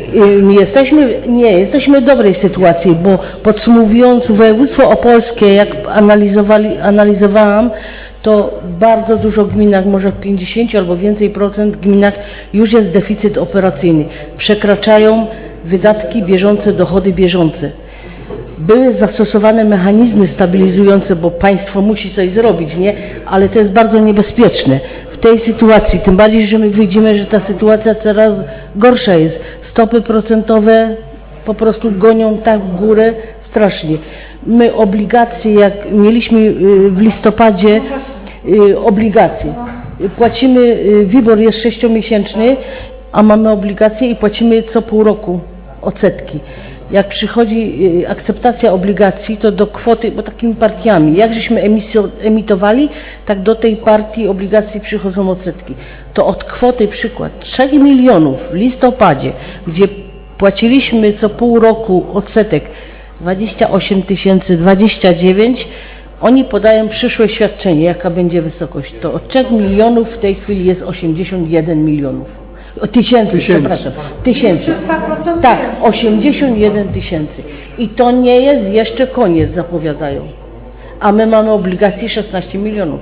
Jesteśmy w dobrej sytuacji, bo podsumowując województwo opolskie, jak analizowałam, to w bardzo dużo gminach, może w 50 albo więcej procent gminach już jest deficyt operacyjny. Przekraczają wydatki bieżące, dochody bieżące. Były zastosowane mechanizmy stabilizujące, bo państwo musi coś zrobić, nie? Ale to jest bardzo niebezpieczne w tej sytuacji, tym bardziej, że my widzimy, że ta sytuacja coraz gorsza jest. Stopy procentowe po prostu gonią tak w górę strasznie. My obligacje, jak mieliśmy w listopadzie obligacje, płacimy, WIBOR jest 6-miesięczny, a mamy obligacje i płacimy co pół roku odsetki. Jak przychodzi akceptacja obligacji, to do kwoty, bo takimi partiami, jak żeśmy emitowali, tak do tej partii obligacji przychodzą odsetki. To od kwoty, przykład, 3 milionów w listopadzie, gdzie płaciliśmy co pół roku odsetek 28 000, 29, oni podają przyszłe świadczenie, jaka będzie wysokość. To od 3 milionów w tej chwili jest 81 milionów. Przepraszam, tysięcy. Tak, 81 000. I to nie jest jeszcze koniec, zapowiadają. A my mamy obligacje 16 milionów.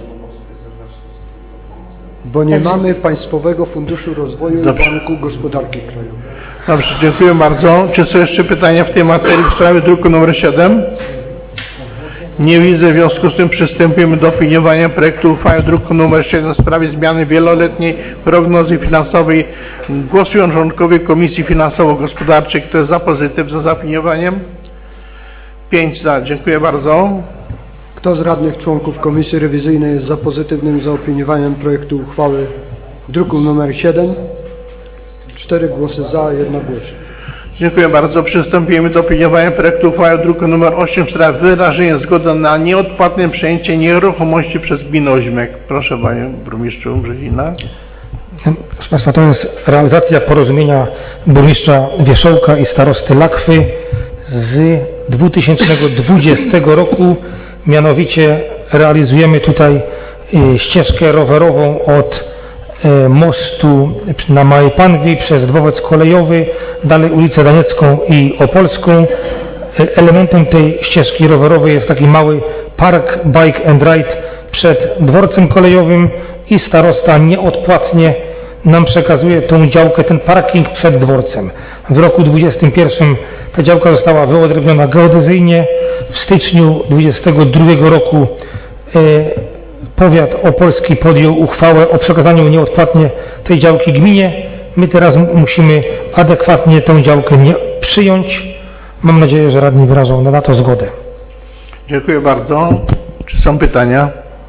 Bo nie mamy Państwowego Funduszu Rozwoju i Banku Gospodarki Krajowej. Dobrze, dziękuję bardzo. Czy są jeszcze pytania w tej materii w sprawie druku nr 7? Nie widzę, w związku z tym przystępujemy do opiniowania projektu uchwały druku nr 7 w sprawie zmiany wieloletniej prognozy finansowej. Głosują członkowie Komisji Finansowo-Gospodarczej. Kto jest za pozytywnym zaopiniowaniem? 5 za. Dziękuję bardzo. Kto z radnych członków Komisji Rewizyjnej jest za pozytywnym zaopiniowaniem projektu uchwały w druku nr 7? 4 głosy za, jednogłośnie. Dziękuję bardzo. Przystępujemy do opiniowania projektu uchwały druku nr 8 w sprawie wyrażenia zgody na nieodpłatne przejęcie nieruchomości przez gminę Oźmek. Proszę Panie Burmistrzu Brzezina. Proszę Państwa, to jest realizacja porozumienia burmistrza Wierzchołka i starosty Lakwy z 2020 roku. Mianowicie realizujemy tutaj ścieżkę rowerową od mostu na Małej Panwi przez dworzec kolejowy, dalej ulicę Daniecką i Opolską. Elementem tej ścieżki rowerowej jest taki mały park Bike and Ride przed dworcem kolejowym i starosta nieodpłatnie nam przekazuje tą działkę, ten parking przed dworcem. W roku 2021 ta działka została wyodrębniona geodezyjnie. W styczniu 2022 roku powiat opolski podjął uchwałę o przekazaniu nieodpłatnie tej działki gminie. My teraz musimy adekwatnie tę działkę przyjąć. Mam nadzieję, że radni wyrażą na to zgodę. Dziękuję bardzo. Czy są pytania?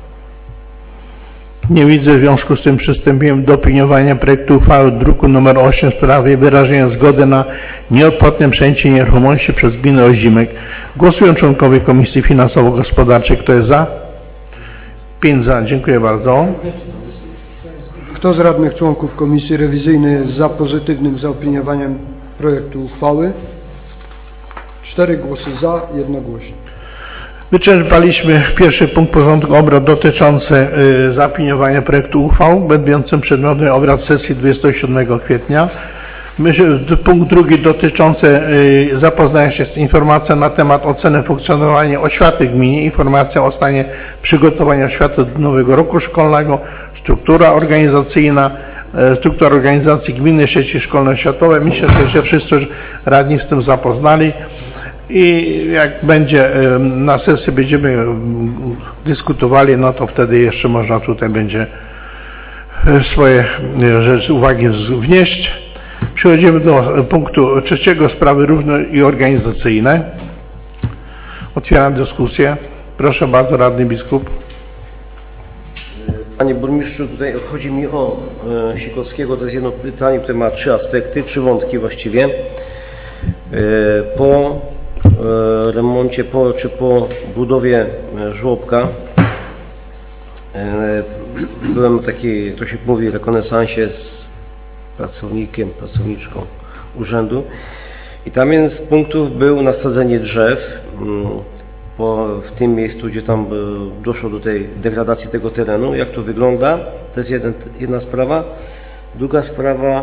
Nie widzę, w związku z tym przystępujemy do opiniowania projektu uchwały druku nr 8 w sprawie wyrażenia zgody na nieodpłatne przejęcie nieruchomości przez gminę Ozimek. Głosują członkowie Komisji Finansowo-Gospodarczej. Kto jest za? 5 za. Dziękuję bardzo. Kto z radnych członków Komisji Rewizyjnej jest za pozytywnym zaopiniowaniem projektu uchwały? 4 głosy za, jednogłośnie. Wyczerpaliśmy pierwszy punkt porządku obrad dotyczący zaopiniowania projektu uchwał będącym przedmiotem obrad sesji 27 kwietnia. Punkt drugi dotyczący zapoznania się z informacją na temat oceny funkcjonowania oświaty w gminie, informacja o stanie przygotowania oświaty do nowego roku szkolnego, struktura organizacji gminy sieci szkolno-oświatowej. Myślę, że się wszyscy radni z tym zapoznali. i jak będzie na sesji będziemy dyskutowali, no to wtedy jeszcze można tutaj będzie swoje rzeczy, uwagi wnieść. Przechodzimy do punktu trzeciego, sprawy równe i organizacyjne. Otwieram dyskusję. Proszę bardzo, radny biskup. Panie burmistrzu, tutaj chodzi mi o Sikowskiego. To jest jedno pytanie, które ma 3 aspekty, 3 wątki właściwie. Po remoncie, czy po budowie żłobka byłem taki, to się mówi, rekonesansie z pracowniczką urzędu i tam jeden z punktów był nasadzenie drzew w tym miejscu, gdzie tam doszło do tej degradacji tego terenu. Jak to wygląda? To jest jedna sprawa. Druga sprawa,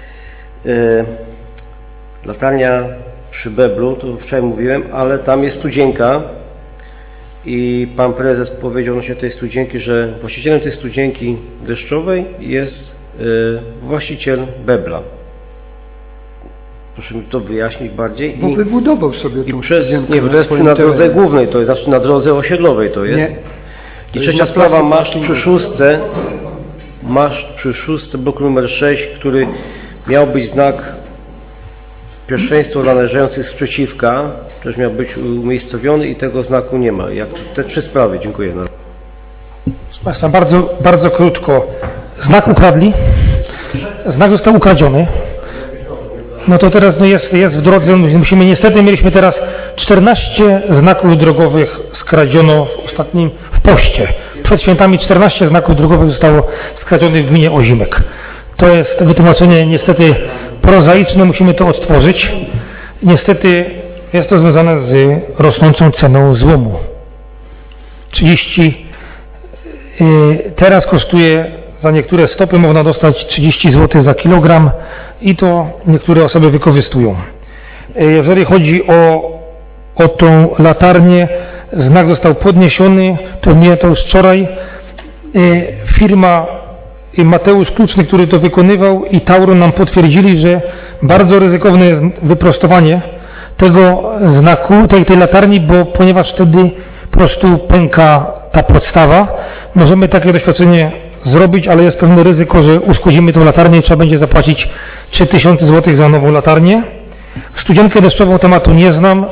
latarnia przy Beblu, to wczoraj mówiłem, ale tam jest studzienka i pan prezes powiedział odnośnie tej studzienki, że właścicielem tej studzienki deszczowej jest właściciel Bebla. Proszę mi to wyjaśnić bardziej. Bo wybudował sobie tą studzienkę. Nie, bo to jest na drodze głównej, to jest, znaczy na drodze osiedlowej to jest. Nie. I trzecia sprawa, masz przy szóstce bloku numer 6, który miał być znak pierwszeństwo dla należących sprzeciwka, też miał być umiejscowiony i tego znaku nie ma. Jak te 3 sprawy, dziękuję. Proszę Państwa, bardzo, bardzo krótko. Znak ukradli, znak został ukradziony. No to teraz jest w drodze, mieliśmy teraz 14 znaków drogowych skradziono w poście. Przed świętami 14 znaków drogowych zostało skradzionych w gminie Ozimek. To jest wytłumaczenie niestety prozaiczne, musimy to odtworzyć. Niestety jest to związane z rosnącą ceną złomu. 30 teraz kosztuje za niektóre stopy, można dostać 30 zł za kilogram i to niektóre osoby wykorzystują. Jeżeli chodzi o tą latarnię, znak został podniesiony, to już wczoraj. Firma Mateusz Kluczny, który to wykonywał, i Tauron nam potwierdzili, że bardzo ryzykowne jest wyprostowanie tego znaku, tej latarni, ponieważ wtedy po prostu pęka ta podstawa. Możemy takie doświadczenie zrobić, ale jest pewne ryzyko, że uszkodzimy tą latarnię i trzeba będzie zapłacić 3000 zł za nową latarnię. Studzienkę deszczową tematu nie znam,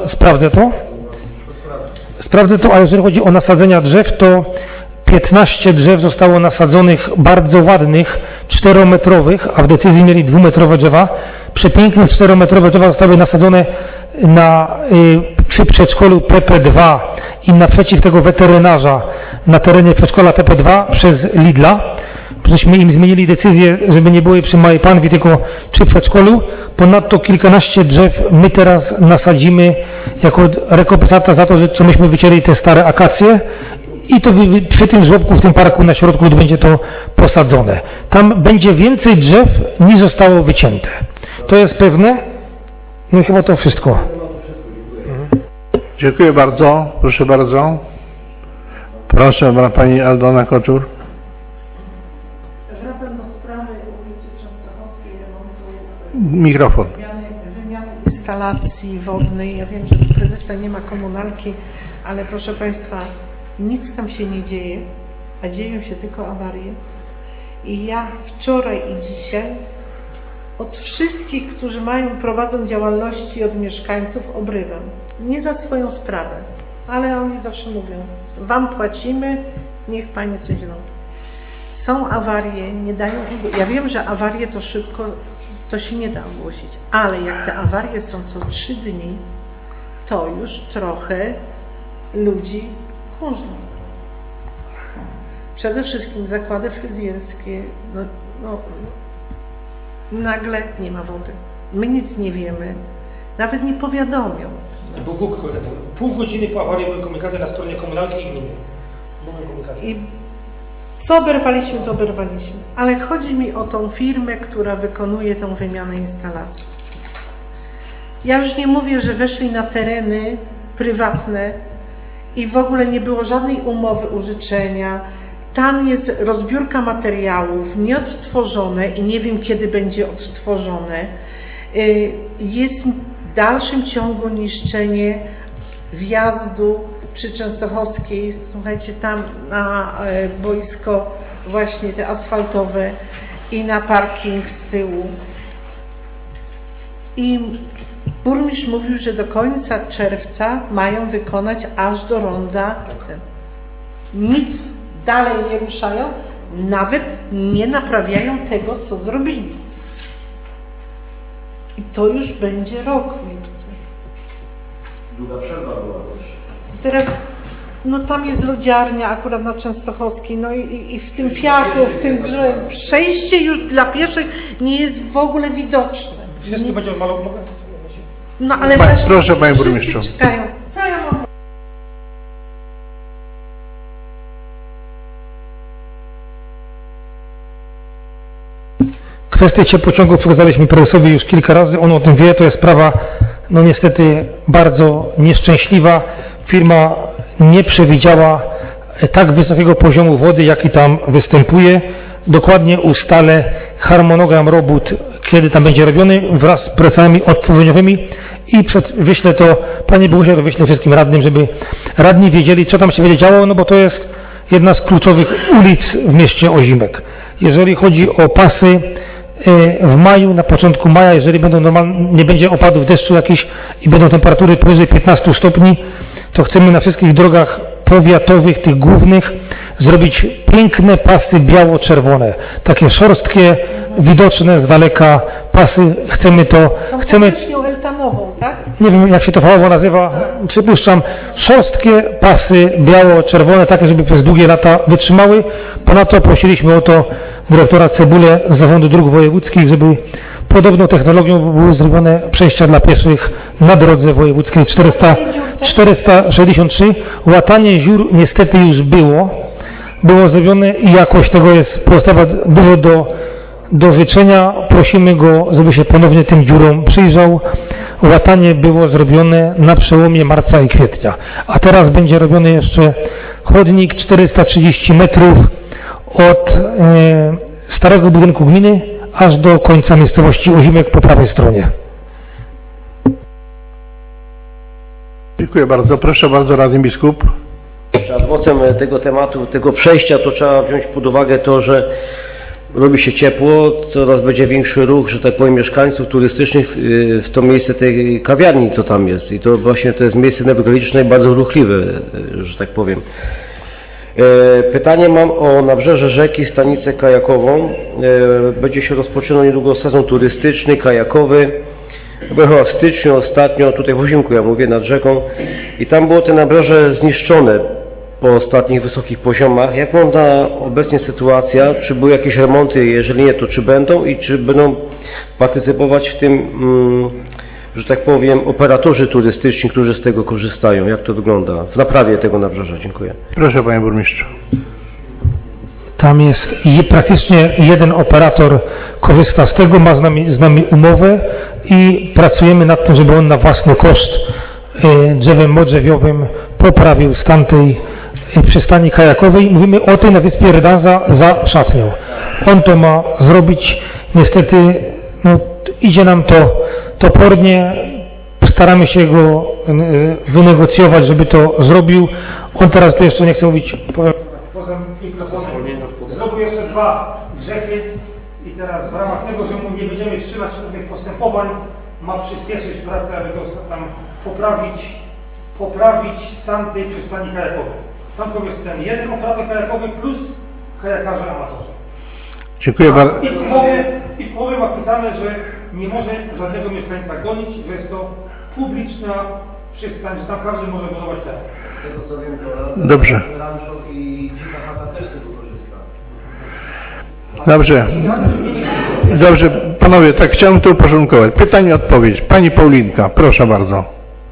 sprawdzę to, a jeżeli chodzi o nasadzenia drzew, to 15 drzew zostało nasadzonych, bardzo ładnych, 4-metrowych, a w decyzji mieli 2-metrowe drzewa. Przepiękne 4-metrowe drzewa zostały nasadzone przy przedszkolu PP2 i naprzeciw tego weterynarza na terenie przedszkola PP2 przez Lidla. Żeśmy im zmienili decyzję, żeby nie były przy Małej Panwi, tylko przy przedszkolu. Ponadto kilkanaście drzew my teraz nasadzimy jako rekompensata za to, co myśmy wycięli te stare akacje. I to przy tym żłobku, w tym parku na środku będzie to posadzone. Tam będzie więcej drzew niż zostało wycięte. To jest pewne. No i chyba to wszystko. Dziękuję bardzo. Proszę bardzo. Proszę, pani Aldona Koczur. Wracam do sprawy ulicy Częstochowskiej, remontu. Mikrofon. Wymiany instalacji wodnej. Ja wiem, że do prezesa nie ma komunalki, ale proszę Państwa, nic tam się nie dzieje, a dzieją się tylko awarie. I ja wczoraj i dzisiaj od wszystkich, którzy prowadzą działalności, od mieszkańców obrywam. Nie za swoją sprawę, ale oni zawsze mówią, wam płacimy, niech Pani coś zrobi. Są awarie, nie dają. Ja wiem, że awarie to szybko, to się nie da ogłosić, ale jak te awarie są co 3 dni, to już trochę ludzi kurzy. Przede wszystkim zakłady fryzjerskie, nagle nie ma wody. My nic nie wiemy, nawet nie powiadomią. Był pół godziny po awarii były komunikaty na stronie komunalnej i gminy. I co oberwaliśmy, to oberwaliśmy. Ale chodzi mi o tą firmę, która wykonuje tą wymianę instalacji. Ja już nie mówię, że weszli na tereny prywatne i w ogóle nie było żadnej umowy użyczenia. Tam jest rozbiórka materiałów, nieodtworzone i nie wiem, kiedy będzie odtworzone. Jest w dalszym ciągu niszczenie wjazdu przy Częstochowskiej, słuchajcie, tam na boisko właśnie te asfaltowe i na parking z tyłu. I burmistrz mówił, że do końca czerwca mają wykonać aż do ronda. Nic dalej nie ruszają, nawet nie naprawiają tego, co zrobili. I to już będzie rok. Długa przerwa była też. Teraz, no tam jest lodziarnia akurat na Częstochowskiej, no i w tym piachu, w tym przejście już dla pieszych nie jest w ogóle widoczne. Wszystkie będzie malowane. No ale właśnie proszę, panie burmistrzu. Czekają. Co ja mam? Kwestię ciepłociągów przekazaliśmy prezesowi już kilka razy, on o tym wie, to jest sprawa no niestety bardzo nieszczęśliwa. Firma nie przewidziała tak wysokiego poziomu wody, jaki tam występuje. Dokładnie ustalę harmonogram robót, kiedy tam będzie robiony, wraz z procesami odpowiedniowymi i wyślę to, panie Bogusie, to wyślę wszystkim radnym, żeby radni wiedzieli, co tam się będzie działo, no bo to jest jedna z kluczowych ulic w mieście Ozimek. Jeżeli chodzi o pasy, w maju, na początku maja, jeżeli nie będzie opadów deszczu jakichś i będą temperatury powyżej 15 stopni, to chcemy na wszystkich drogach powiatowych, tych głównych, zrobić piękne pasy biało-czerwone. Takie szorstkie, widoczne z daleka pasy. Chcemy eltanową, tak? Nie wiem, jak się to fachowo nazywa, przypuszczam, szorstkie pasy biało-czerwone, takie, żeby przez długie lata wytrzymały. Ponadto prosiliśmy o to dyrektora Cebulę z Zarządu Dróg Wojewódzkich, żeby podobną technologią były zrobione przejścia dla pieszych na drodze wojewódzkiej 463. Łatanie dziur niestety już było zrobione i jakość tego jest pozostawa dużo do życzenia. Prosimy go, żeby się ponownie tym dziurom przyjrzał. Łatanie było zrobione na przełomie marca i kwietnia, a teraz będzie robiony jeszcze chodnik 430 metrów od starego budynku gminy aż do końca miejscowości Ozimek po prawej stronie. Dziękuję bardzo. Proszę bardzo, radny biskup. Ad vocem tego tematu, tego przejścia, to trzeba wziąć pod uwagę to, że robi się ciepło, coraz będzie większy ruch, że tak powiem, mieszkańców turystycznych w to miejsce tej kawiarni, co tam jest. I to właśnie to jest miejsce newralgiczne i bardzo ruchliwe, że tak powiem. Pytanie mam o nabrzeże rzeki, stanicę kajakową. Będzie się rozpoczynał niedługo sezon turystyczny, kajakowy. Byłem chyba w styczniu ostatnio, tutaj w Ozimku, ja mówię, nad rzeką. I tam było te nabrzeże zniszczone po ostatnich wysokich poziomach. Jak wygląda obecnie sytuacja? Czy były jakieś remonty? Jeżeli nie, to czy będą? I czy będą partycypować w tym, że tak powiem, operatorzy turystyczni, którzy z tego korzystają? Jak to wygląda w naprawie tego nabrzeża? Dziękuję. Proszę, panie burmistrzu. Tam jest praktycznie jeden operator korzysta z tego, ma z nami umowę i pracujemy nad tym, żeby on na własny koszt drzewem modrzewiowym poprawił stan tej przystani kajakowej. Mówimy o tej na wyspie Redanza za szatnią. On to ma zrobić. Niestety no, idzie nam to topornie. Staramy się go wynegocjować, żeby to zrobił. On teraz to jeszcze nie chce mówić. Poza mikrofonem zrobił jeszcze 2 grzechy i teraz w ramach tego, że mu nie będziemy trzymać żadnych postępowań, ma przyspieszyć pracę, aby to tam poprawić stan tej przystani kajakowej. Tam to jest ten jeden operator kajakowy plus kajakarze amatorzy. Dziękuję bardzo. I w połowie ma pisane, że nie może żadnego mieszkańca gonić, że jest to publiczna przystań, że tam każdy może budować kajak. Z tego co wiem, to dobrze. Rancho i Dzika Chata też z tego korzysta. Dobrze, panowie, tak chciałem to uporządkować. Pytanie, odpowiedź. Pani Paulinka, proszę bardzo.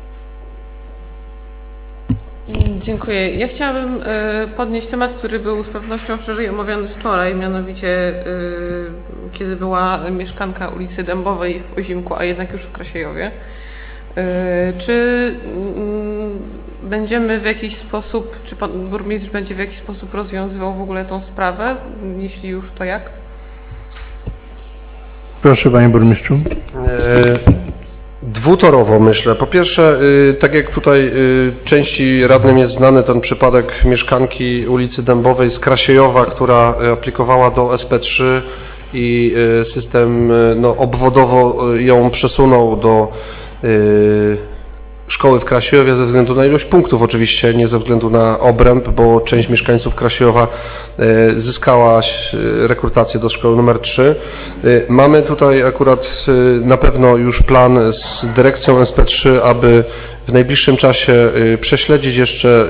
Dziękuję. Ja chciałabym podnieść temat, który był z pewnością szerzej omawiany wczoraj, mianowicie kiedy była mieszkanka ulicy Dębowej w Ozimku, a jednak już w Krasiejowie. Czy będziemy w jakiś sposób, czy pan burmistrz będzie w jakiś sposób rozwiązywał w ogóle tą sprawę? Jeśli już, to jak? Proszę, panie burmistrzu. Dwutorowo myślę. Po pierwsze, tak jak tutaj części radnym jest znany ten przypadek mieszkanki ulicy Dębowej z Krasiejowa, która aplikowała do SP3 i system obwodowo ją przesunął do szkoły w Krasiejowie ze względu na ilość punktów oczywiście, nie ze względu na obręb, bo część mieszkańców Krasiejowa zyskała rekrutację do szkoły numer 3. Mamy tutaj akurat na pewno już plan z dyrekcją SP3, aby w najbliższym czasie prześledzić jeszcze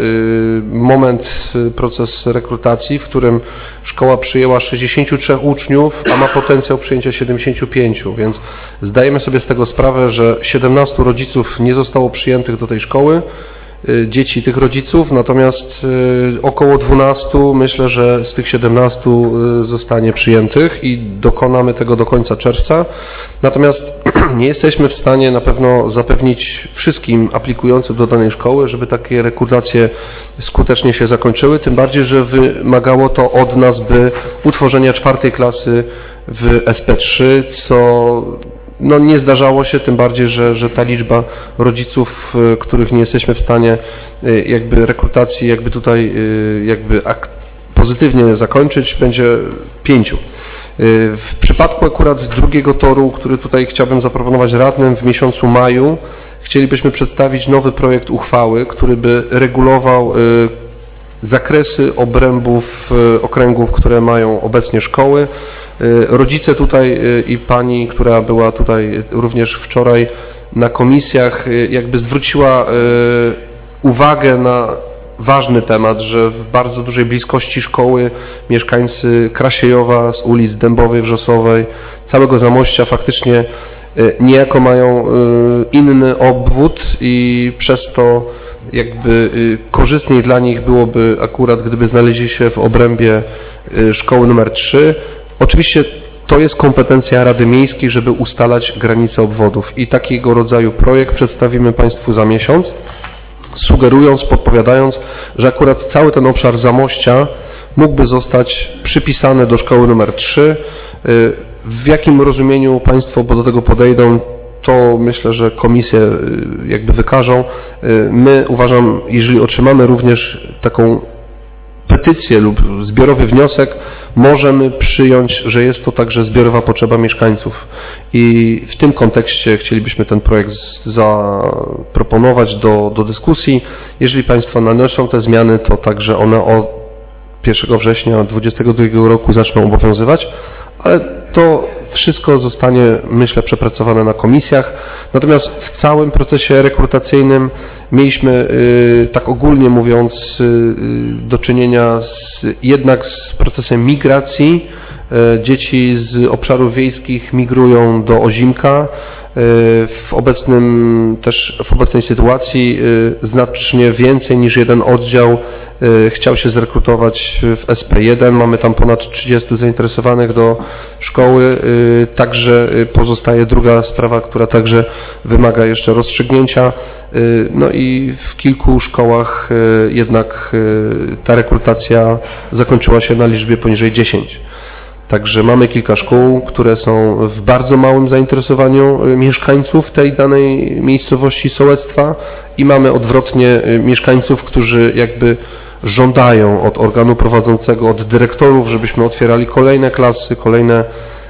proces rekrutacji, w którym szkoła przyjęła 63 uczniów, a ma potencjał przyjęcia 75, więc zdajemy sobie z tego sprawę, że 17 rodziców nie zostało przyjętych do tej szkoły, dzieci tych rodziców, natomiast około 12 myślę, że z tych 17 zostanie przyjętych i dokonamy tego do końca czerwca. Natomiast nie jesteśmy w stanie na pewno zapewnić wszystkim aplikującym do danej szkoły, żeby takie rekrutacje skutecznie się zakończyły, tym bardziej, że wymagało to od nas utworzenia 4. klasy w SP3, co nie zdarzało się, tym bardziej, że ta liczba rodziców, których nie jesteśmy w stanie rekrutacji tutaj pozytywnie zakończyć, będzie 5. W przypadku akurat drugiego toru, który tutaj chciałbym zaproponować radnym w miesiącu maju, chcielibyśmy przedstawić nowy projekt uchwały, który by regulował zakresy obrębów okręgów, które mają obecnie szkoły. Rodzice tutaj i pani, która była tutaj również wczoraj na komisjach, zwróciła uwagę na ważny temat, że w bardzo dużej bliskości szkoły mieszkańcy Krasiejowa z ulic Dębowej, Wrzosowej, całego Zamościa faktycznie niejako mają inny obwód i przez to korzystniej dla nich byłoby akurat, gdyby znaleźli się w obrębie szkoły numer 3. Oczywiście to jest kompetencja Rady Miejskiej, żeby ustalać granice obwodów i takiego rodzaju projekt przedstawimy Państwu za miesiąc, sugerując, podpowiadając, że akurat cały ten obszar Zamościa mógłby zostać przypisany do szkoły numer 3. W jakim rozumieniu Państwo do tego podejdą, to myślę, że komisje wykażą. My uważam, jeżeli otrzymamy również taką petycję lub zbiorowy wniosek, możemy przyjąć, że jest to także zbiorowa potrzeba mieszkańców i w tym kontekście chcielibyśmy ten projekt zaproponować do dyskusji. Jeżeli Państwo nanoszą te zmiany, to także one od 1 września 2022 roku zaczną obowiązywać, ale to wszystko zostanie, myślę, przepracowane na komisjach. Natomiast w całym procesie rekrutacyjnym mieliśmy, tak ogólnie mówiąc, do czynienia jednak z procesem migracji. Dzieci z obszarów wiejskich migrują do Ozimka. W obecnej sytuacji znacznie więcej niż jeden oddział chciał się zrekrutować w SP1. Mamy tam ponad 30 zainteresowanych do szkoły. Także pozostaje druga sprawa, która także wymaga jeszcze rozstrzygnięcia. No i w kilku szkołach jednak ta rekrutacja zakończyła się na liczbie poniżej 10. Także mamy kilka szkół, które są w bardzo małym zainteresowaniu mieszkańców tej danej miejscowości sołectwa i mamy odwrotnie mieszkańców, którzy żądają od organu prowadzącego, od dyrektorów, żebyśmy otwierali kolejne klasy, kolejne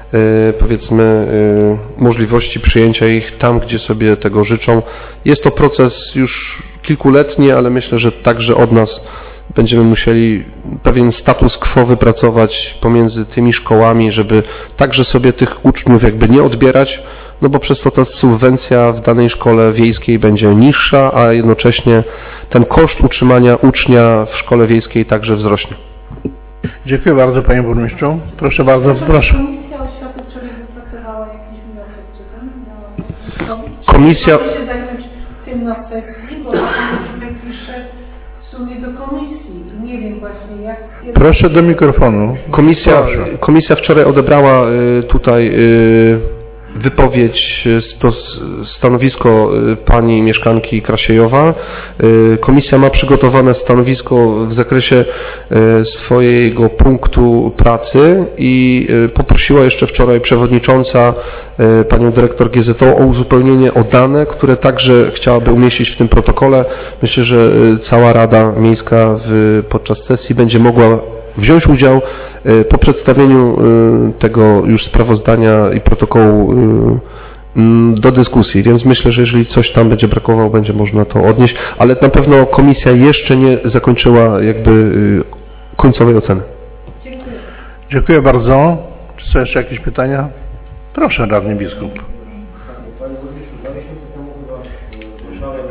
możliwości przyjęcia ich tam, gdzie sobie tego życzą. Jest to proces już kilkuletni, ale myślę, że także od nas będziemy musieli pewien status quo wypracować pomiędzy tymi szkołami, żeby także sobie tych uczniów nie odbierać, no bo przez to ta subwencja w danej szkole wiejskiej będzie niższa, a jednocześnie ten koszt utrzymania ucznia w szkole wiejskiej także wzrośnie. Dziękuję bardzo Panie Burmistrzu. Proszę bardzo, proszę. Komisja Oświaty wczoraj wypracowała jakiś wniosek, czy tam? Komisja... Chciałam się zająć tym na sesji, bo tutaj pisze w sumie do komisji. Nie wiem właśnie jak... Proszę do mikrofonu. Komisja wczoraj odebrała tutaj wypowiedź, stanowisko pani mieszkanki Krasiejowa. Komisja ma przygotowane stanowisko w zakresie swojego punktu pracy i poprosiła jeszcze wczoraj przewodnicząca panią dyrektor GZO o uzupełnienie o dane, które także chciałaby umieścić w tym protokole. Myślę, że cała Rada Miejska podczas sesji będzie mogła wziąć udział po przedstawieniu tego już sprawozdania i protokołu do dyskusji, więc myślę, że jeżeli coś tam będzie brakowało, będzie można to odnieść, ale na pewno komisja jeszcze nie zakończyła jakby końcowej oceny. Dziękuję. Dziękuję bardzo. Czy są jeszcze jakieś pytania? Proszę, radny biskup. Panie burmistrzu, 2 miesiące temu chyba słyszałem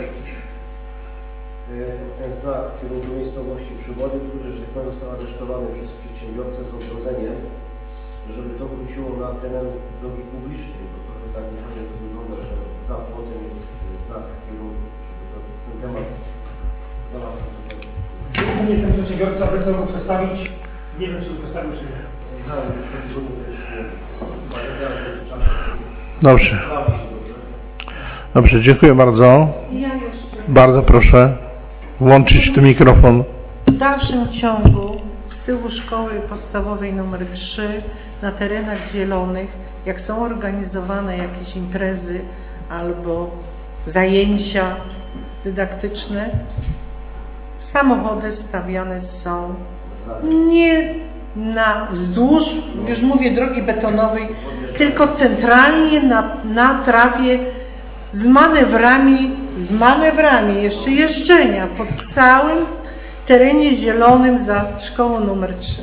ten znak w kierunku miejscowości Przywody, który, że tak powiem, został aresztowany przez przedsiębiorcę z ogrodzeniem, żeby to wróciło na teren drogi publicznej, bo trochę tak nie to wygląda, że za płotem jest znak w kierunku, żeby ten temat znalazł. Nie ten przedsiębiorca zechce go przedstawić. Nie wiem, czy go przedstawił, czy nie. Dobrze. Dobrze, dziękuję bardzo. Ja jeszcze. Bardzo proszę włączyć ten mikrofon. W dalszym ciągu z tyłu szkoły podstawowej nr 3 na terenach zielonych, jak są organizowane jakieś imprezy albo zajęcia dydaktyczne, samochody stawiane są nie wzdłuż, już mówię, drogi betonowej, tylko centralnie na trawie z manewrami jeszcze jeżdżenia po całym terenie zielonym za szkołą numer 3.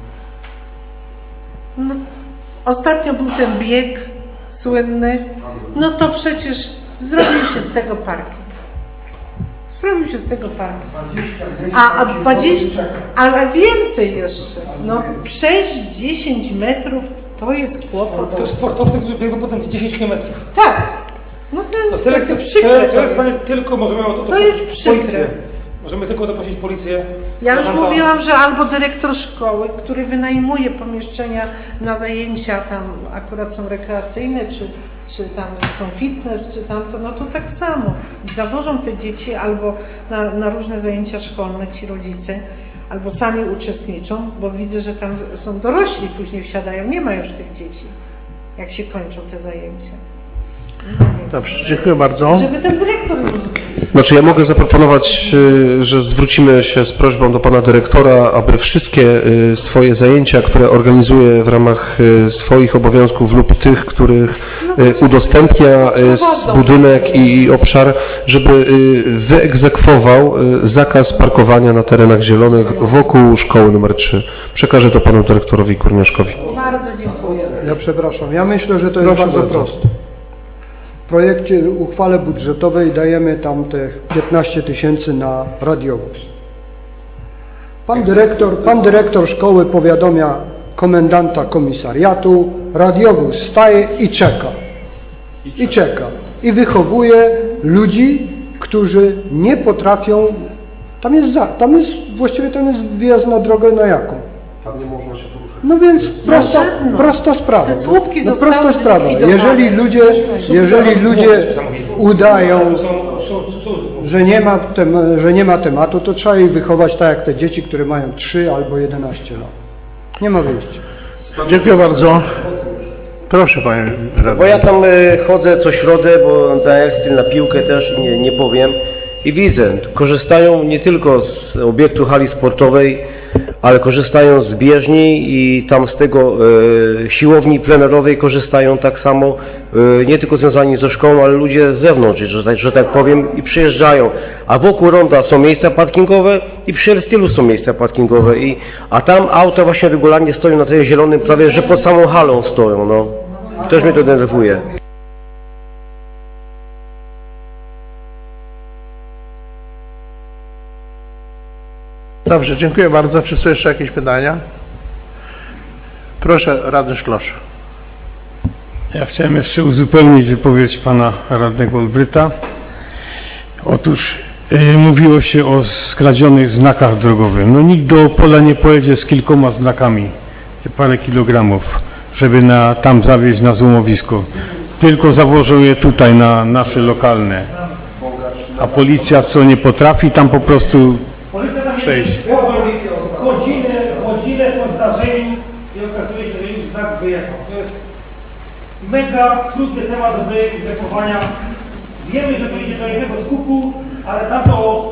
No, ostatnio był ten bieg słynny, no to przecież zrobił się z tego parking. Zrobił się z tego parking. A 20, ale więcej jeszcze. No przejść 10 metrów to jest kłopot. To sportowcy, którzy biegną potem 10 km. Tak. No to jest przykre. Tylko możemy o to jest przykre. Możemy tylko zaprosić policję. Ja już mówiłam, że albo dyrektor szkoły, który wynajmuje pomieszczenia na zajęcia, tam akurat są rekreacyjne, czy tam są fitness, czy tamto, no to tak samo. Zawożą te dzieci albo na różne zajęcia szkolne ci rodzice, albo sami uczestniczą, bo widzę, że tam są dorośli, później wsiadają, nie ma już tych dzieci, jak się kończą te zajęcia. Dobrze, dziękuję bardzo. Żeby ten dyrektor... Znaczy ja mogę zaproponować, że zwrócimy się z prośbą do pana dyrektora, aby wszystkie swoje zajęcia, które organizuje w ramach swoich obowiązków lub tych, których udostępnia budynek i obszar, żeby wyegzekwował zakaz parkowania na terenach zielonych wokół szkoły nr 3. Przekażę to panu dyrektorowi Kurniaszkowi. Bardzo dziękuję. Ja przepraszam, ja myślę, że to jest bardzo proste. W projekcie uchwale budżetowej dajemy tam te 15 000 na radiowóz. Pan dyrektor szkoły powiadomia komendanta komisariatu, radiowóz staje i czeka. I czeka. I wychowuje ludzi, którzy nie potrafią, właściwie tam jest wjazd na drogę na jaką? Tam nie można się poruszać. No więc prosta sprawa. Te słupki no zostały prosta sprawa. zlikwidowane. Jeżeli ludzie udają, że nie ma tematu, to trzeba ich wychować tak jak te dzieci, które mają 3 albo 11 lat. Nie ma wyjścia. Dziękuję bardzo. Proszę panie radny. Bo ja tam chodzę co środę, bo daję styl na piłkę też, nie powiem. I widzę, korzystają nie tylko z obiektu hali sportowej, ale korzystają z bieżni i tam z tego siłowni plenerowej korzystają tak samo, nie tylko związani ze szkołą, ale ludzie z zewnątrz, że tak powiem, i przyjeżdżają. A wokół ronda są miejsca parkingowe i przy Elstylu są miejsca parkingowe. A tam auta właśnie regularnie stoją na tym zielonym, prawie że pod samą halą stoją. No. Też mnie to denerwuje. Dobrze, dziękuję bardzo. Czy są jeszcze jakieś pytania? Proszę, radny Szklosz. Ja chciałem jeszcze uzupełnić wypowiedź pana radnego Olbryta. Otóż mówiło się o skradzionych znakach drogowych. No nikt do Opola nie pojedzie z kilkoma znakami, parę kilogramów, żeby tam zawieźć na złomowisko. tylko założył je tutaj na nasze lokalne. A policja co nie potrafi tam po prostu przejść. Godzinę po zdarzeniu i okazuje się, że już znak wyjechał. To jest mega trudny temat do wyegzekwowania. Wiemy, że dojdzie do jednego skupu, ale tam to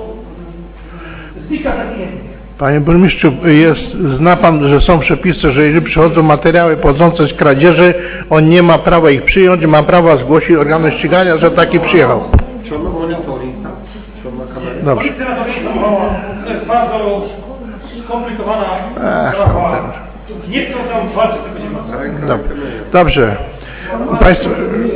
znika zaginięcie. Panie burmistrzu, zna pan, że są przepisy, że jeżeli przychodzą materiały pochodzące z kradzieży, on nie ma prawa ich przyjąć, ma prawa zgłosić organu ścigania, że taki przyjechał. Czy on ma monitoring, tak? Czy on ma kamerę? Dobrze. Policja na to nie informowała. To jest bardzo skomplikowana sprawa. Nie chcą tam walczyć, tylko się ma. Dobrze. Państwo,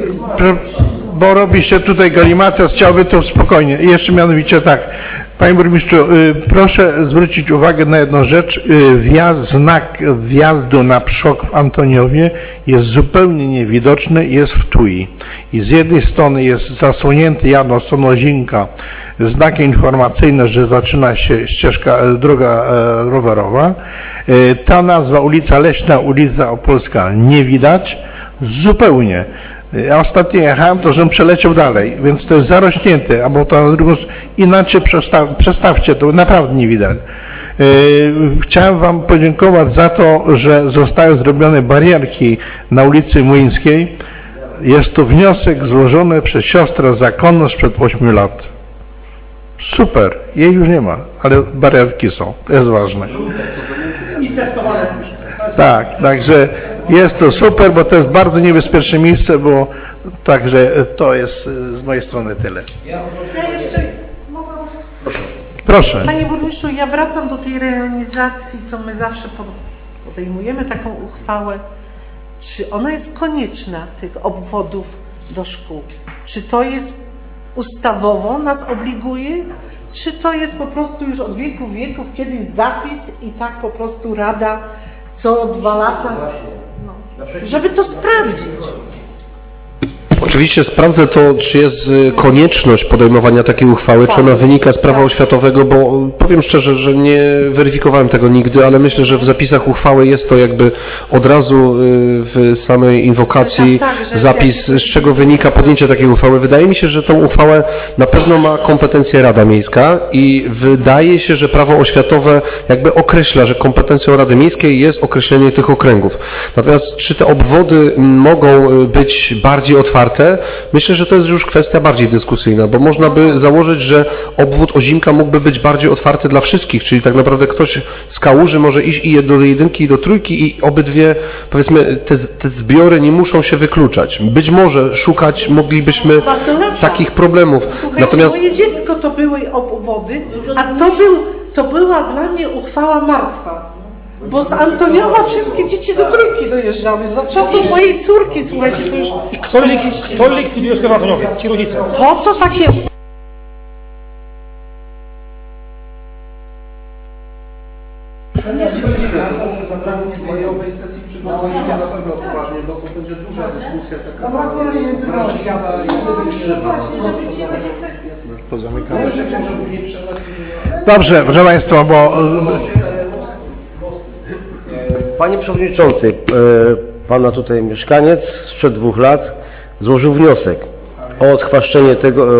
bo robi się tutaj galimacja, chciałby to spokojnie. I jeszcze mianowicie tak. Panie burmistrzu, proszę zwrócić uwagę na jedną rzecz. Znak wjazdu na Przok w Antoniowie jest zupełnie niewidoczny, jest w tui. I z jednej strony jest zasłonięty Jano-Sonozinka, znaki informacyjne, że zaczyna się droga rowerowa. Ta nazwa ulica Leśna, ulica Opolska nie widać zupełnie. Ja ostatnio jechałem, to żebym przeleciał dalej, więc to jest zarośnięte, albo to na drugą inaczej przestawcie, to naprawdę nie widać. Chciałem wam podziękować za to, że zostały zrobione barierki na ulicy Młyńskiej. Jest to wniosek złożony przez siostrę zakonną sprzed 8 lat. Super, jej już nie ma, ale barierki są, to jest ważne. I testowane. Tak, także jest to super, bo to jest bardzo niebezpieczne miejsce, bo także to jest z mojej strony tyle. Ja jeszcze... Proszę. Panie burmistrzu, ja wracam do tej rejonizacji, co my zawsze podejmujemy taką uchwałę. Czy ona jest konieczna, tych obwodów do szkół? Czy to jest ustawowo nas obliguje? Czy to jest po prostu już od wieków kiedyś zapis i tak po prostu Rada co 2 lata, żeby to sprawdzić? Oczywiście sprawdzę to, czy jest konieczność podejmowania takiej uchwały, czy ona wynika z prawa oświatowego, bo powiem szczerze, że nie weryfikowałem tego nigdy, ale myślę, że w zapisach uchwały jest to jakby od razu w samej inwokacji zapis, z czego wynika podjęcie takiej uchwały. Wydaje mi się, że tą uchwałę na pewno ma kompetencję Rada Miejska i wydaje się, że prawo oświatowe jakby określa, że kompetencją Rady Miejskiej jest określenie tych okręgów. Natomiast czy te obwody mogą być bardziej otwarte? Myślę, że to jest już kwestia bardziej dyskusyjna, bo można by założyć, że obwód Ozimka mógłby być bardziej otwarty dla wszystkich, czyli tak naprawdę ktoś z Kałuży może iść i do 1 i do 3 i obydwie, powiedzmy, te zbiory nie muszą się wykluczać. Być może szukać moglibyśmy takich problemów. Słuchajcie, Natomiast moje dziecko to były obwody, a to była dla mnie uchwała martwa. Bo z Antoniowa wszystkie dzieci do 3 dojeżdżały. Za czasów mojej córki, słuchajcie, to już... Kto likwiduje szkołę w Antoniowie? Ci rodzice. Po co takie... majowej sesji przygotujemy na pewno poważnie, bo to będzie duża dyskusja taka. Pozamykamy. Dobrze, proszę Państwa, bo... Panie Przewodniczący, Pana tutaj mieszkaniec sprzed 2 lat złożył wniosek o odchwaszczenie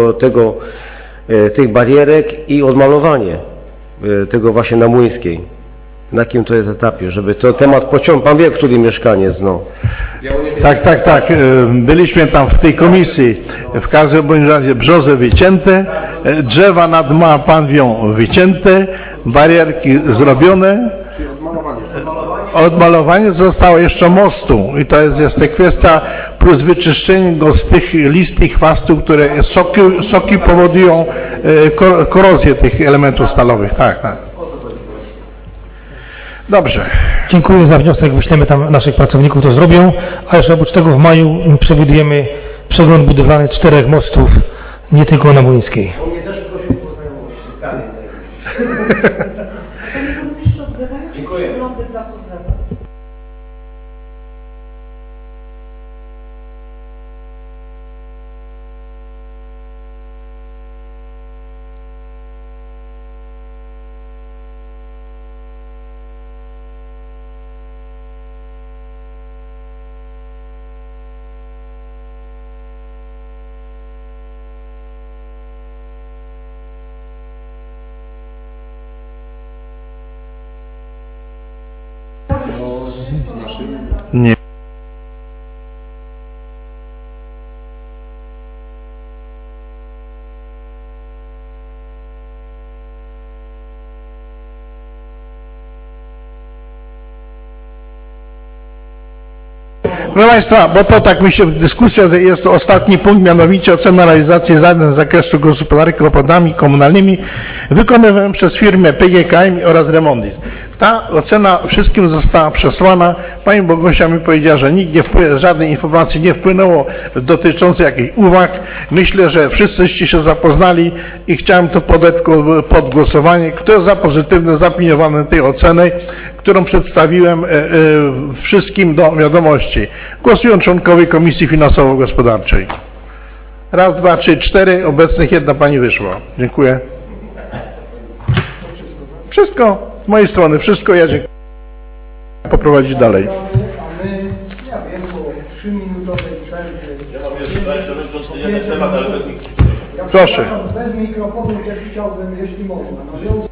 tych barierek i odmalowanie tego właśnie na Młyńskiej. Na jakim to jest etapie, żeby to temat pociągnął? Pan wie, który mieszkaniec, no. Tak. Byliśmy tam w tej komisji. W każdym bądź razie brzozy wycięte, drzewa nad Małpanwią wycięte, barierki zrobione. Odmalowanie zostało jeszcze mostu i to jest kwestia plus wyczyszczenie go z tych list i chwastów, które soki powodują korozję tych elementów stalowych. Tak. Dobrze. Dziękuję za wniosek, wyślemy tam naszych pracowników, to zrobią, a jeszcze oprócz tego w maju przewidujemy przegląd budowlany 4 mostów, nie tylko na Młyńskiej. On mnie też prosił o znajomość. Dziękuję. Nie. Proszę Państwa, bo to tak mi się dyskusja, jest to ostatni punkt, mianowicie ocena realizacji zadań z zakresu gospodarki odpadami komunalnymi wykonywanych przez firmę PGKM oraz Remondis. Ta ocena wszystkim została przesłana. Pani Bogusia mi powiedziała, że nikt nie żadnej informacji nie wpłynęło dotyczącej jakichś uwag. Myślę, że wszyscyście się zapoznali i chciałem to podać pod głosowanie. Kto jest za pozytywnym zaopiniowaniem tej oceny, którą przedstawiłem wszystkim do wiadomości. Głosują członkowie Komisji Finansowo-Gospodarczej. Raz, dwa, trzy, cztery. Obecnych jedna pani wyszła. Dziękuję. Wszystko. Z mojej strony wszystko. Ja dziękuję. Poprowadzić dalej. A my, ja wiem, po 3-minutowej przerwy. Ja mam jeszcze jeden temat, ale bez mikrofonu. Proszę. Bez mikrofonu też chciałbym, jeśli można.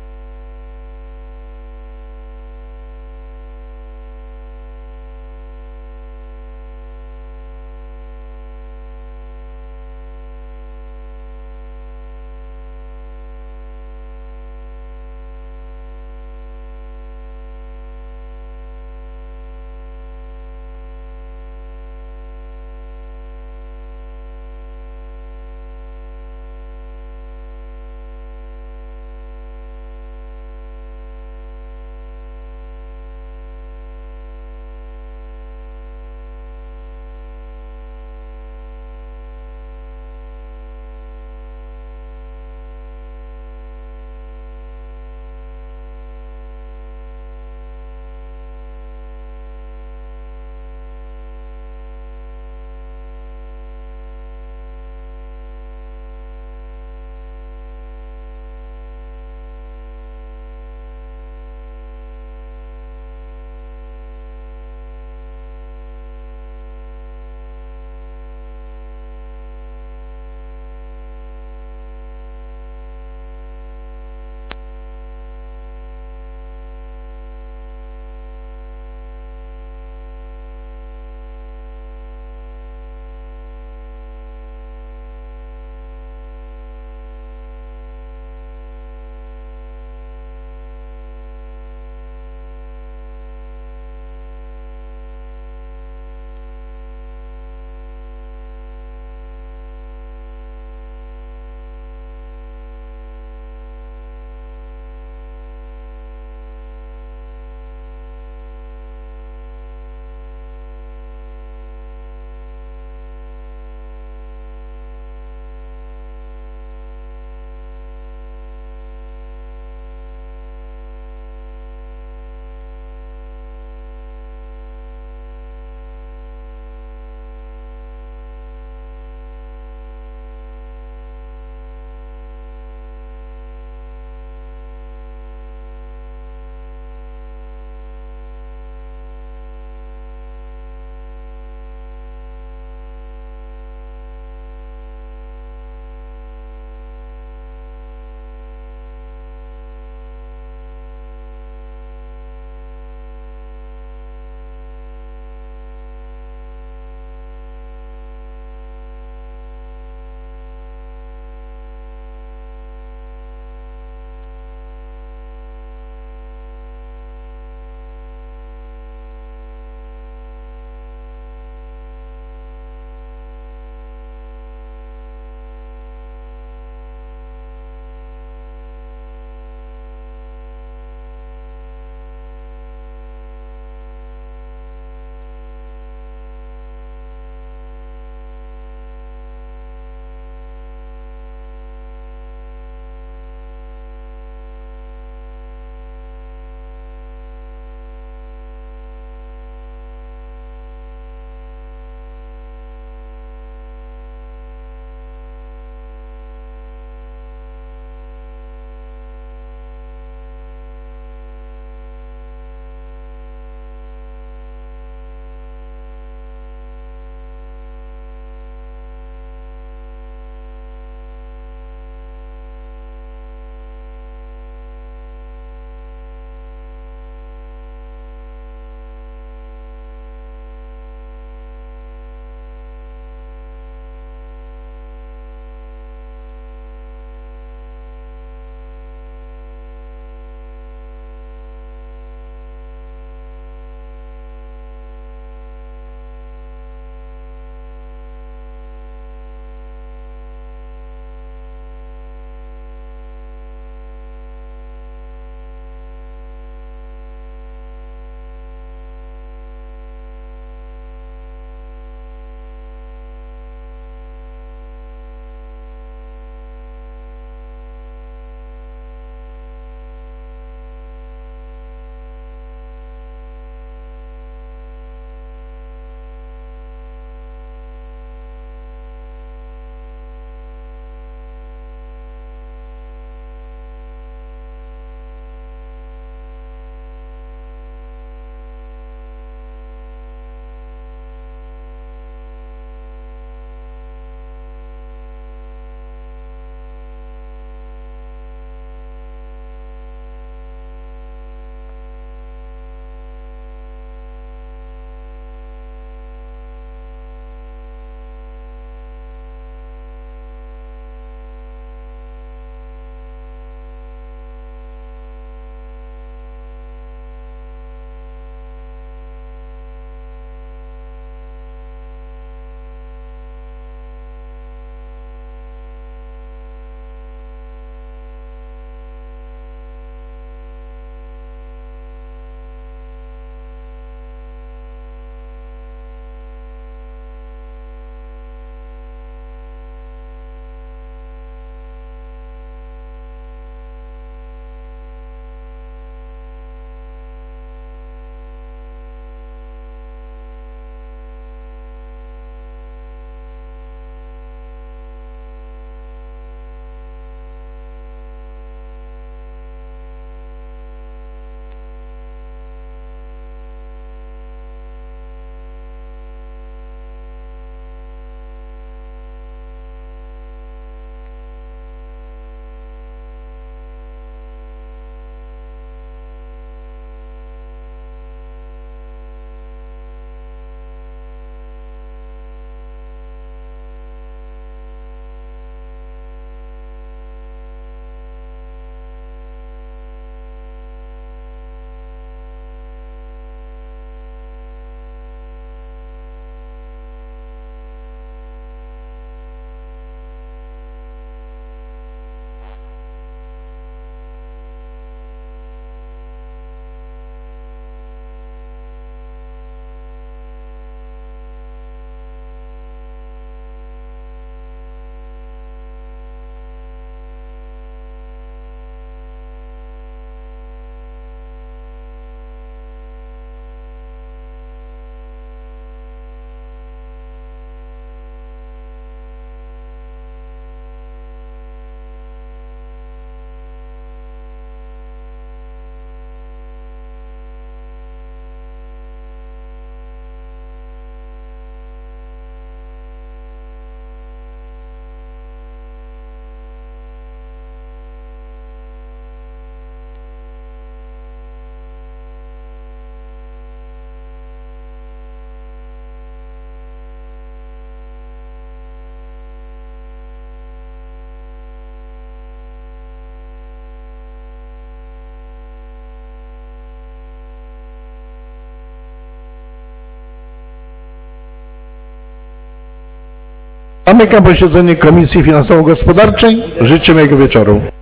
Zamykam posiedzenie Komisji Finansowo-Gospodarczej. Życzę miłego wieczoru.